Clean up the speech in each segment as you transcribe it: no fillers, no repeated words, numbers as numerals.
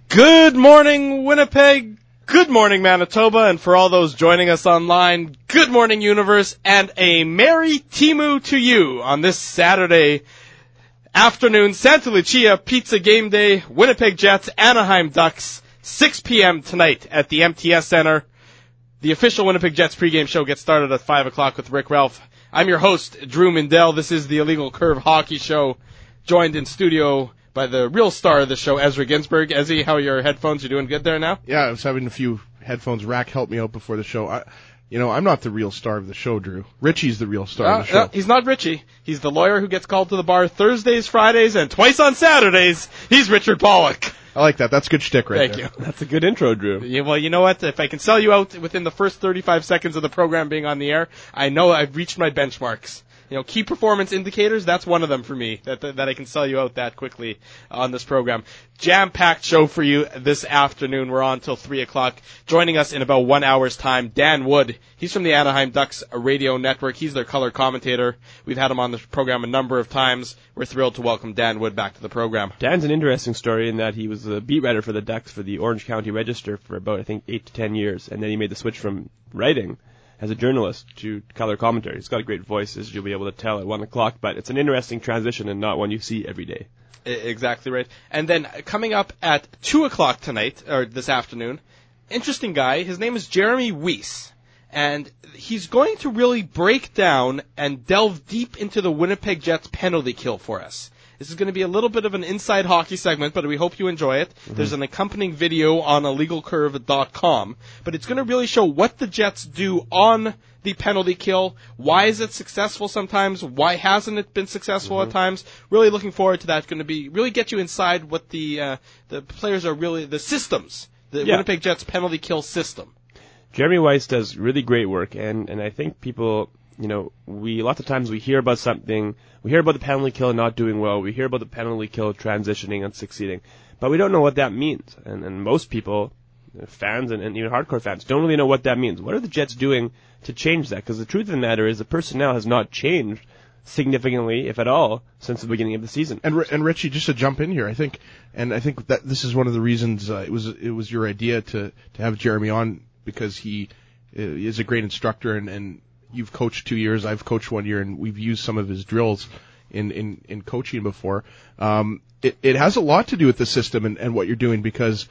Good morning, Winnipeg. Good morning, Manitoba. And for all those joining us online, good morning, universe. And a Merry Timu to you on this Saturday afternoon. Santa Lucia Pizza Game Day. Winnipeg Jets, Anaheim Ducks. 6 p.m. tonight at the MTS Center. The official Winnipeg Jets pregame show gets started at 5 o'clock with Rick Ralph. I'm your host, Drew Mindell. This is the Illegal Curve Hockey Show, joined in studio by the real star of the show, Ezra Ginsburg. Ezzy, how are your headphones? You doing good there now? Yeah, I was having a few headphones. Rack helped me out before the show. I'm not the real star of the show, Drew. Richie's the real star of the show. He's not Richie. He's the lawyer who gets called to the bar Thursdays, Fridays, and twice on Saturdays. He's Richard Pollock. I like that. That's good shtick right there. Thank you. That's a good intro, Drew. Yeah, well, you know what? If I can sell you out within the first 35 seconds of the program being on the air, I know I've reached my benchmarks. Key performance indicators, that's one of them for me, that I can sell you out that quickly on this program. Jam-packed show for you this afternoon. We're on till 3 o'clock. Joining us in about 1 hour's time, Dan Wood. He's from the Anaheim Ducks radio network. He's their color commentator. We've had him on the program a number of times. We're thrilled to welcome Dan Wood back to the program. Dan's an interesting story in that he was a beat writer for the Ducks for the Orange County Register for about, 8 to 10 years, and then he made the switch from writing as a journalist to color commentary. He's got a great voice, as you'll be able to tell at 1 o'clock, but it's an interesting transition and not one you see every day. Exactly right. And then coming up at 2 o'clock tonight, or this afternoon, interesting guy. His name is Jeremy Weiss. And he's going to really break down and delve deep into the Winnipeg Jets penalty kill for us. This is going to be a little bit of an inside hockey segment, but we hope you enjoy it. Mm-hmm. There's an accompanying video on illegalcurve.com, but it's going to really show what the Jets do on the penalty kill. Why is it successful sometimes? Why hasn't it been successful at times? Really looking forward to that. It's going to be really get you inside what the players are really, the systems, the Winnipeg Jets penalty kill system. Jeremy Weiss does really great work, and I think people, lots of times we hear about something, we hear about the penalty kill not doing well, we hear about the penalty kill transitioning and succeeding, but we don't know what that means. And most people, fans and even hardcore fans, don't really know what that means. What are the Jets doing to change that? Because the truth of the matter is the personnel has not changed significantly, if at all, since the beginning of the season. And Richie, just to jump in here, I think that this is one of the reasons it was your idea to have Jeremy on, because he is a great instructor, and you've coached 2 years, I've coached 1 year, and we've used some of his drills in coaching before. It has a lot to do with the system and what you're doing, because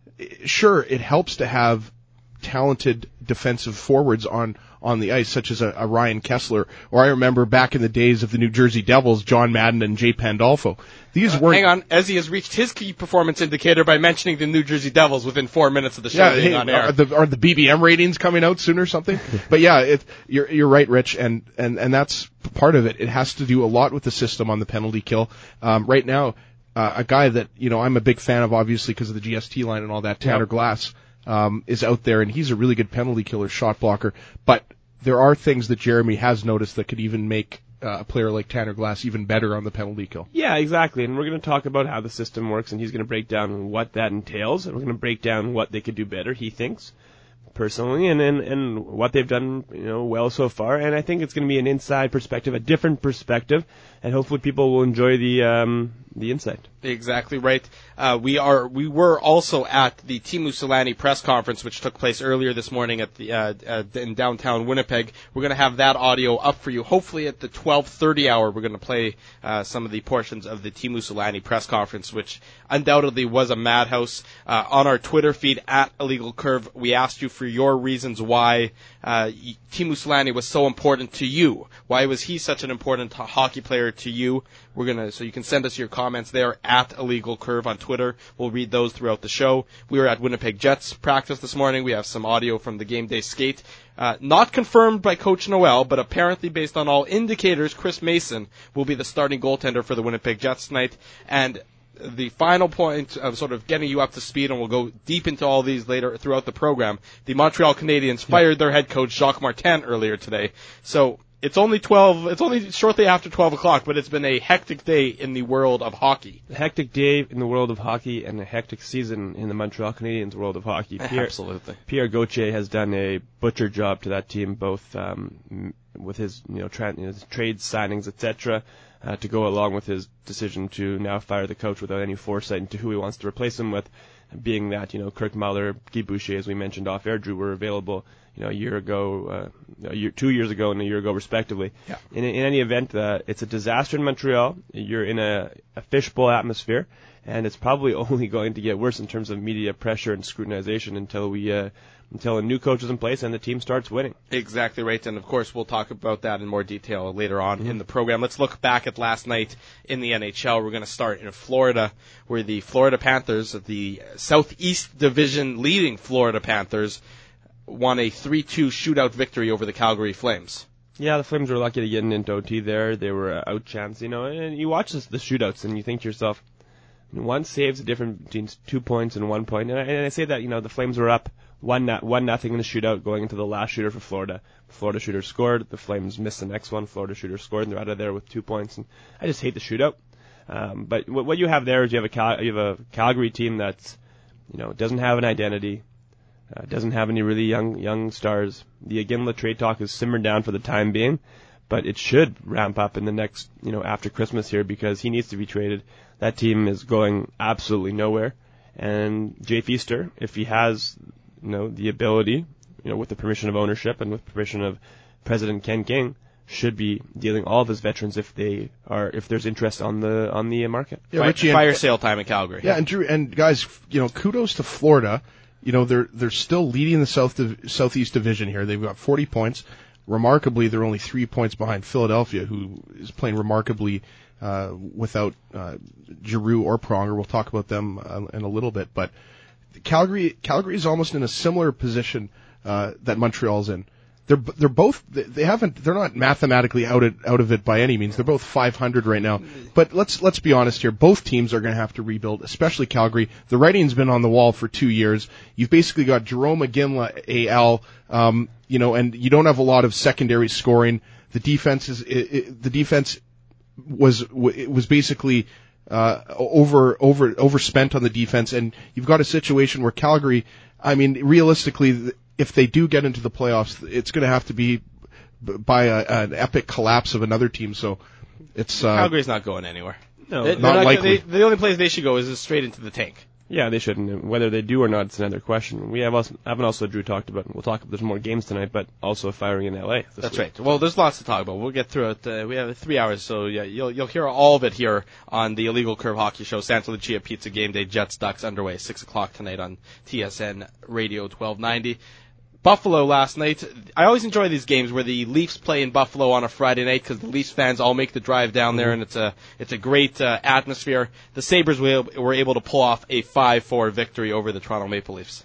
sure, it helps to have talented defensive forwards on the ice, such as a Ryan Kessler, or I remember back in the days of the New Jersey Devils, John Madden and Jay Pandolfo. These weren't. Hang on, Ezzy has reached his key performance indicator by mentioning the New Jersey Devils within 4 minutes of the show being on air. Are the BBM ratings coming out soon or something? But yeah, you're right, Rich, and that's part of it. It has to do a lot with the system on the penalty kill. Right now, a guy that I'm a big fan of, obviously because of the GST line and all that, Tanner Glass, is out there, and he's a really good penalty killer, shot blocker. But there are things that Jeremy has noticed that could even make a player like Tanner Glass even better on the penalty kill. Yeah, exactly. And we're going to talk about how the system works, and he's going to break down what that entails, and we're going to break down what they could do better, he thinks, personally, and what they've done, well so far. And I think it's going to be an inside perspective, a different perspective, and hopefully people will enjoy the insight. Exactly right. We were also at the Teemu Selanne press conference, which took place earlier this morning at the in downtown Winnipeg. We're going to have that audio up for you. Hopefully at the 12:30 hour, we're going to play some of the portions of the Teemu Selanne press conference, which undoubtedly was a madhouse. On our Twitter feed at Illegal Curve, we asked you for your reasons why Teemu Selanne was so important to you. Why was he such an important hockey player to you? So you can send us your comments there at Illegal Curve on Twitter. We'll read those throughout the show. We were at Winnipeg Jets practice this morning. We have some audio from the game day skate. Not confirmed by Coach Noel, but apparently based on all indicators, Chris Mason will be the starting goaltender for the Winnipeg Jets tonight. And the final point of sort of getting you up to speed, and we'll go deep into all these later throughout the program, the Montreal Canadiens fired their head coach Jacques Martin earlier today. So it's only shortly after 12 o'clock, but it's been a hectic day in the world of hockey. A hectic day in the world of hockey and a hectic season in the Montreal Canadiens world of hockey. Absolutely. Pierre Gauthier has done a butcher job to that team, both with his trade signings, etc., to go along with his decision to now fire the coach without any foresight into who he wants to replace him with. being that, Kirk Muller, Guy Boucher, as we mentioned off air, Drew, were available, a year ago, 2 years ago and a year ago respectively. Yeah. In any event, it's a disaster in Montreal. You're in a fishbowl atmosphere, and it's probably only going to get worse in terms of media pressure and scrutinization until a new coach is in place and the team starts winning. Exactly right, and of course we'll talk about that in more detail later on in the program. Let's look back at last night in the NHL. We're going to start in Florida, where the Florida Panthers, the Southeast Division leading Florida Panthers, won a 3-2 shootout victory over the Calgary Flames. Yeah, the Flames were lucky to get into OT there. They were outchanced, and you watch the shootouts and you think to yourself, one save's the difference between 2 points and 1 point. And I say that, the Flames were up 1-0 in the shootout going into the last shooter for Florida. Florida shooter scored. The Flames missed the next one. Florida shooter scored, and they're out of there with 2 points. And I just hate the shootout. But what you have there is you have a Calgary team that's, doesn't have an identity, doesn't have any really young stars. The Iginla trade talk is simmered down for the time being, but it should ramp up in the next, after Christmas here, because he needs to be traded. That team is going absolutely nowhere. And Jay Feaster, if he has, the ability, with the permission of ownership and with permission of President Ken King, should be dealing all of his veterans if there's interest on the market. Yeah, Richie, fire sale time in Calgary. Yeah, and Drew, and guys, kudos to Florida. They're still leading the Southeast Division here. They've got 40 points. Remarkably, they're only 3 points behind Philadelphia, who is playing remarkably without Giroux or Pronger. We'll talk about them in a little bit, but Calgary is almost in a similar position that Montreal's in. They're not mathematically out of it by any means. They're both 500 right now. But let's be honest here. Both teams are going to have to rebuild, especially Calgary. The writing's been on the wall for 2 years. You've basically got Jerome Iginla, AL, and you don't have a lot of secondary scoring. The defense was basically overspent on the defense, and you've got a situation where Calgary, realistically, if they do get into the playoffs, it's going to have to be by an epic collapse of another team. So it's Calgary's not going anywhere. No, not likely. The only place they should go is straight into the tank. Yeah, they shouldn't. Whether they do or not, it's another question. Haven't also, Drew, talked about, we'll talk about, there's more games tonight, but also firing in LA. That's right. Well, there's lots to talk about. We'll get through it. We have 3 hours, so yeah, you'll hear all of it here on the Illegal Curve Hockey Show. Santa Lucia Pizza Game Day, Jets Ducks underway, 6 o'clock tonight on TSN Radio 1290. Buffalo last night. I always enjoy these games where the Leafs play in Buffalo on a Friday night because the Leafs fans all make the drive down there, and it's a great atmosphere. The Sabres were able to pull off a 5-4 victory over the Toronto Maple Leafs.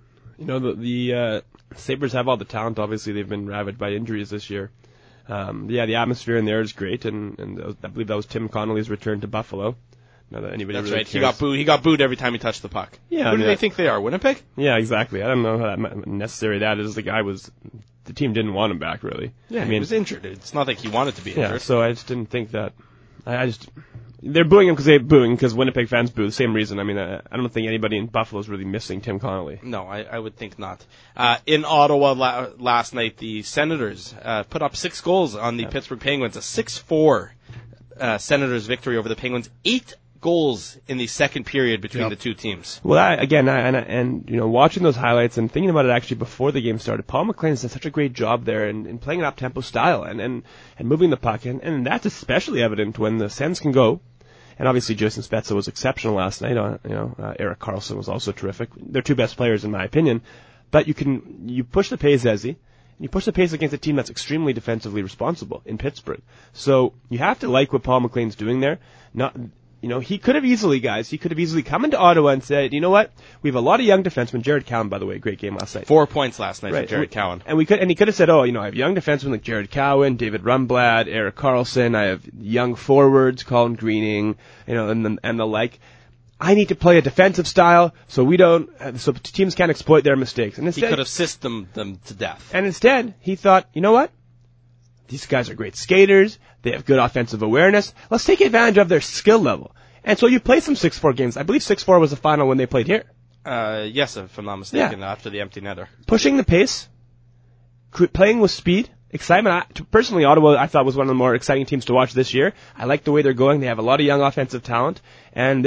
The Sabres have all the talent. Obviously, they've been ravaged by injuries this year. The atmosphere in there is great, and I believe that was Tim Connolly's return to Buffalo. Not that anybody That's really right. cares. He got booed every time he touched the puck. Yeah, Who do they think they are? Winnipeg? Yeah, exactly. I don't know how necessary that is. The team didn't want him back, really. Yeah, he was injured. It's not like he wanted to be injured. Yeah, so I just didn't think that. They're booing him because Winnipeg fans boo. The same reason. I don't think anybody in Buffalo is really missing Tim Connolly. No, I would think not. In Ottawa last night, the Senators put up 6 goals on the Pittsburgh Penguins. A 6-4 Senators victory over the Penguins. 8 goals in the second period between the two teams. Well, watching those highlights and thinking about it actually before the game started, Paul McLean has done such a great job there in playing an up-tempo style and moving the puck, and that's especially evident when the Sens can go. And obviously, Jason Spezza was exceptional last night. Erik Karlsson was also terrific. They're 2 best players in my opinion. But you push the pace, Ezzy. You push the pace against a team that's extremely defensively responsible in Pittsburgh. So you have to like what Paul McLean's doing there. He could have easily come into Ottawa and said, you know what? We have a lot of young defensemen. Jared Cowan, by the way, great game last night. 4 points last night for Jared Cowan. And he could have said, I have young defensemen like Jared Cowan, David Rundblad, Erik Karlsson. I have young forwards, Colin Greening, and the like. I need to play a defensive style so teams can't exploit their mistakes. And instead, he could have systemed them to death. And instead, he thought, you know what? These guys are great skaters. They have good offensive awareness. Let's take advantage of their skill level. And so you play some 6-4 games. I believe 6-4 was the final when they played here. Yes, if I'm not mistaken, after the empty netter. Pushing the pace, playing with speed, excitement. Personally, Ottawa I thought was one of the more exciting teams to watch this year. I like the way they're going. They have a lot of young offensive talent, and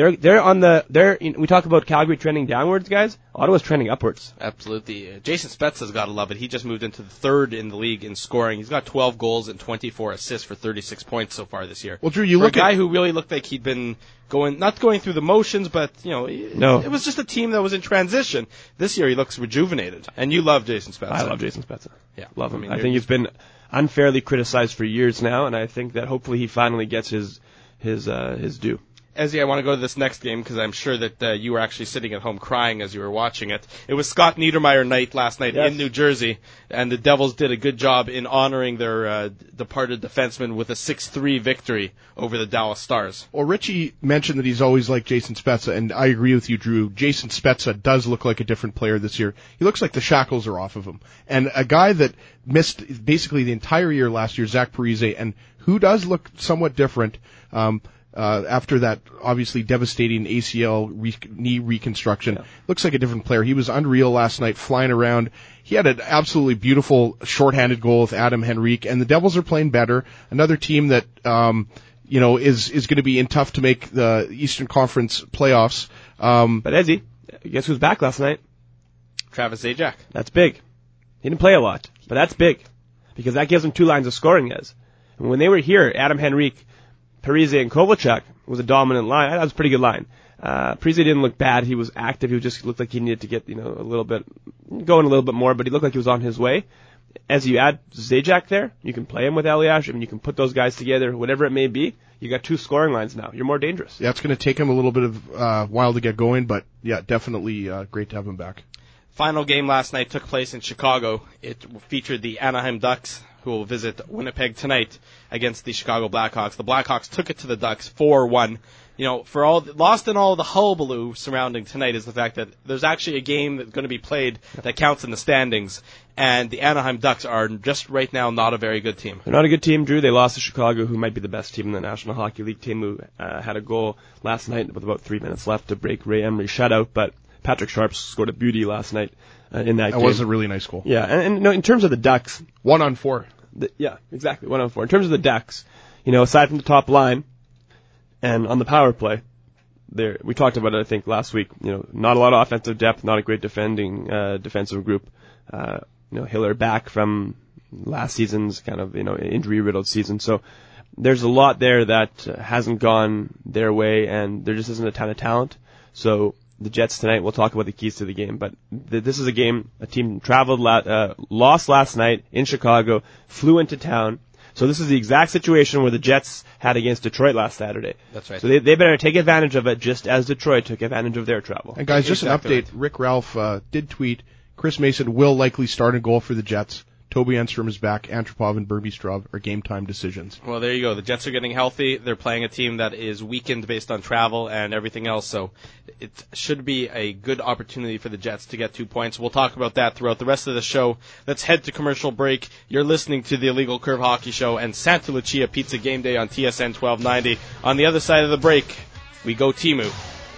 we talk about Calgary trending downwards, guys. Ottawa's trending upwards. Absolutely. Jason Spezza's got to love it. He just moved into the third in the league in scoring. He's got 12 goals and 24 assists for 36 points so far this year. Well, Drew, you for look a guy at who really looked like he'd been not going through the motions, but it was just a team that was in transition. This year he looks rejuvenated, and you love Jason Spezza. I love Jason Spezza. Yeah, love him. I think he's been unfairly criticized for years now, and I think that hopefully he finally gets his due. Ezzy, I want to go to this next game because I'm sure that you were actually sitting at home crying as you were watching it. It was Scott Niedermayer night last night in New Jersey, and the Devils did a good job in honoring their departed defenseman with a 6-3 victory over the Dallas Stars. Well, Richie mentioned that he's always liked Jason Spezza, and I agree with you, Drew. Jason Spezza does look like a different player this year. He looks like the shackles are off of him. And a guy that missed basically the entire year last year, Zach Parise, and who does look somewhat different, after that obviously devastating ACL knee reconstruction. Yeah. Looks like a different player. He was unreal last night, flying around. He had an absolutely beautiful shorthanded goal with Adam Henrique, and the Devils are playing better. Another team that, is going to be tough to make the Eastern Conference playoffs. But Ezzy, guess who's back last night? Travis Zajac. That's big. He didn't play a lot, but that's big, because that gives him 2 lines of scoring, Ez. And when they were here, Adam Henrique, Parise, and Kovalchuk was a dominant line. That was a pretty good line. Parise didn't look bad. He was active. He just looked like he needed to get, a little bit more, but he looked like he was on his way. As you add Zajac there, you can play him with Eliash. I mean, you can put those guys together, whatever it may be. You got 2 scoring lines now. You're more dangerous. Yeah, it's going to take him a little bit of while to get going, but yeah, definitely great to have him back. Final game last night took place in Chicago. It featured the Anaheim Ducks, who will visit Winnipeg tonight against the Chicago Blackhawks. The Blackhawks took it to the Ducks 4-1. Lost in all the hullabaloo surrounding tonight is the fact that there's actually a game that's going to be played that counts in the standings, and the Anaheim Ducks are just right now not a very good team. They're not a good team, Drew. They lost to Chicago, who might be the best team in the National Hockey League. Team who had a goal last night with about 3 minutes left to break Ray Emery's shutout, but Patrick Sharp scored a beauty last night in that game. That was a really nice goal. Yeah, and in terms of the Ducks, 1-on-4. Yeah, exactly, 1-on-4. In terms of the Ducks, aside from the top line and on the power play, we talked about it, I think, last week. Not a lot of offensive depth, not a great defensive group. Hiller back from last season's kind of, injury-riddled season. So there's a lot there that hasn't gone their way, and there just isn't a ton of talent. So the Jets tonight, we'll talk about the keys to the game, but this is a team traveled, lost last night in Chicago, flew into town. So this is the exact situation where the Jets had against Detroit last Saturday. That's right. So they better take advantage of it just as Detroit took advantage of their travel. And guys, just an update. Right. Rick Ralph did tweet, Chris Mason will likely start a goal for the Jets. Toby Enstrom is back. Antropov and Burmistrov are game-time decisions. Well, there you go. The Jets are getting healthy. They're playing a team that is weakened based on travel and everything else, so it should be a good opportunity for the Jets to get 2 points. We'll talk about that throughout the rest of the show. Let's head to commercial break. You're listening to the Illegal Curve Hockey Show and Santa Lucia Pizza Game Day on TSN 1290. On the other side of the break, we go Timu.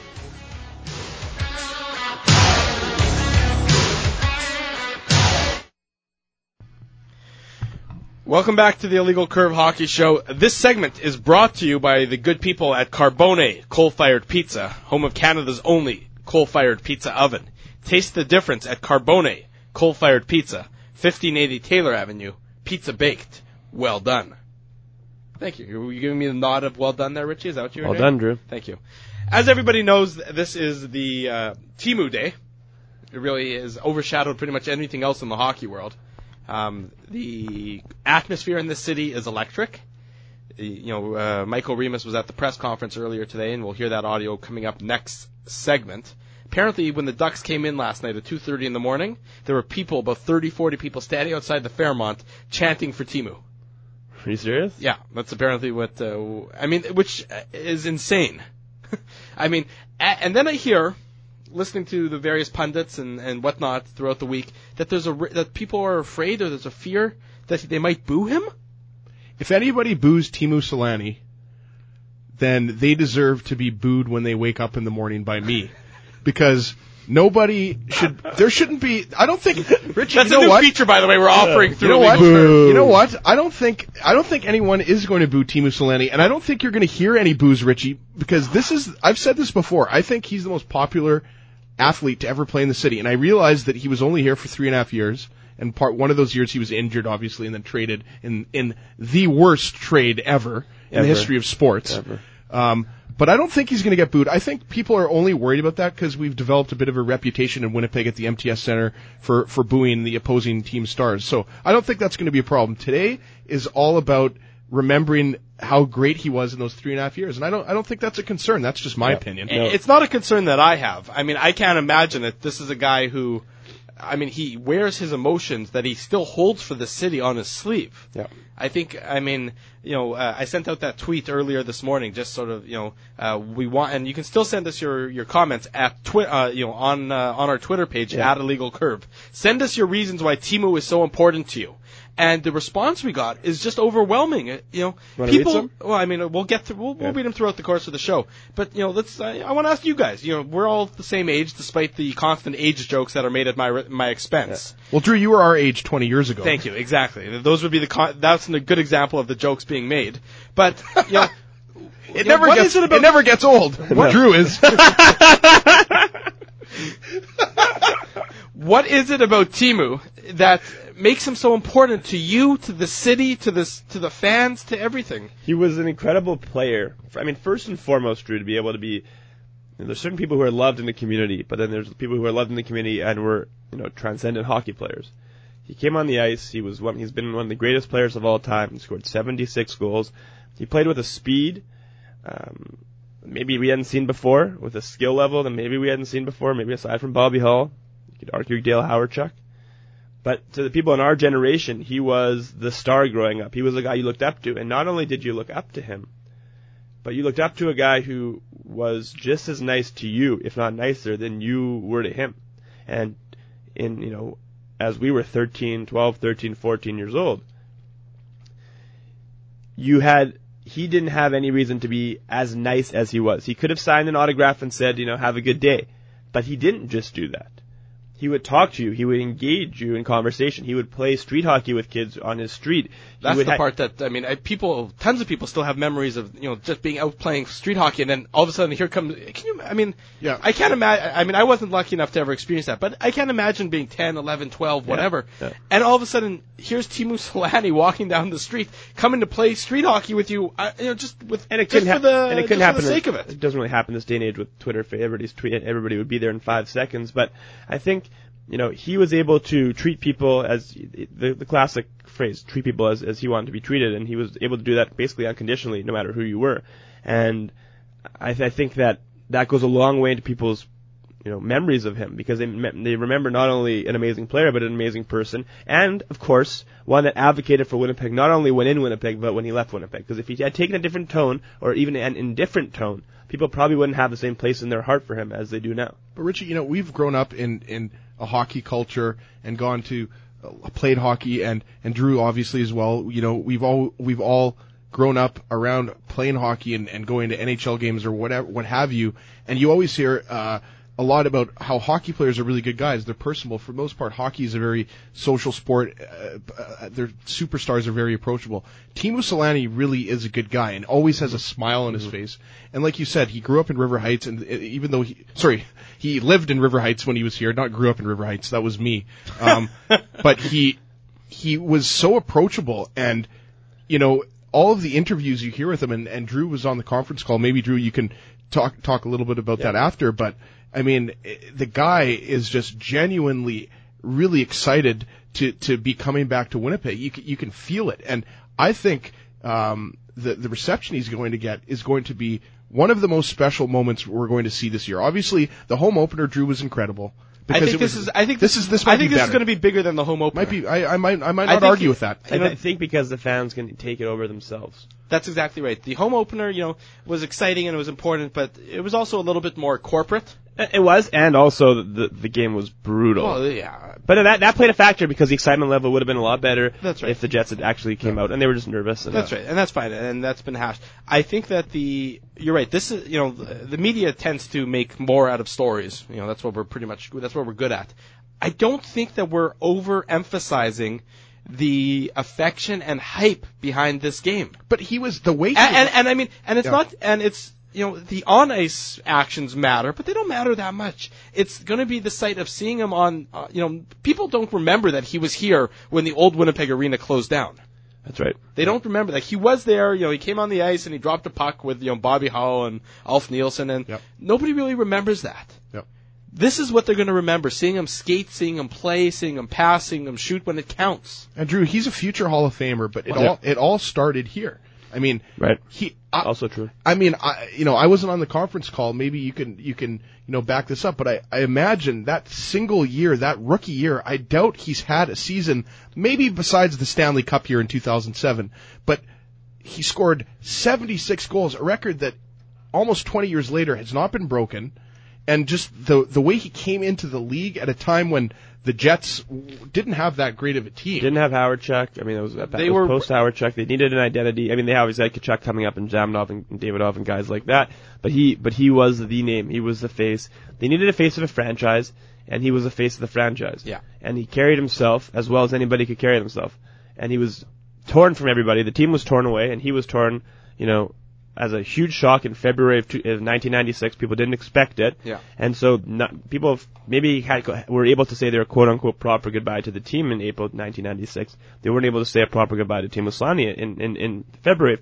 Welcome back to the Illegal Curve Hockey Show. This segment is brought to you by the good people at Carbone Coal-Fired Pizza, home of Canada's only coal-fired pizza oven. Taste the difference at Carbone Coal-Fired Pizza, 1580 Taylor Avenue. Pizza baked. Well done. Thank you. Were you giving me the nod of well done there, Richie? Is that what you were doing? Well done, Drew. Thank you. As everybody knows, this is the Timu Day. It really is overshadowed pretty much anything else in the hockey world. The atmosphere in this city is electric. Michael Remus was at the press conference earlier today, and we'll hear that audio coming up next segment. Apparently, when the Ducks came in last night at 2:30 in the morning, there were people, about 30, 40 people, standing outside the Fairmont chanting for Timu. Are you serious? Yeah, that's apparently what, which is insane. And then I hear, listening to the various pundits and whatnot throughout the week, that that people are afraid, or there's a fear that they might boo him. If anybody boos Timu Solani, then they deserve to be booed when they wake up in the morning by me, because Nobody should. There shouldn't be. I don't think. Richie, That's you know a new what? feature, by the way, we're offering through. You know what? Boo. You know what? I don't think anyone is going to boo Teemu Selanne, and I don't think you're going to hear any boos, Richie, because I've said this before. I think he's the most popular athlete to ever play in the city, and I realized that he was only here for 3.5 years, and one of those years he was injured, obviously, and then traded in the worst trade ever in the history of sports. But I don't think he's going to get booed. I think people are only worried about that because we've developed a bit of a reputation in Winnipeg at the MTS Center for booing the opposing team stars. So I don't think that's going to be a problem. Today is all about remembering how great he was in those 3.5 years, and I don't think that's a concern. That's just my opinion. No. It's not a concern that I have. I mean, I can't imagine that this is a guy who, I mean, he wears his emotions that he still holds for the city on his sleeve. Yeah. I think, I mean, I sent out that tweet earlier this morning, just sort of, we want, and you can still send us your comments at on our Twitter page at Illegal Curve. Send us your reasons why Teemu is so important to you. And the response we got is just overwhelming. People. Well, I mean, we'll get through. We'll read them throughout the course of the show. But let's. I want to ask you guys. We're all the same age, despite the constant age jokes that are made at my expense. Well, Drew, you were our age 20 years ago. Thank you. Exactly. Those would be that's a good example of the jokes being made. But it never gets old. What Drew is. What is it about Teemu that makes him so important to you, to the city, to the fans, to everything? He was an incredible player. I mean, first and foremost, Drew, to be able to be. There's certain people who are loved in the community, but then there's people who are loved in the community and were transcendent hockey players. He came on the ice. He's been one of the greatest players of all time. He scored 76 goals. He played with a speed maybe we hadn't seen before, with a skill level that maybe we hadn't seen before, maybe aside from Bobby Hull. You could argue Dale Hawerchuk. But to the people in our generation, he was the star growing up. He was a guy you looked up to. And not only did you look up to him, but you looked up to a guy who was just as nice to you, if not nicer, than you were to him. And as we were 12, 13, 14 years old, he didn't have any reason to be as nice as he was. He could have signed an autograph and said, have a good day. But he didn't just do that. He would talk to you. He would engage you in conversation. He would play street hockey with kids on his street. That's the part that, tons of people still have memories of, just being out playing street hockey, and then all of a sudden here comes, yeah. I can't imagine, I wasn't lucky enough to ever experience that, but I can't imagine being 10, 11, 12, whatever, and all of a sudden, here's Teemu Selanne walking down the street, coming to play street hockey with you, just for the sake of it. It doesn't really happen this day and age with Twitter. Everybody would be there in 5 seconds, but I think, he was able to treat people as the classic phrase, treat people as he wanted to be treated, and he was able to do that basically unconditionally, no matter who you were. And I think that goes a long way into people's memories of him, because they remember not only an amazing player, but an amazing person, and of course one that advocated for Winnipeg not only when in Winnipeg, but when he left Winnipeg. Because if he had taken a different tone, or even an indifferent tone, people probably wouldn't have the same place in their heart for him as they do now. But Richie, we've grown up in a hockey culture and gone to played hockey, and Drew obviously as well. We've all grown up around playing hockey and going to NHL games or whatever, what have you. And you always hear a lot about how hockey players are really good guys. They're personable. For the most part, hockey is a very social sport. Their superstars are very approachable. Teemu Selanne really is a good guy and always has a smile on his face. And like you said, he grew up in River Heights, and even though he lived in River Heights when he was here, not grew up in River Heights. That was me. But he was so approachable, and all of the interviews you hear with him, and Drew was on the conference call. Maybe Drew, you can talk a little bit about that after, but the guy is just genuinely really excited to be coming back to Winnipeg. You can feel it. And I think the reception he's going to get is going to be one of the most special moments we're going to see this year. Obviously, the home opener, Drew, was incredible. I think this is going to be bigger than the home opener. Might be. I might not argue with that. I think because the fans can take it over themselves. That's exactly right. The home opener, was exciting and it was important, but it was also a little bit more corporate. It was, and also the game was brutal. Well, yeah. But that played a factor because the excitement level would have been a lot better That's right. if the Jets had actually came out, and they were just nervous. That's right, and that's fine, and that's been hashed. I think that you're right. This is, the media tends to make more out of stories. That's what we're good at. I don't think that we're overemphasizing the affection and hype behind this game. But he was the way. The on-ice actions matter, but they don't matter that much. It's going to be the sight of seeing him on, people don't remember that he was here when the old Winnipeg Arena closed down. That's right. They don't remember that. He was there, he came on the ice and he dropped a puck with, Bobby Hull and Alf Nielsen, and nobody really remembers that. Yep. This is what they're going to remember, seeing him skate, seeing him play, seeing him pass, seeing him shoot when it counts. And Drew, he's a future Hall of Famer, but it all started here. I mean, right. Also true. I mean, I wasn't on the conference call. Maybe you can back this up, but I imagine that single year, that rookie year, I doubt he's had a season, maybe besides the Stanley Cup year in 2007, but he scored 76 goals, a record that almost 20 years later has not been broken. And just the way he came into the league at a time when the Jets didn't have that great of a team. Didn't have Howard Chuck. I mean, it was post Howard Chuck. They needed an identity. I mean, they obviously had Kachuk coming up and Zamenhof and Davidoff and guys like that. But he was the name. He was the face. They needed a face of a franchise, and he was the face of the franchise. Yeah. And he carried himself as well as anybody could carry himself. And he was torn from everybody. The team was torn away, and he was torn, as a huge shock in February of 1996. People didn't expect it. Yeah. And so people were able to say their quote-unquote proper goodbye to the team in April 1996. They weren't able to say a proper goodbye to Teemu Selanne in February of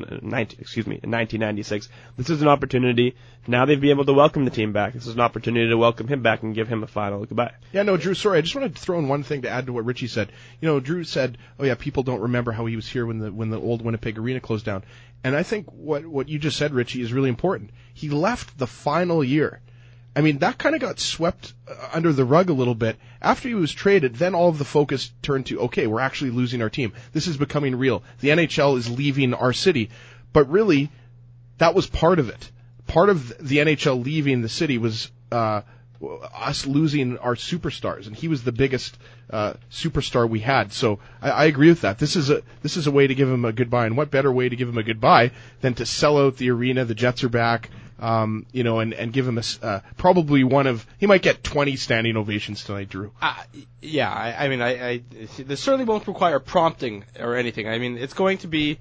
1996. This is an opportunity. Now they've been able to welcome the team back. This is an opportunity to welcome him back and give him a final goodbye. Yeah, no, Drew, sorry. I just wanted to throw in one thing to add to what Richie said. Drew said, oh yeah, people don't remember how he was here when the old Winnipeg Arena closed down. And I think what you just said, Richie, is really important. He left the final year. I mean, that kind of got swept under the rug a little bit. After he was traded, then all of the focus turned to, okay, we're actually losing our team. This is becoming real. The NHL is leaving our city. But really, that was part of it. Part of the NHL leaving the city was us losing our superstars, and he was the biggest superstar we had. So I agree with that. This is a way to give him a goodbye, and what better way to give him a goodbye than to sell out the arena? The Jets are back, and give him probably he might get 20 standing ovations tonight, Drew. Yeah, I this certainly won't require prompting or anything. I mean, it's going to be.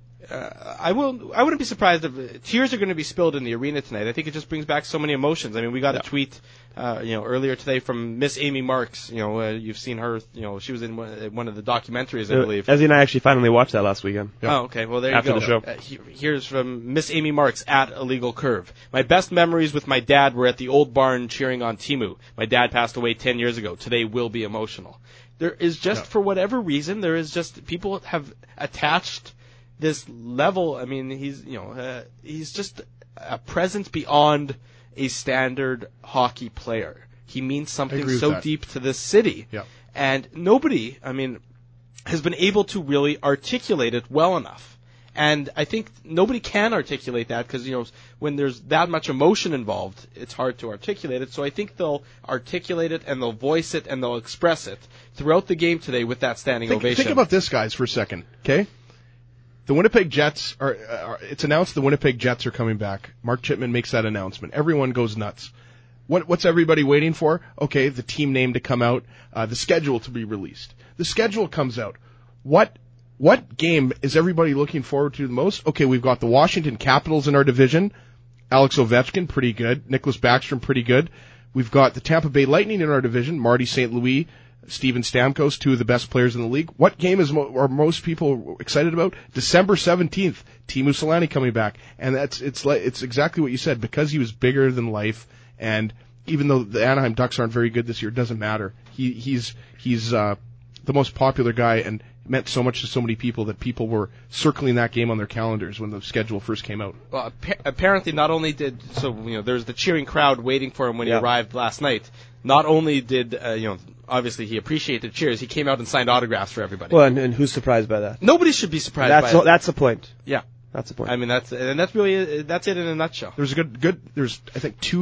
I wouldn't be surprised if tears are going to be spilled in the arena tonight. I think it just brings back so many emotions. I mean, we got a tweet, earlier today from Miss Amy Marks. You've seen her. She was in one of the documentaries, I believe. Ezzy and I actually finally watched that last weekend. Yeah. Oh, okay. Well, there After you go. After the show. Here's from Miss Amy Marks at Illegal Curve. My best memories with my dad were at the old barn cheering on Teemu. My dad passed away 10 years ago. Today will be emotional. There is just, for whatever reason, people have attached this level. I mean, he's just a presence beyond a standard hockey player. He means something so deep to this city. Yeah. And nobody, has been able to really articulate it well enough. And I think nobody can articulate that because, when there's that much emotion involved, it's hard to articulate it. So I think they'll articulate it and they'll voice it and they'll express it throughout the game today with that standing ovation. Think about this, guys, for a second, okay? The Winnipeg Jets it's announced the Winnipeg Jets are coming back. Mark Chipman makes that announcement. Everyone goes nuts. What's everybody waiting for? Okay, the team name to come out, the schedule to be released. The schedule comes out. What game is everybody looking forward to the most? Okay, we've got the Washington Capitals in our division. Alex Ovechkin, pretty good. Nicholas Backstrom, pretty good. We've got the Tampa Bay Lightning in our division. Marty St. Louis, Steven Stamkos, two of the best players in the league. What game are most people excited about? December 17th, Teemu Selanne coming back. And it's exactly what you said, because he was bigger than life, and even though the Anaheim Ducks aren't very good this year, it doesn't matter. He's the most popular guy, and meant so much to so many people that people were circling that game on their calendars when the schedule first came out. Well, apparently not only there's the cheering crowd waiting for him when he arrived last night. Not only did, obviously he appreciated the cheers, he came out and signed autographs for everybody. Well, and who's surprised by that? Nobody should be surprised by it. That's the point. Yeah. That's the point. I mean, that's it in a nutshell. There's I think two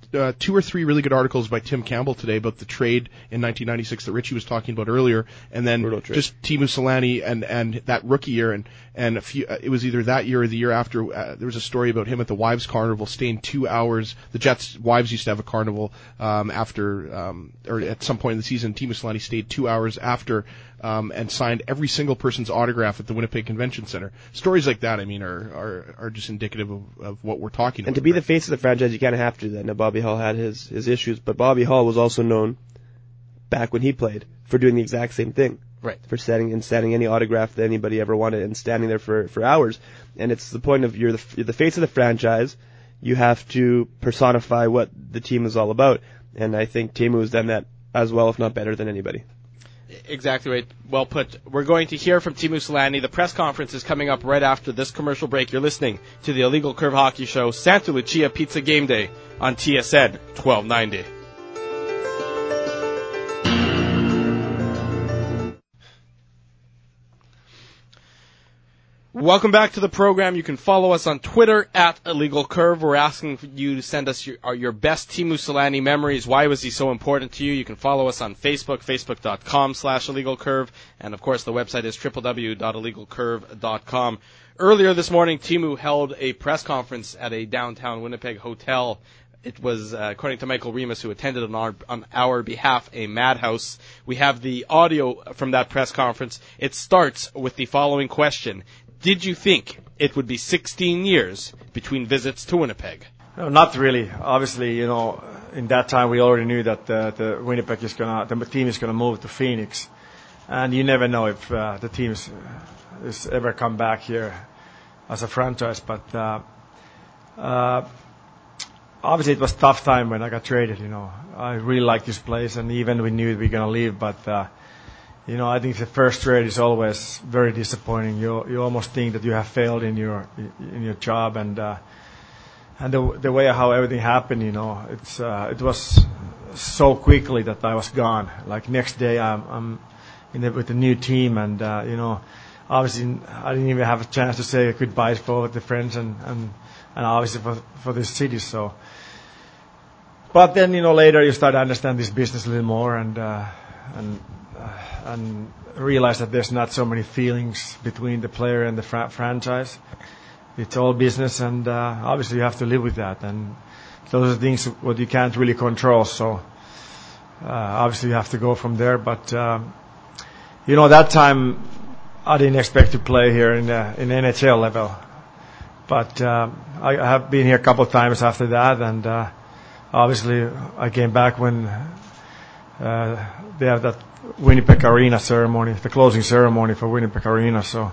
2 or 3 really good articles by Tim Campbell today about the trade in 1996 that Richie was talking about earlier, and then just Teemu Selanne and that rookie year, and a few. It was either that year or the year after. There was a story about him at the Wives Carnival staying 2 hours. The Jets Wives used to have a carnival or at some point in the season. Teemu Selanne stayed 2 hours after and signed every single person's autograph at the Winnipeg Convention Center. Stories like that, I mean, are just indicative of what we're talking about. And to be the face of the franchise, you kind of have to do that. Now, Bobby Hull had his issues, but Bobby Hull was also known back when he played for doing the exact same thing. Right. For standing any autograph that anybody ever wanted and standing there for hours. And it's the point of you're the face of the franchise. You have to personify what the team is all about. And I think Teemu has done that as well, if not better than anybody. Exactly right. Well put. We're going to hear from Teemu Selanne. The press conference is coming up right after this commercial break. You're listening to the Illegal Curve Hockey Show, Santa Lucia Pizza Game Day on TSN 1290. Welcome back to the program. You can follow us on Twitter at Illegal Curve. We're asking you to send us your best Teemu Selanne memories. Why was he so important to you? You can follow us on Facebook, facebook.com/Illegal Curve. And of course, the website is www.illegalcurve.com. Earlier this morning, Teemu held a press conference at a downtown Winnipeg hotel. It was, according to Michael Remus, who attended on our behalf, a madhouse. We have the audio from that press conference. It starts with the following question. Did you think it would be 16 years between visits to Winnipeg? No, not really. Obviously, in that time we already knew that the team is gonna move to Phoenix, and you never know if the team is ever come back here as a franchise. But obviously, it was a tough time when I got traded. I really liked this place, and even we knew we were gonna leave, but. I think the first trade is always very disappointing. You almost think that you have failed in your job, and the way how everything happened, it was so quickly that I was gone. Like next day, I'm with a new team, and obviously I didn't even have a chance to say goodbyes for the friends and obviously for the city. So, but then later you start to understand this business a little more and realize that there's not so many feelings between the player and the franchise. It's all business, and obviously you have to live with that. And those are things what you can't really control. So obviously you have to go from there. But that time I didn't expect to play here in NHL level. But I have been here a couple of times after that, and obviously I came back when they have that Winnipeg Arena ceremony, the closing ceremony for Winnipeg Arena. So,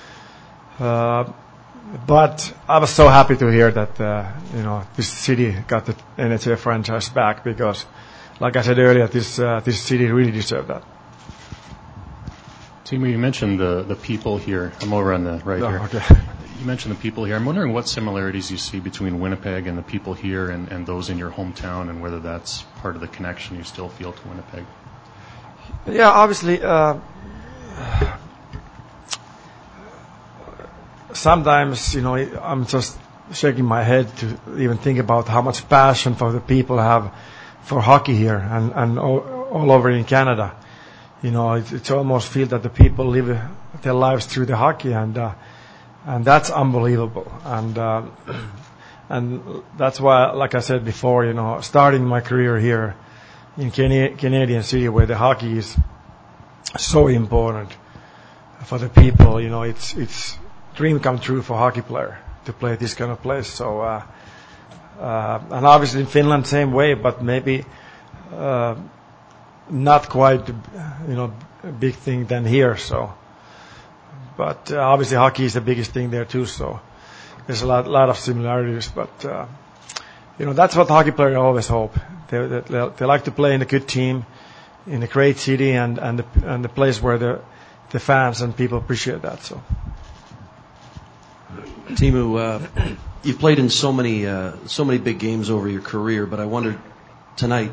but I was so happy to hear that this city got the NHL franchise back, because, like I said earlier, this city really deserved that. Teemu, you mentioned the people here. I'm over on the right here. Okay. You mentioned the people here. I'm wondering what similarities you see between Winnipeg and the people here and those in your hometown, and whether that's part of the connection you still feel to Winnipeg. Yeah, obviously, sometimes, I'm just shaking my head to even think about how much passion for the people have for hockey here and all over in Canada. It's almost feel that the people live their lives through the hockey, and that's unbelievable. And that's why, like I said before, starting my career here in Canadian City, where the hockey is so important for the people, it's dream come true for hockey player to play this kind of place. So, and obviously in Finland same way, but maybe not quite, a big thing than here. So, but obviously hockey is the biggest thing there too. So there's a lot of similarities, but. That's what hockey players always hope. They like to play in a good team, in a great city, and the place where the fans and people appreciate that. So, Teemu, you've played in so many big games over your career, but I wondered tonight,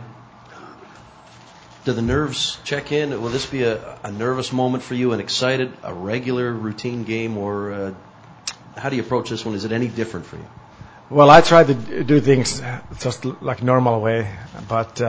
do the nerves check in? Will this be a nervous moment for you, an excited, a regular routine game, or how do you approach this one? Is it any different for you? Well, I try to do things just like normal way, but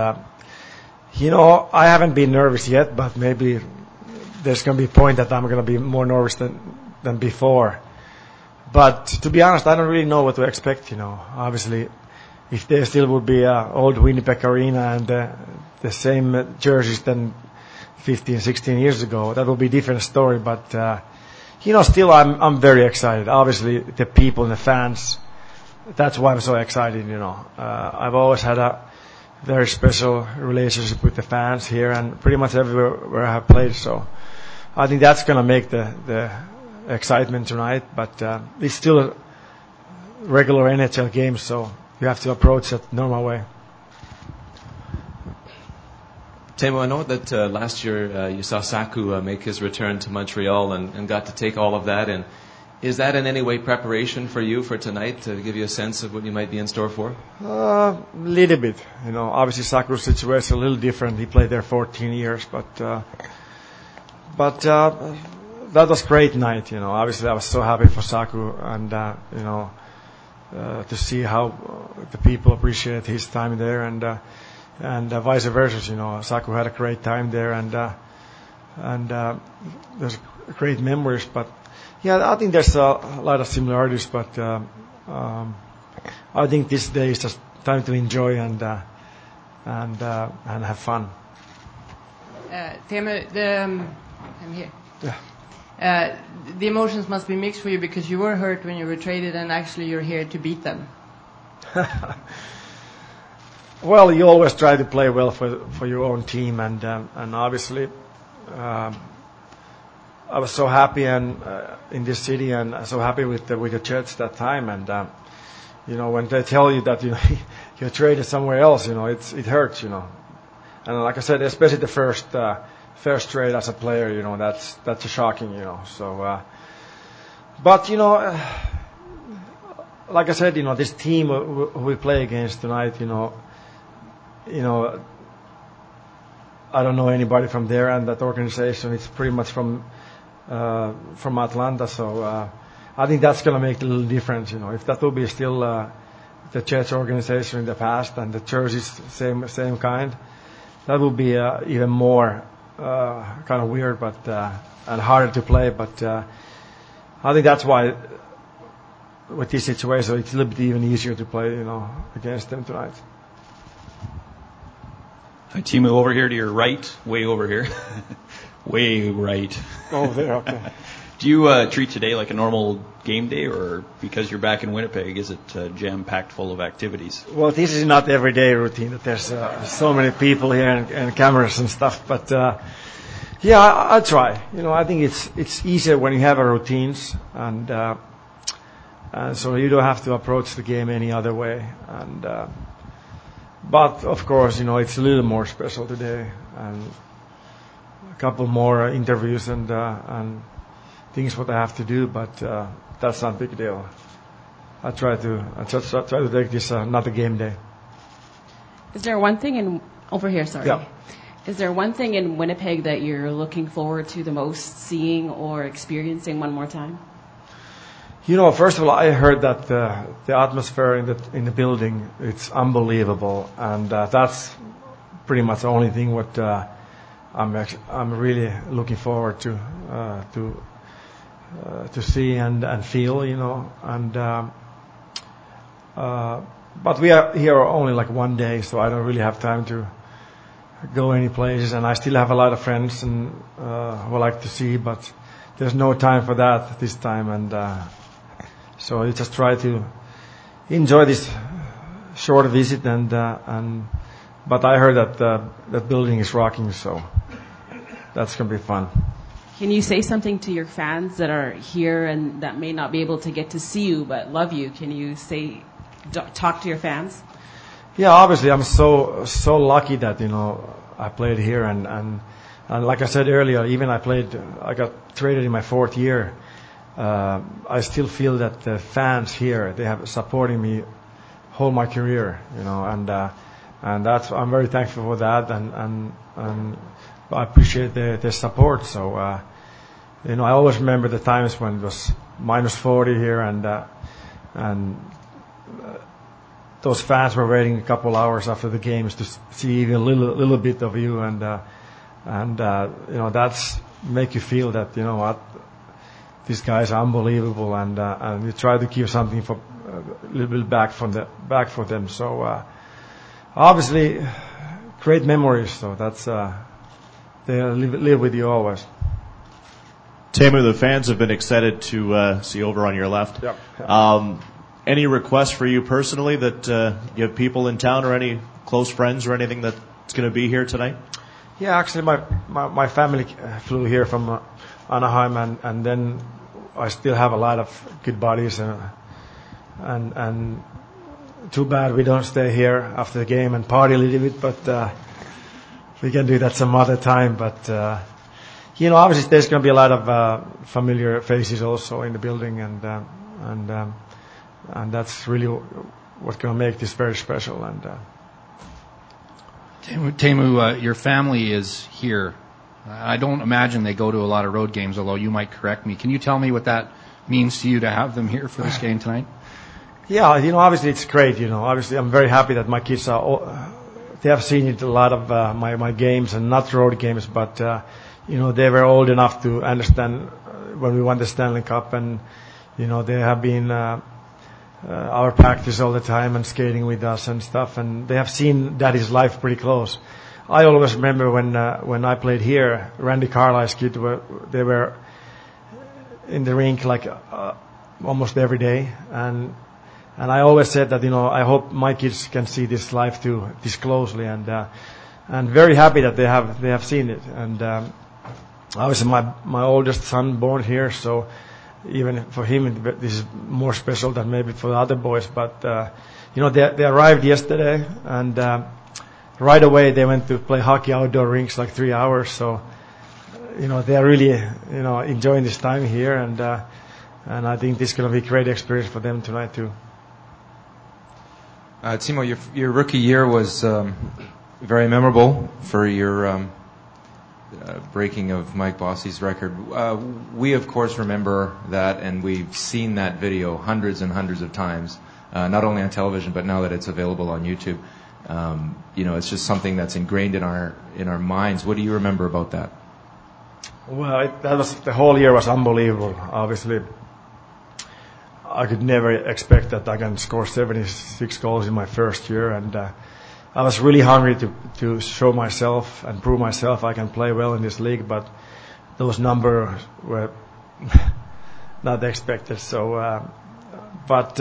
I haven't been nervous yet. But maybe there's going to be a point that I'm going to be more nervous than before. But to be honest, I don't really know what to expect. Obviously, if there still would be old Winnipeg Arena and the same jerseys than 15, 16 years ago, that would be a different story. But still, I'm very excited. Obviously, the people and the fans. That's why I'm so excited. I've always had a very special relationship with the fans here and pretty much everywhere where I have played. So I think that's going to make the excitement tonight. But it's still a regular NHL game, so you have to approach it normal way. Teemu, I know that last year you saw Saku make his return to Montreal and got to take all of that. And is that in any way preparation for you for tonight to give you a sense of what you might be in store for? Little bit. Obviously Saku's situation is a little different. He played there 14 years, but that was great night. Obviously I was so happy for Saku and to see how the people appreciate his time there and vice versa. Saku had a great time there and there's great memories, but. Yeah, I think there's a lot of similarities, but I think this day is just time to enjoy and have fun. Teemu, I'm here. Yeah. The emotions must be mixed for you because you were hurt when you were traded, and actually you're here to beat them. Well, you always try to play well for your own team, and obviously. I was so happy in this city and so happy with the Jets that time. And, when they tell you that, you're traded somewhere else, it hurts, And like I said, especially the first trade as a player, that's shocking, So, but, like I said, this team who we play against tonight, I don't know anybody from there and that organization. It's pretty much from Atlanta, so I think that's going to make a little difference. If that will be still the Jets organization in the past and the jerseys same kind, that would be even more kind of weird, but and harder to play. But I think that's why with this situation it's a little bit even easier to play, against them tonight. Hi, Teemu, over here to your right, way over here. Way right. Oh, there, okay. Do you treat today like a normal game day, or because you're back in Winnipeg, is it jam-packed full of activities? Well, this is not everyday routine. That there's so many people here and cameras and stuff. But yeah, I try. I think it's easier when you have a routines, and so you don't have to approach the game any other way. And but of course, it's a little more special today, and a couple more interviews and things what I have to do, but that's not a big deal. I just try to take this not a game day. Is there one thing over here? Sorry. Yeah. Is there one thing in Winnipeg that you're looking forward to the most, seeing or experiencing one more time? First of all, I heard that the atmosphere in the building, it's unbelievable, and that's pretty much the only thing what I'm really looking forward to see and feel, and but we are here only like one day, so I don't really have time to go any places, and I still have a lot of friends and who I like to see, but there's no time for that this time, and so you just try to enjoy this short visit, but I heard that that building is rocking, so that's going to be fun. Can you say something to your fans that are here and that may not be able to get to see you but love you? Can you talk to your fans? Yeah, obviously I'm so lucky that I played here, and like I said earlier, even I got traded in my fourth year. I still feel that the fans here, they have supporting me whole my career, and that's, I'm very thankful for that, and I appreciate their support. So I always remember the times when it was -40 here, and those fans were waiting a couple hours after the games to see even a little bit of you, and that's make you feel that what these guys are unbelievable, and you try to give something for a little bit back for them. So obviously, great memories. So that's they live with you always. Teemu, the fans have been excited to see over on your left. Yep. Any requests for you personally that you have people in town or any close friends or anything that's going to be here tonight? Yeah, actually, my family flew here from Anaheim, and then I still have a lot of good buddies, and too bad we don't stay here after the game and party a little bit, but we can do that some other time. But obviously there's going to be a lot of familiar faces also in the building, and that's really what's going to make this very special. And Teemu, your family is here. I don't imagine they go to a lot of road games, although you might correct me. Can you tell me what that means to you to have them here for this game tonight? Yeah, obviously it's great. Obviously I'm very happy that my kids they have seen it a lot of my games, and not road games, but they were old enough to understand when we won the Stanley Cup, and they have been our practice all the time and skating with us and stuff, and they have seen Daddy's life pretty close. I always remember when I played here, Randy Carlyle's kids they were in the rink like almost every day, and I always said that I hope my kids can see this life too, this closely, and very happy that they have seen it. And obviously my oldest son born here, so even for him this is more special than maybe for the other boys. But they arrived yesterday, and right away they went to play hockey outdoor rinks like 3 hours. So they are really enjoying this time here, and I think this is going to be a great experience for them tonight too. Timo, your rookie year was very memorable for your breaking of Mike Bossy's record. We, of course, remember that, and we've seen that video hundreds and hundreds of times, not only on television, but now that it's available on YouTube. It's just something that's ingrained in our minds. What do you remember about that? Well, the whole year was unbelievable. Obviously, I could never expect that I can score 76 goals in my first year, and I was really hungry to show myself and prove myself I can play well in this league, but those numbers were not expected. So, but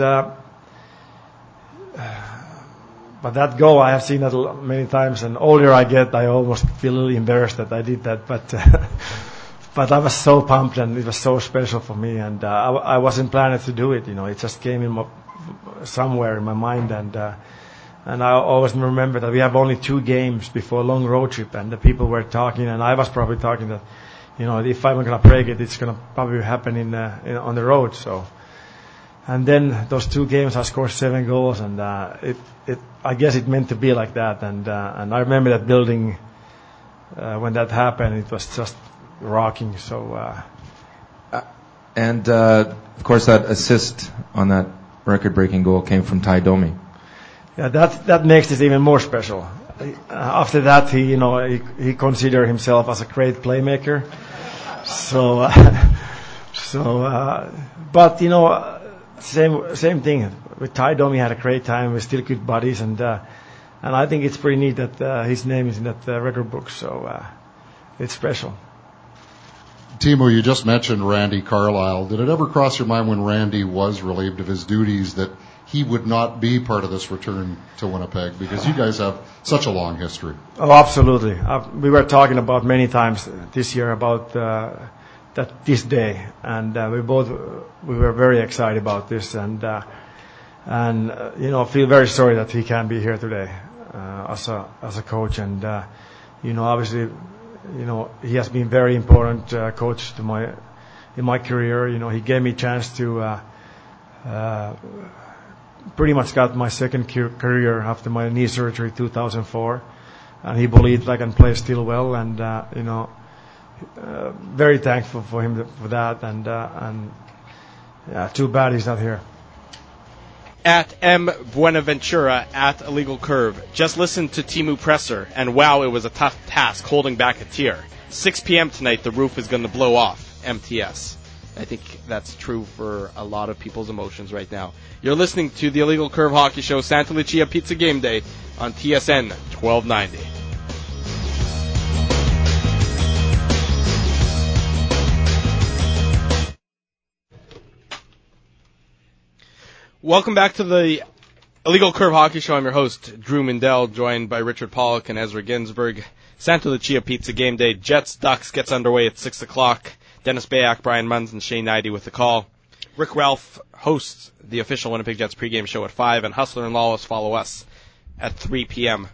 that goal, I have seen that many times, and older I get, I almost feel a little embarrassed that I did that, but I was so pumped, and it was so special for me, and I wasn't planning to do it. It just came in somewhere in my mind, and I always remember that we have only 2 games before a long road trip, and the people were talking, and I was probably talking that, if I'm going to break it, it's going to probably happen on the road. So, and then those 2 games, I scored 7 goals, and I guess it meant to be like that. And I remember that building when that happened, it was just rocking. So, and of course, that assist on that record-breaking goal came from Ty Domi. Yeah, that makes it even more special. After that, he considered himself as a great playmaker. So, but same thing with Ty Domi. Had a great time. We're still good buddies, and I think it's pretty neat that his name is in that record book. So it's special. Timo, you just mentioned Randy Carlyle. Did it ever cross your mind when Randy was relieved of his duties that he would not be part of this return to Winnipeg, because you guys have such a long history? Oh, absolutely. We were talking about many times this year about this day, and we were very excited about this, and feel very sorry that he can't be here today as a coach, and obviously he has been very important coach in my career. He gave me a chance to pretty much got my second career after my knee surgery 2004, and he believed I can play still well, and very thankful for him for that, and too bad he's not here. At M. Buenaventura, at Illegal Curve. Just listen to Timu Presser, and wow, it was a tough task holding back a tear. 6 p.m. tonight, the roof is going to blow off. MTS. I think that's true for a lot of people's emotions right now. You're listening to the Illegal Curve Hockey Show, Santa Lucia Pizza Game Day on TSN 1290. Welcome back to the Illegal Curve Hockey Show. I'm your host, Drew Mindell, joined by Richard Pollock and Ezra Ginsberg. Santa Lucia Pizza Game Day. Jets Ducks gets underway at 6 o'clock. Dennis Bayak, Brian Munns, and Shane Knighty with the call. Rick Ralph hosts the official Winnipeg Jets pregame show at 5, and Hustler and Lawless follow us at 3 p.m.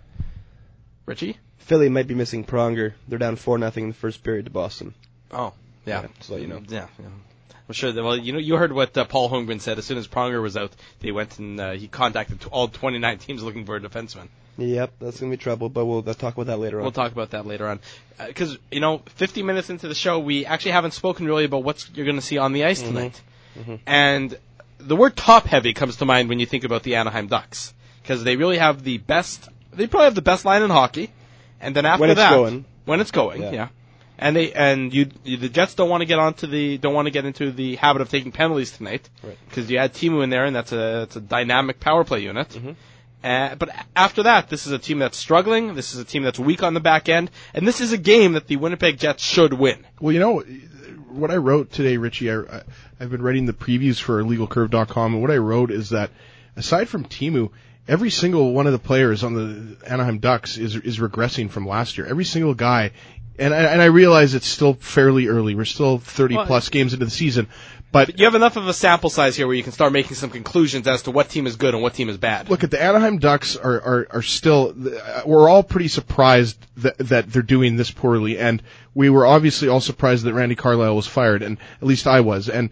Richie? Philly might be missing Pronger. They're down 4-0 in the first period to Boston. Oh, yeah. Just let you know. Yeah. I'm sure. Well, you heard what Paul Holmgren said. As soon as Pronger was out, they went and he contacted all 29 teams looking for a defenseman. Yep, that's going to be trouble, but we'll talk about that later on. We'll talk about that later on. Because, 50 minutes into the show, we actually haven't spoken really about what you're going to see on the ice tonight. Mm-hmm. And the word top-heavy comes to mind when you think about the Anaheim Ducks. Because they really have they probably have the best line in hockey. And then after when it's going, yeah. And the Jets don't want to get into the habit of taking penalties tonight, because you had Timu in there, and that's a dynamic power play unit. Mm-hmm. But after that, this is a team that's struggling. This is a team that's weak on the back end, and this is a game that the Winnipeg Jets should win. Well, what I wrote today, Richie, I've been writing the previews for LegalCurve.com, and what I wrote is that aside from Timu, every single one of the players on the Anaheim Ducks is regressing from last year. Every single guy. And I realize it's still fairly early. We're still 30-plus games into the season. But you have enough of a sample size here where you can start making some conclusions as to what team is good and what team is bad. Look, at the Anaheim Ducks are still... We're all pretty surprised that they're doing this poorly. And we were obviously all surprised that Randy Carlyle was fired. And at least I was. And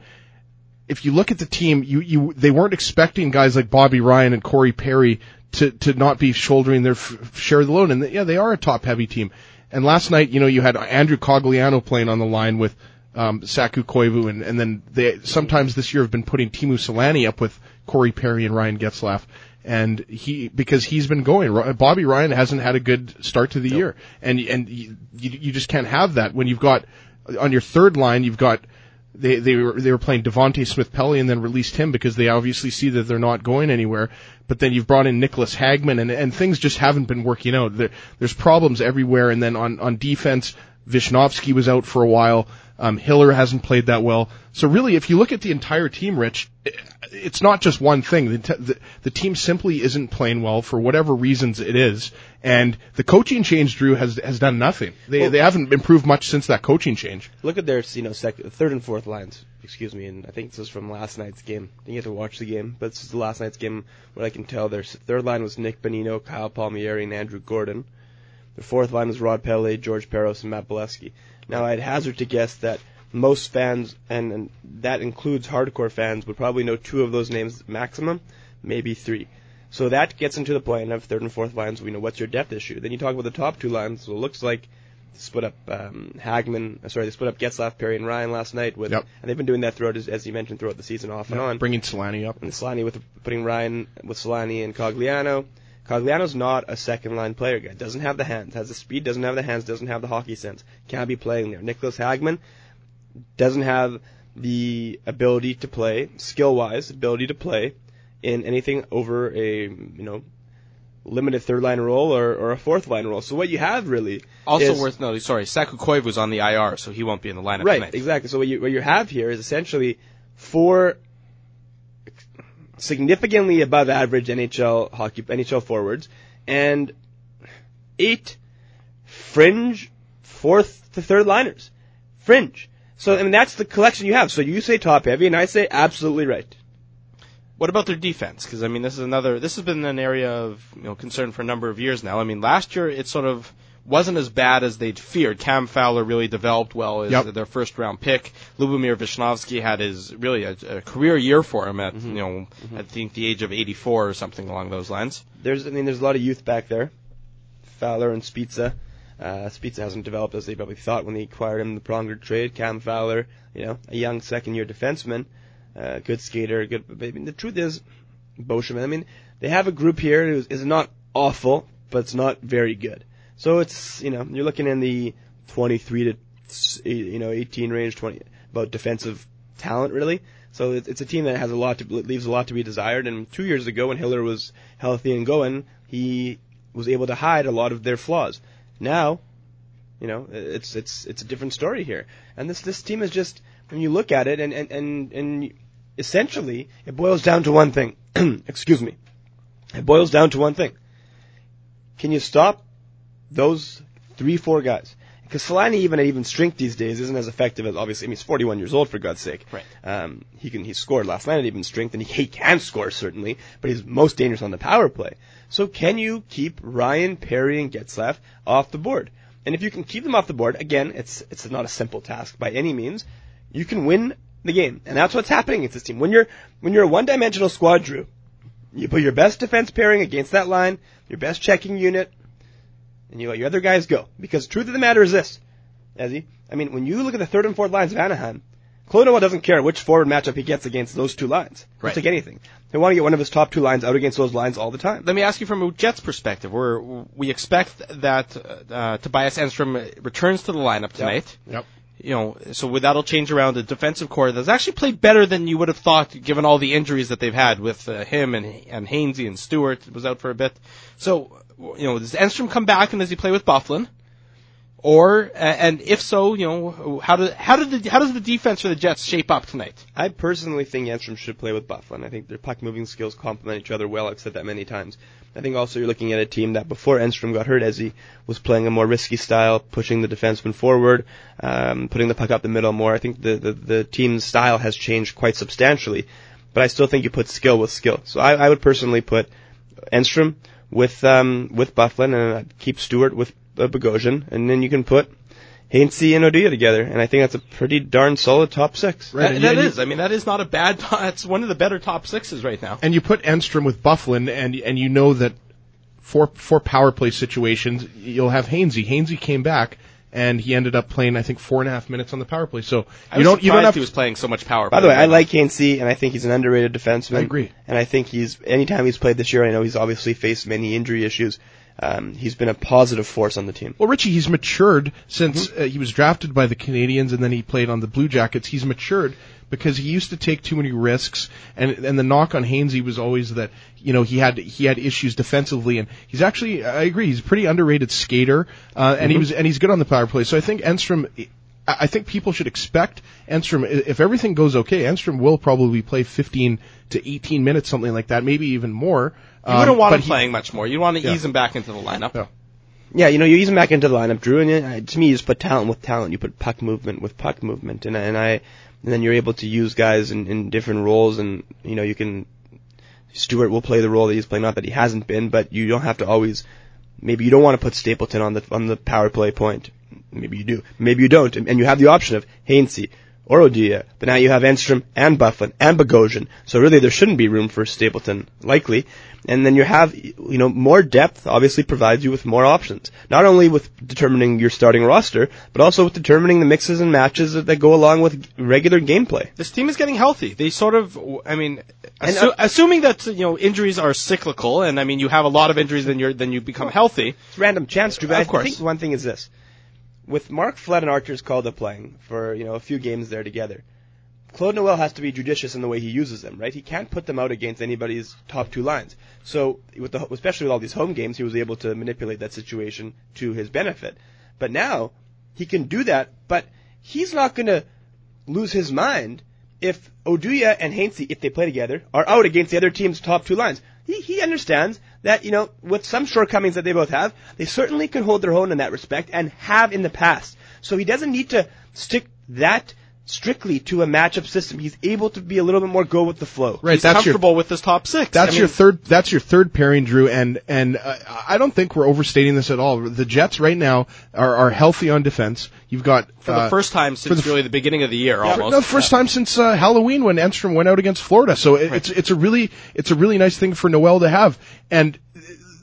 if you look at the team, they weren't expecting guys like Bobby Ryan and Corey Perry to not be shouldering their share of the load. And they are a top-heavy team. And last night, you had Andrew Cogliano playing on the line with Saku Koivu, and then they sometimes this year have been putting Timu Solani up with Corey Perry and Ryan Getzlaf, and because he's been going. Bobby Ryan hasn't had a good start to the year, and you just can't have that when you've got on your third line you've got. They were playing Devontae Smith-Pelly and then released him because they obviously see that they're not going anywhere. But then you've brought in Nicholas Hagman and things just haven't been working out. There's problems everywhere. And then on defense, Visnovsky was out for a while. Hiller hasn't played that well. So really, if you look at the entire team, Rich, it's not just one thing. The team simply isn't playing well for whatever reasons it is. And the coaching change, Drew, has done nothing. They haven't improved much since that coaching change. Look at their third and fourth lines. And I think this was from last night's game. I think you have to watch the game, but this is the last night's game. What I can tell, their third line was Nick Bonino, Kyle Palmieri, and Andrew Gordon. The fourth line was Rod Pele, George Peros, and Matt Bolesky. Now, I'd hazard to guess that most fans, and that includes hardcore fans, would probably know two of those names maximum, maybe three. So that gets into the point of third and fourth lines. We know what's your depth issue. Then you talk about the top two lines. So it looks like they split up Getzlaf, Perry, and Ryan last night. And they've been doing that throughout, as you mentioned, throughout the season, off and on. Bringing Solani up. And Solani putting Ryan with Solani and Cogliano. Cogliano's not a second-line player guy. Doesn't have the hands. Has the speed, doesn't have the hands, doesn't have the hockey sense. Can't be playing there. Nicholas Hagman doesn't have the ability to play, skill-wise, ability to play in anything over a, limited third-line role or a fourth-line role. So what you have really worth noting, Saku Koivu was on the IR, so he won't be in the lineup tonight. Right, exactly. So what you have here is essentially 4 significantly above average NHL forwards, and 8 fringe fourth to third liners. Fringe. So, that's the collection you have. So you say top heavy, and I say absolutely right. What about their defense? Because, this has been an area of, concern for a number of years now. Last year it sort of wasn't as bad as they'd feared. Cam Fowler really developed well as their first round pick. Lubomir Visnovsky had a career year for him at, I think the age of 84 or something along those lines. There's a lot of youth back there. Fowler and Spezza. Spezza hasn't developed as they probably thought when they acquired him in the Pronger trade. Cam Fowler, a young second-year defenseman, good skater, good. But the truth is, Beauchemin. I mean, they have a group here who is not awful, but it's not very good. So it's, you're looking in the 23 to, 18 range, 20, about defensive talent, really. So it's a team that has leaves a lot to be desired. And 2 years ago, when Hiller was healthy and going, he was able to hide a lot of their flaws. Now, it's a different story here. And this team is just, when you look at it, and essentially, it boils down to one thing. Excuse me. It boils down to one thing. Can you stop those 3-4 guys? Because Selanne, even at even strength these days, isn't as effective as, obviously, he's 41 years old, for God's sake. Right. He scored last night at even strength, and he can score, certainly, but he's most dangerous on the power play. So can you keep Ryan, Perry, and Getzlaf off the board? And if you can keep them off the board, again, it's not a simple task by any means, you can win the game. And that's what's happening with this team. When you're a one-dimensional squad, Drew, you put your best defense pairing against that line, your best checking unit, and you let your other guys go. Because the truth of the matter is this, Ezzy. I mean, when you look at the third and fourth lines of Anaheim, Claude Noel doesn't care which forward matchup he gets against those two lines. He'll take anything. They want to get one of his top two lines out against those lines all the time. Let me ask you from a Jets perspective. We expect that Tobias Enstrom returns to the lineup tonight. Yep. So that'll change around the defensive core that's actually played better than you would have thought, given all the injuries that they've had with him and Hainsey and Stewart was out for a bit. So, does Enstrom come back and does he play with Byfuglien? Or, and if so, how does the defense for the Jets shape up tonight? I personally think Enstrom should play with Byfuglien. I think their puck moving skills complement each other well. I've said that many times. I think also you're looking at a team that before Enstrom got hurt, as he was playing a more risky style, pushing the defenseman forward, putting the puck up the middle more. I think the team's style has changed quite substantially, but I still think you put skill with skill. So I would personally put Enstrom with Byfuglien, and I'd keep Stewart with Bogosian, and then you can put Hainsey and O'Dia together, and I think that's a pretty darn solid top six. Right, that is. I mean, that is not a bad. It's one of the better top sixes right now. And you put Enstrom with Byfuglien, and you know that for power play situations, you'll have Hainsey. Hainsey came back, and he ended up playing, I think, 4.5 minutes on the power play. So you don't have he was playing so much power play. By the way, I like Hainsey, and I think he's an underrated defenseman. I agree. And I think anytime he's played this year, I know he's obviously faced many injury issues. He's been a positive force on the team. Well, Richie, he's matured since he was drafted by the Canadians, and then he played on the Blue Jackets. He's matured because he used to take too many risks, and the knock on Hainsey was always that he had issues defensively, and he's actually, I agree, he's a pretty underrated skater, and he's good on the power play. So I think Enstrom. I think people should expect Enstrom, if everything goes okay, Enstrom will probably play 15 to 18 minutes, something like that, maybe even more. You wouldn't want him playing much more. You want to ease him back into the lineup. Yeah, you ease him back into the lineup, Drew, and to me, you just put talent with talent. You put puck movement with puck movement, and then you're able to use guys in different roles, and you can. Stewart will play the role that he's playing, not that he hasn't been, but you don't have to always. Maybe you don't want to put Stapleton on the power play point. Maybe you do. Maybe you don't. And you have the option of Hainsey or O'Dia. But now you have Enstrom and Byfuglien and Bogosian. So really there shouldn't be room for Stapleton, likely. And then you have, more depth obviously provides you with more options. Not only with determining your starting roster, but also with determining the mixes and matches that go along with regular gameplay. This team is getting healthy. They sort of, assuming that, injuries are cyclical, and you have a lot of injuries, then you become healthy. It's random chance, Drew. Of course. I think one thing is this. With Mark Flett and Arturs Calda playing for, a few games there together, Claude Noel has to be judicious in the way he uses them, right? He can't put them out against anybody's top two lines. So, especially with all these home games, he was able to manipulate that situation to his benefit. But now, he can do that, but he's not going to lose his mind if O'Dia and Hainsey, if they play together, are out against the other team's top two lines. He understands that, with some shortcomings that they both have, they certainly can hold their own in that respect and have in the past. So he doesn't need to stick that strictly to a matchup system. He's able to be a little bit more go with the flow. Right, he's comfortable with his top six. That's your third pairing, Drew, and I don't think we're overstating this at all. The Jets right now are healthy on defense. You've got for the first time since really the beginning of the year, almost. No, first time since Halloween when Enstrom went out against Florida. So it's a really nice thing for Noel to have. And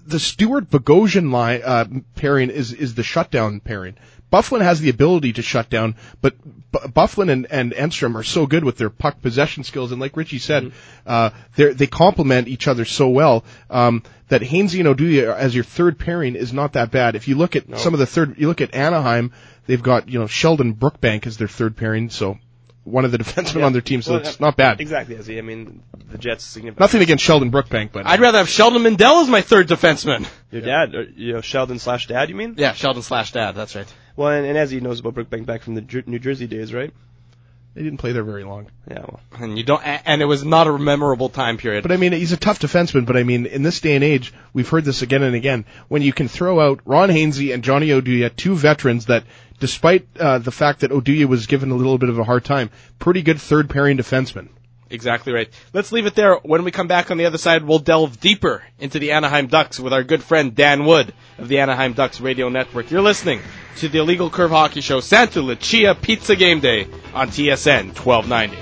the Stewart Bogosian line pairing is the shutdown pairing. Byfuglien has the ability to shut down, but Byfuglien and Enstrom are so good with their puck possession skills, and like Richie said, they complement each other so well that Hainsey and Oduya as your third pairing is not that bad. If you look at some of the third, you look at Anaheim, they've got Sheldon Brookbank as their third pairing, so one of the defensemen on their team, so it's not bad. Exactly, Ezzy. I mean, the Jets significant. Nothing against Sheldon Brookbank, but I'd rather have Sheldon Mindell as my third defenseman. Your dad, or, Sheldon/dad, you mean? Yeah, Sheldon/dad. That's right. Well, and Ezzy knows about Brookbank back from the New Jersey days, right? They didn't play there very long. Yeah, well. And it was not a memorable time period. But I mean, he's a tough defenseman, but I mean, in this day and age, we've heard this again and again, when you can throw out Ron Hainsey and Johnny Oduya, two veterans that, despite the fact that Oduya was given a little bit of a hard time, pretty good third pairing defenseman. Exactly right. Let's leave it there. When we come back on the other side, we'll delve deeper into the Anaheim Ducks with our good friend Dan Wood of the Anaheim Ducks Radio Network. You're listening to the Illegal Curve Hockey Show, Santa Lucia Pizza Game Day on TSN 1290.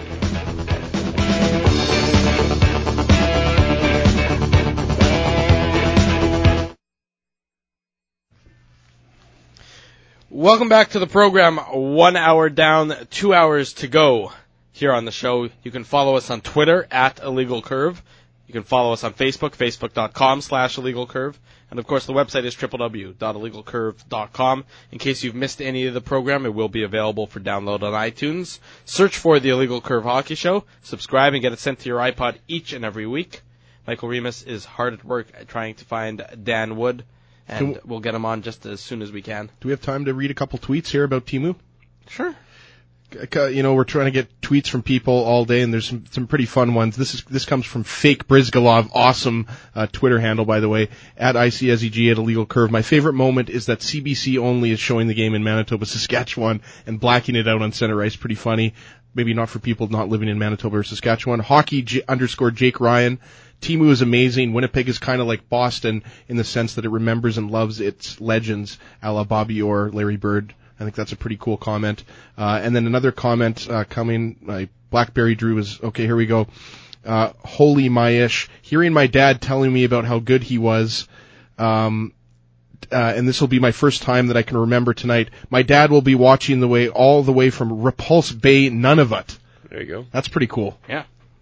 Welcome back to the program. 1 hour down, 2 hours to go here on the show. You can follow us on Twitter at Illegal Curve. You can follow us on Facebook, facebook.com/Illegal Curve. And of course, the website is www.illegalcurve.com. In case you've missed any of the program, it will be available for download on iTunes. Search for the Illegal Curve Hockey Show. Subscribe and get it sent to your iPod each and every week. Michael Remus is hard at work trying to find Dan Wood, and we'll get him on just as soon as we can. Do we have time to read a couple tweets here about Timu? Sure. We're trying to get tweets from people all day, and there's some pretty fun ones. This comes from Fake Brizgalov, awesome Twitter handle, by the way, at ICSEG at Illegal Curve. My favorite moment is that CBC only is showing the game in Manitoba, Saskatchewan, and blacking it out on center ice. Pretty funny. Maybe not for people not living in Manitoba or Saskatchewan. Hockey _ Jake Ryan. Timu is amazing. Winnipeg is kind of like Boston in the sense that it remembers and loves its legends, a la Bobby Orr, Larry Bird. I think that's a pretty cool comment. And then another comment coming, Blackberry Drew is, okay, here we go. Holy my-ish. Hearing my dad telling me about how good he was, and this will be my first time that I can remember tonight. My dad will be watching all the way from Repulse Bay, Nunavut. There you go. That's pretty cool. Yeah.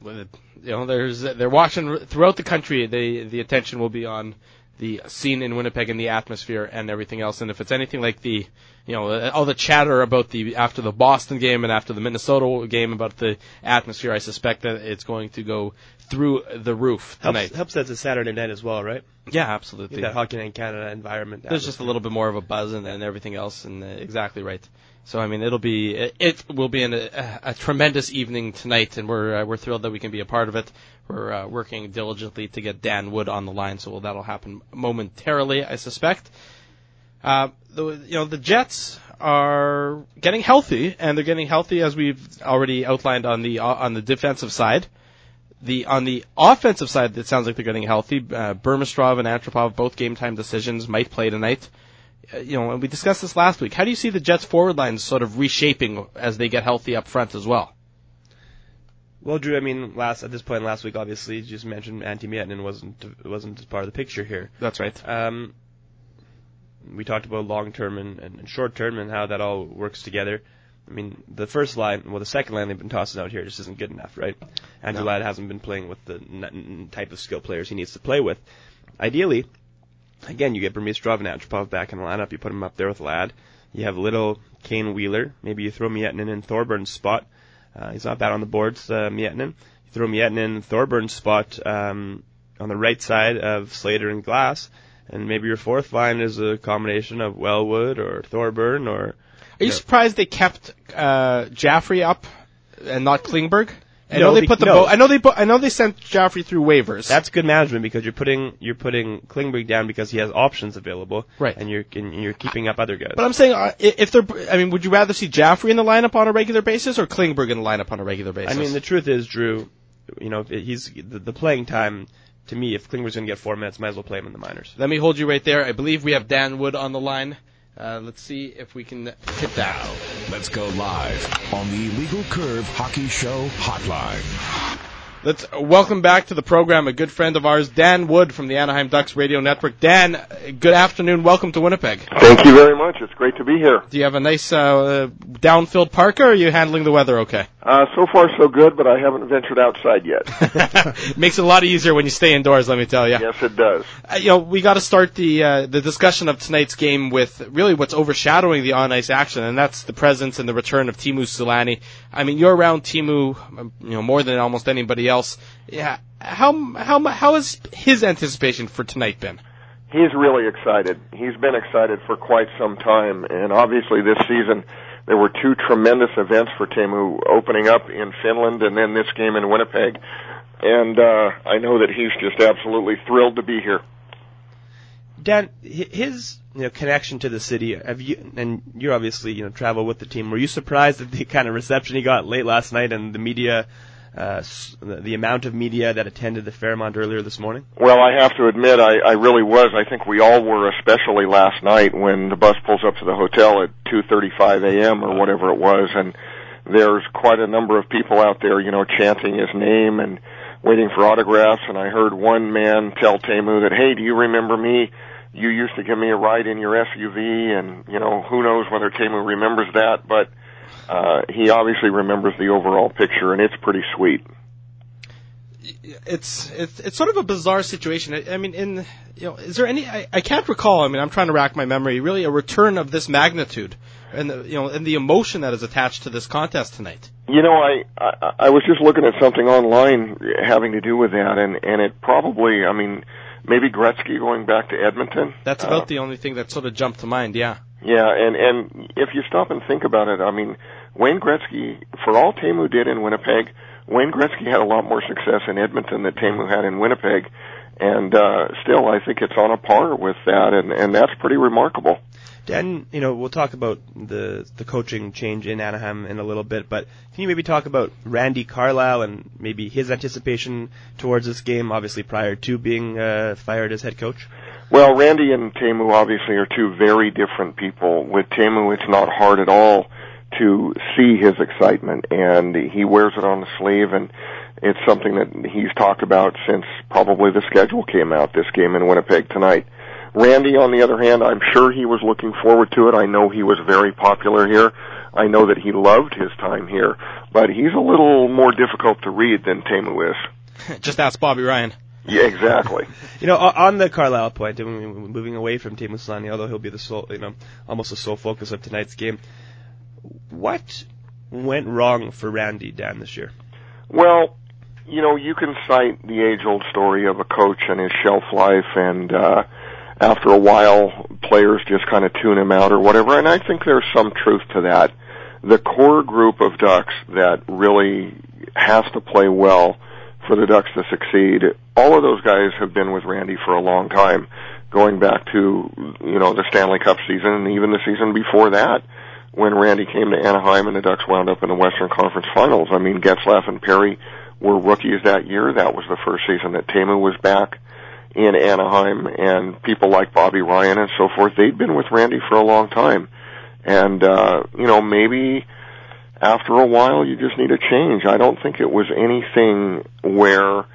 They're watching throughout the country. The attention will be on the scene in Winnipeg and the atmosphere and everything else. And if it's anything like all the chatter about after the Boston game and after the Minnesota game about the atmosphere, I suspect that it's going to go through the roof tonight. Helps that it's a Saturday night as well, right? Yeah, absolutely. That Hockey Night in Canada environment. There's just a little bit more of a buzz and everything else, and exactly right. So I mean, it will be a tremendous evening tonight, and we're thrilled that we can be a part of it. We're working diligently to get Dan Wood on the line, so that'll happen momentarily, I suspect. The Jets are getting healthy, and they're getting healthy as we've already outlined on the defensive side. On the offensive side, it sounds like they're getting healthy. Burmistrov and Antropov, both game time decisions, might play tonight. And we discussed this last week. How do you see the Jets' forward lines sort of reshaping as they get healthy up front as well? Well, Drew, I mean, at this point last week, obviously, you just mentioned Antti Miettinen wasn't part of the picture here. That's right. We talked about long term and short term and how that all works together. I mean, the second line they've been tossing out here just isn't good enough, right? Andrew Ladd hasn't been playing with the type of skill players he needs to play with. Ideally, again, you get Burmistrov and Antropov back in the lineup. You put him up there with Ladd. You have little Kane Wheeler. Maybe you throw Miettinen in Thorburns' spot. He's not bad on the boards, Miettinen. You throw Miettinen in Thorburns' spot on the right side of Slater and Glass, and maybe your fourth line is a combination of Wellwood or Thorburn or... Are you surprised they kept Jaffrey up and not Klingberg? I know they sent Jaffrey through waivers. That's good management because you're putting Klingberg down because he has options available, right? And you're keeping up other guys. But I'm saying, would you rather see Jaffrey in the lineup on a regular basis or Klingberg in the lineup on a regular basis? I mean, the truth is, Drew, he's the playing time. To me, if Klingberg's going to get 4 minutes, might as well play him in the minors. Let me hold you right there. I believe we have Dan Wood on the line. Let's see if we can hit that. Let's go live on the Illegal Curve Hockey Show Hotline. Let's welcome back to the program a good friend of ours, Dan Wood from the Anaheim Ducks Radio Network. Dan, good afternoon. Welcome to Winnipeg. Thank you very much. It's great to be here. Do you have a nice down-filled parka, or are you handling the weather okay? So far so good, but I haven't ventured outside yet. Makes it a lot easier when you stay indoors, let me tell you. Yes, it does. We got to start the discussion of tonight's game with really what's overshadowing the on-ice action, and that's the presence and the return of Teemu Selanne. I mean, you're around Teemu, more than almost anybody else. Yeah, how has his anticipation for tonight been? He's really excited. He's been excited for quite some time, and obviously this season there were two tremendous events for Teemu, opening up in Finland and then this game in Winnipeg. And I know that he's just absolutely thrilled to be here. Dan, his connection to the city, and you obviously travel with the team. Were you surprised at the kind of reception he got late last night and the media, the amount of media that attended the Fairmont earlier this morning? Well, I have to admit, I really was. I think we all were, especially last night when the bus pulls up to the hotel at 2:35 a.m. or whatever it was, and there's quite a number of people out there, chanting his name and waiting for autographs. And I heard one man tell Teemu that, "Hey, do you remember me? You used to give me a ride in your SUV," and, who knows whether Teemu remembers that, but he obviously remembers the overall picture, and it's pretty sweet. It's sort of a bizarre situation. I mean, is there any? I can't recall. I mean, I'm trying to rack my memory. Really, a return of this magnitude, and and the emotion that is attached to this contest tonight. I was just looking at something online having to do with that, and it probably, maybe Gretzky going back to Edmonton. That's about the only thing that sort of jumped to mind. Yeah. Yeah, and if you stop and think about it, Wayne Gretzky, for all Teemu did in Winnipeg, Wayne Gretzky had a lot more success in Edmonton than Teemu had in Winnipeg, and still I think it's on a par with that, and that's pretty remarkable. Dan, we'll talk about the coaching change in Anaheim in a little bit, but can you maybe talk about Randy Carlyle and maybe his anticipation towards this game, obviously prior to being fired as head coach? Well, Randy and Teemu obviously are two very different people. With Teemu, it's not hard at all to see his excitement, and he wears it on the sleeve, and it's something that he's talked about since probably the schedule came out, this game in Winnipeg tonight. Randy, on the other hand, I'm sure he was looking forward to it. I know he was very popular here. I know that he loved his time here, but he's a little more difficult to read than Teemu is. Just ask Bobby Ryan. Yeah, exactly. On the Carlisle point, moving away from Teemu Selanne, although he'll be the sole, almost the sole focus of tonight's game, what went wrong for Randy, Dan, this year? Well, you can cite the age-old story of a coach and his shelf life, and after a while, players just kind of tune him out or whatever, and I think there's some truth to that. The core group of Ducks that really has to play well for the Ducks to succeed, all of those guys have been with Randy for a long time, going back to, the Stanley Cup season and even the season before that, when Randy came to Anaheim and the Ducks wound up in the Western Conference Finals. Getzlaff and Perry were rookies that year. That was the first season that Teemu was back in Anaheim, and people like Bobby Ryan and so forth, they'd been with Randy for a long time. And, maybe after a while you just need a change. I don't think it was anything where,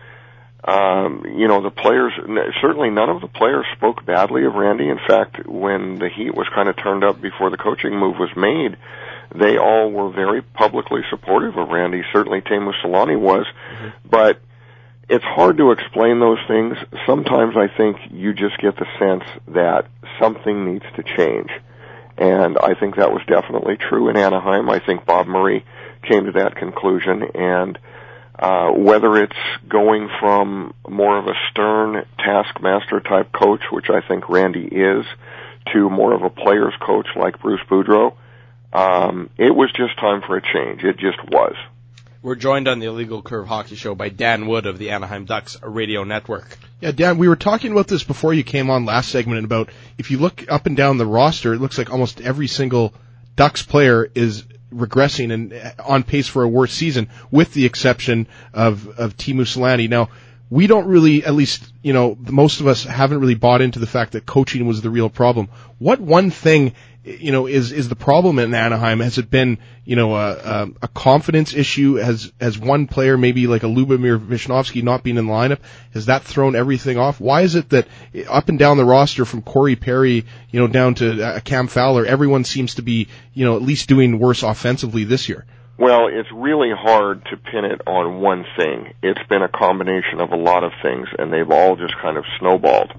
the players, certainly none of the players spoke badly of Randy. In fact, when the heat was kind of turned up before the coaching move was made, they all were very publicly supportive of Randy. Certainly Teemu Selanne was, but it's hard to explain those things. Sometimes I think you just get the sense that something needs to change. And I think that was definitely true in Anaheim. I think Bob Murray came to that conclusion. And whether it's going from more of a stern taskmaster type coach, which I think Randy is, to more of a player's coach like Bruce Boudreau, it was just time for a change. It just was. We're joined on the Illegal Curve Hockey Show by Dan Wood of the Anaheim Ducks Radio Network. Yeah, Dan, we were talking about this before you came on last segment about if you look up and down the roster, it looks like almost every single Ducks player is regressing and on pace for a worse season, with the exception of Teemu Selanne. Now, we don't really, at least, most of us haven't really bought into the fact that coaching was the real problem. What one thing, is the problem in Anaheim? Has it been, a confidence issue? Has one player, maybe like a Lubomir Visnovsky, not being in the lineup? Has that thrown everything off? Why is it that up and down the roster, from Corey Perry, down to Cam Fowler, everyone seems to be, at least doing worse offensively this year? Well, it's really hard to pin it on one thing. It's been a combination of a lot of things, and they've all just kind of snowballed.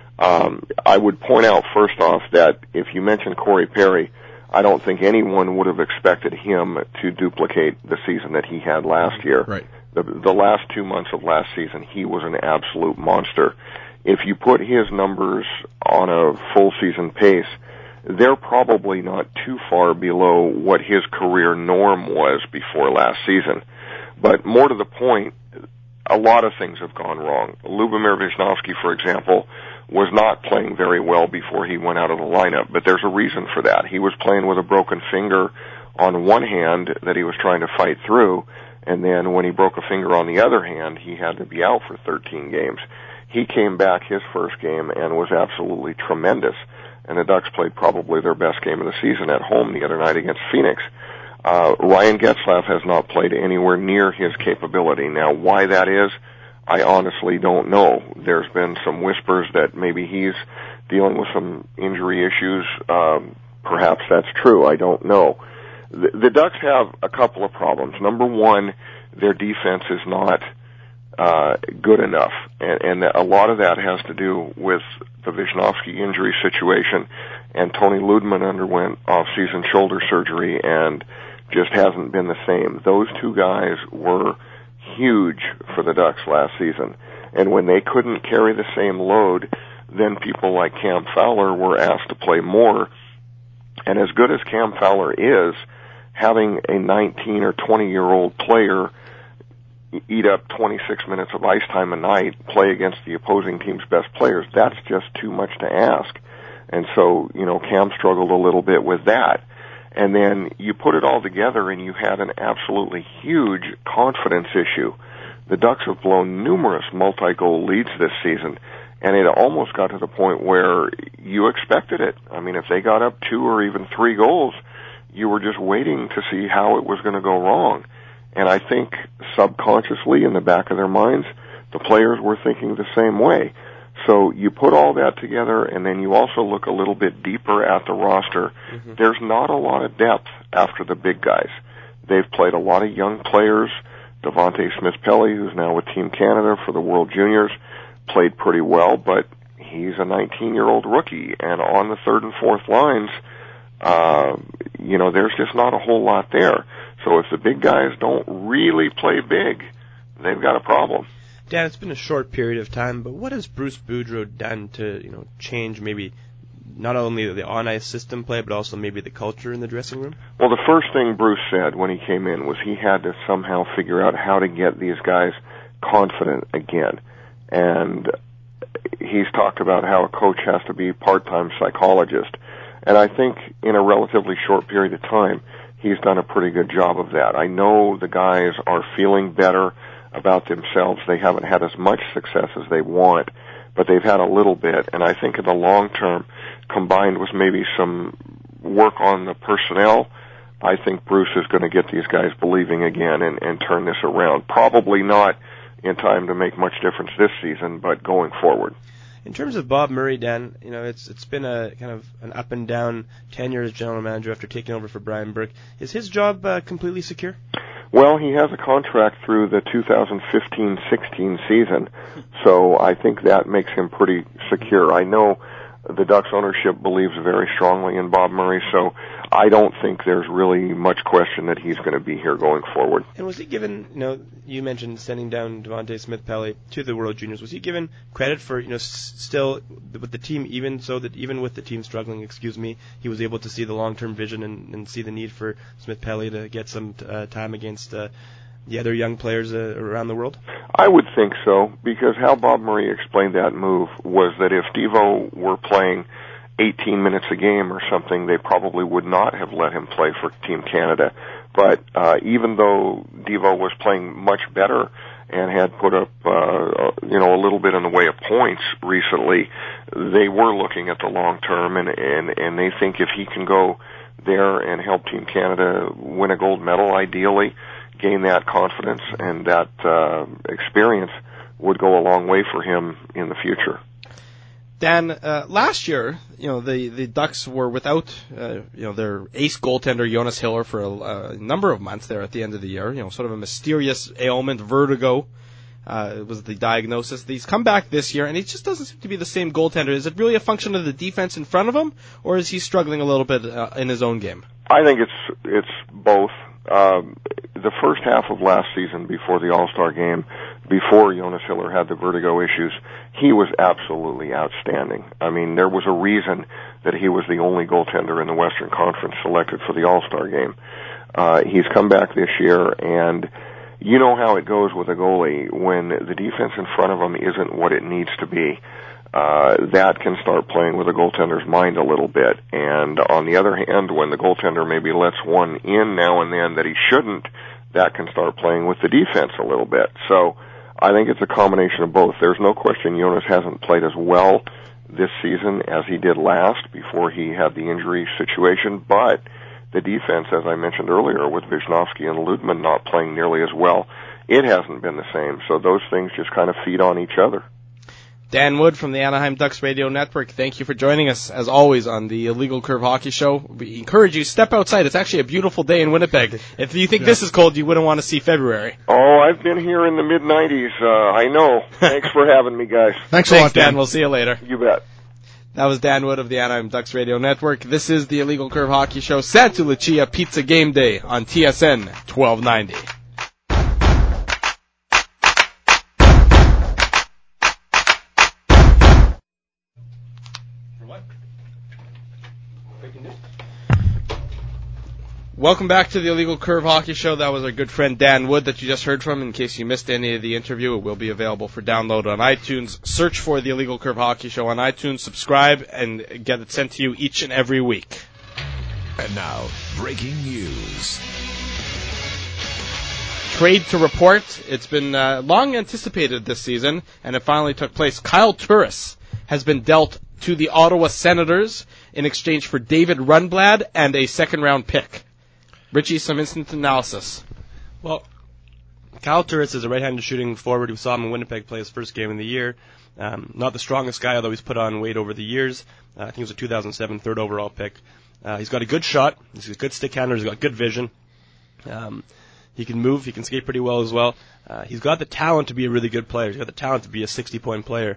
I would point out first off that if you mention Corey Perry, I don't think anyone would have expected him to duplicate the season that he had last year. Right. The last 2 months of last season, he was an absolute monster. If you put his numbers on a full season pace, they're probably not too far below what his career norm was before last season. But more to the point, a lot of things have gone wrong. Lubomir Visnovsky, for example, was not playing very well before he went out of the lineup, but there's a reason for that. He was playing with a broken finger on one hand that he was trying to fight through, and then when he broke a finger on the other hand, he had to be out for 13 games. He came back his first game and was absolutely tremendous, and the Ducks played probably their best game of the season at home the other night against Phoenix. Ryan Getzlaf has not played anywhere near his capability. Now, why that is, I honestly don't know. There's been some whispers that maybe he's dealing with some injury issues. Perhaps that's true. I don't know. The Ducks have a couple of problems. Number one, their defense is not good enough, and a lot of that has to do with the Visnovsky injury situation, and Tony Ludman underwent off-season shoulder surgery and just hasn't been the same. Those two guys were huge for the Ducks last season, and when they couldn't carry the same load, then people like Cam Fowler were asked to play more, and as good as Cam Fowler is, having a 19 or 20-year-old player eat up 26 minutes of ice time a night, play against the opposing team's best players, that's just too much to ask. And so, Cam struggled a little bit with that. And then you put it all together and you had an absolutely huge confidence issue. The Ducks have blown numerous multi-goal leads this season, and it almost got to the point where you expected it. I mean, if they got up 2 or even 3 goals, you were just waiting to see how it was going to go wrong. And I think subconsciously in the back of their minds, the players were thinking the same way. So you put all that together, and then you also look a little bit deeper at the roster. Mm-hmm. There's not a lot of depth after the big guys. They've played a lot of young players. Devontae Smith-Pelly, who's now with Team Canada for the World Juniors, played pretty well, but he's a 19-year-old rookie. And on the third and fourth lines, there's just not a whole lot there. So if the big guys don't really play big, they've got a problem. Dan, it's been a short period of time, but what has Bruce Boudreau done to, change maybe not only the on-ice system play, but also maybe the culture in the dressing room? Well, the first thing Bruce said when he came in was he had to somehow figure out how to get these guys confident again. And he's talked about how a coach has to be a part-time psychologist. And I think in a relatively short period of time, he's done a pretty good job of that. I know the guys are feeling better about themselves. They haven't had as much success as they want, but they've had a little bit. And I think in the long term, combined with maybe some work on the personnel, I think Bruce is going to get these guys believing again and turn this around. Probably not in time to make much difference this season, but going forward. In terms of Bob Murray, Dan, it's been a kind of an up and down tenure as general manager after taking over for Brian Burke. Is his job completely secure? Well, he has a contract through the 2015-16 season, so I think that makes him pretty secure. I know the Ducks ownership believes very strongly in Bob Murray, so I don't think there's really much question that he's going to be here going forward. And was he given, you mentioned sending down Devontae Smith-Pelly to the World Juniors, was he given credit for, still with the team, even with the team struggling, he was able to see the long-term vision and see the need for Smith-Pelly to get some time against the other young players around the world? I would think so, because how Bob Murray explained that move was that if Devo were playing 18 minutes a game or something, they probably would not have let him play for Team Canada. But even though Devo was playing much better and had put up, a little bit in the way of points recently, they were looking at the long term, and they think if he can go there and help Team Canada win a gold medal, ideally, gain that confidence and that experience, would go a long way for him in the future. Dan, last year, the Ducks were without, their ace goaltender Jonas Hiller for a number of months there at the end of the year. Sort of a mysterious ailment, vertigo, was the diagnosis. He's come back this year, and he just doesn't seem to be the same goaltender. Is it really a function of the defense in front of him, or is he struggling a little bit in his own game? I think it's both. The first half of last season, before the All-Star game, before Jonas Hiller had the vertigo issues, he was absolutely outstanding. I mean, there was a reason that he was the only goaltender in the Western Conference selected for the All-Star game. He's come back this year, and you know how it goes with a goalie when the defense in front of him isn't what it needs to be. That can start playing with a goaltender's mind a little bit. And on the other hand, when the goaltender maybe lets one in now and then that he shouldn't, that can start playing with the defense a little bit. So I think it's a combination of both. There's no question Jonas hasn't played as well this season as he did last before he had the injury situation, but the defense, as I mentioned earlier, with Wisnowski and Ludman not playing nearly as well, it hasn't been the same. So those things just kind of feed on each other. Dan Wood from the Anaheim Ducks Radio Network, thank you for joining us, as always, on the Illegal Curve Hockey Show. We encourage you, step outside. It's actually a beautiful day in Winnipeg. If you think this is cold, you wouldn't want to see February. Oh, I've been here in the mid-90s. I know. Thanks for having me, guys. Thanks a lot, Dan. We'll see you later. You bet. That was Dan Wood of the Anaheim Ducks Radio Network. This is the Illegal Curve Hockey Show. Santa Lucia Pizza Game Day on TSN 1290. Welcome back to the Illegal Curve Hockey Show. That was our good friend Dan Wood that you just heard from. In case you missed any of the interview, it will be available for download on iTunes. Search for the Illegal Curve Hockey Show on iTunes, subscribe, and get it sent to you each and every week. And now, breaking news. Trade to report. It's been long anticipated this season, and it finally took place. Kyle Turris has been dealt to the Ottawa Senators in exchange for David Rundblad and a second-round pick. Richie, some instant analysis. Well, Kyle Turris is a right-handed shooting forward. We saw him in Winnipeg play his first game of the year. Not the strongest guy, although he's put on weight over the years. I think he was a 2007 third overall pick. He's got a good shot. He's a good stick handler. He's got good vision. He can move. He can skate pretty well as well. He's got the talent to be a really good player. He's got the talent to be a 60-point player.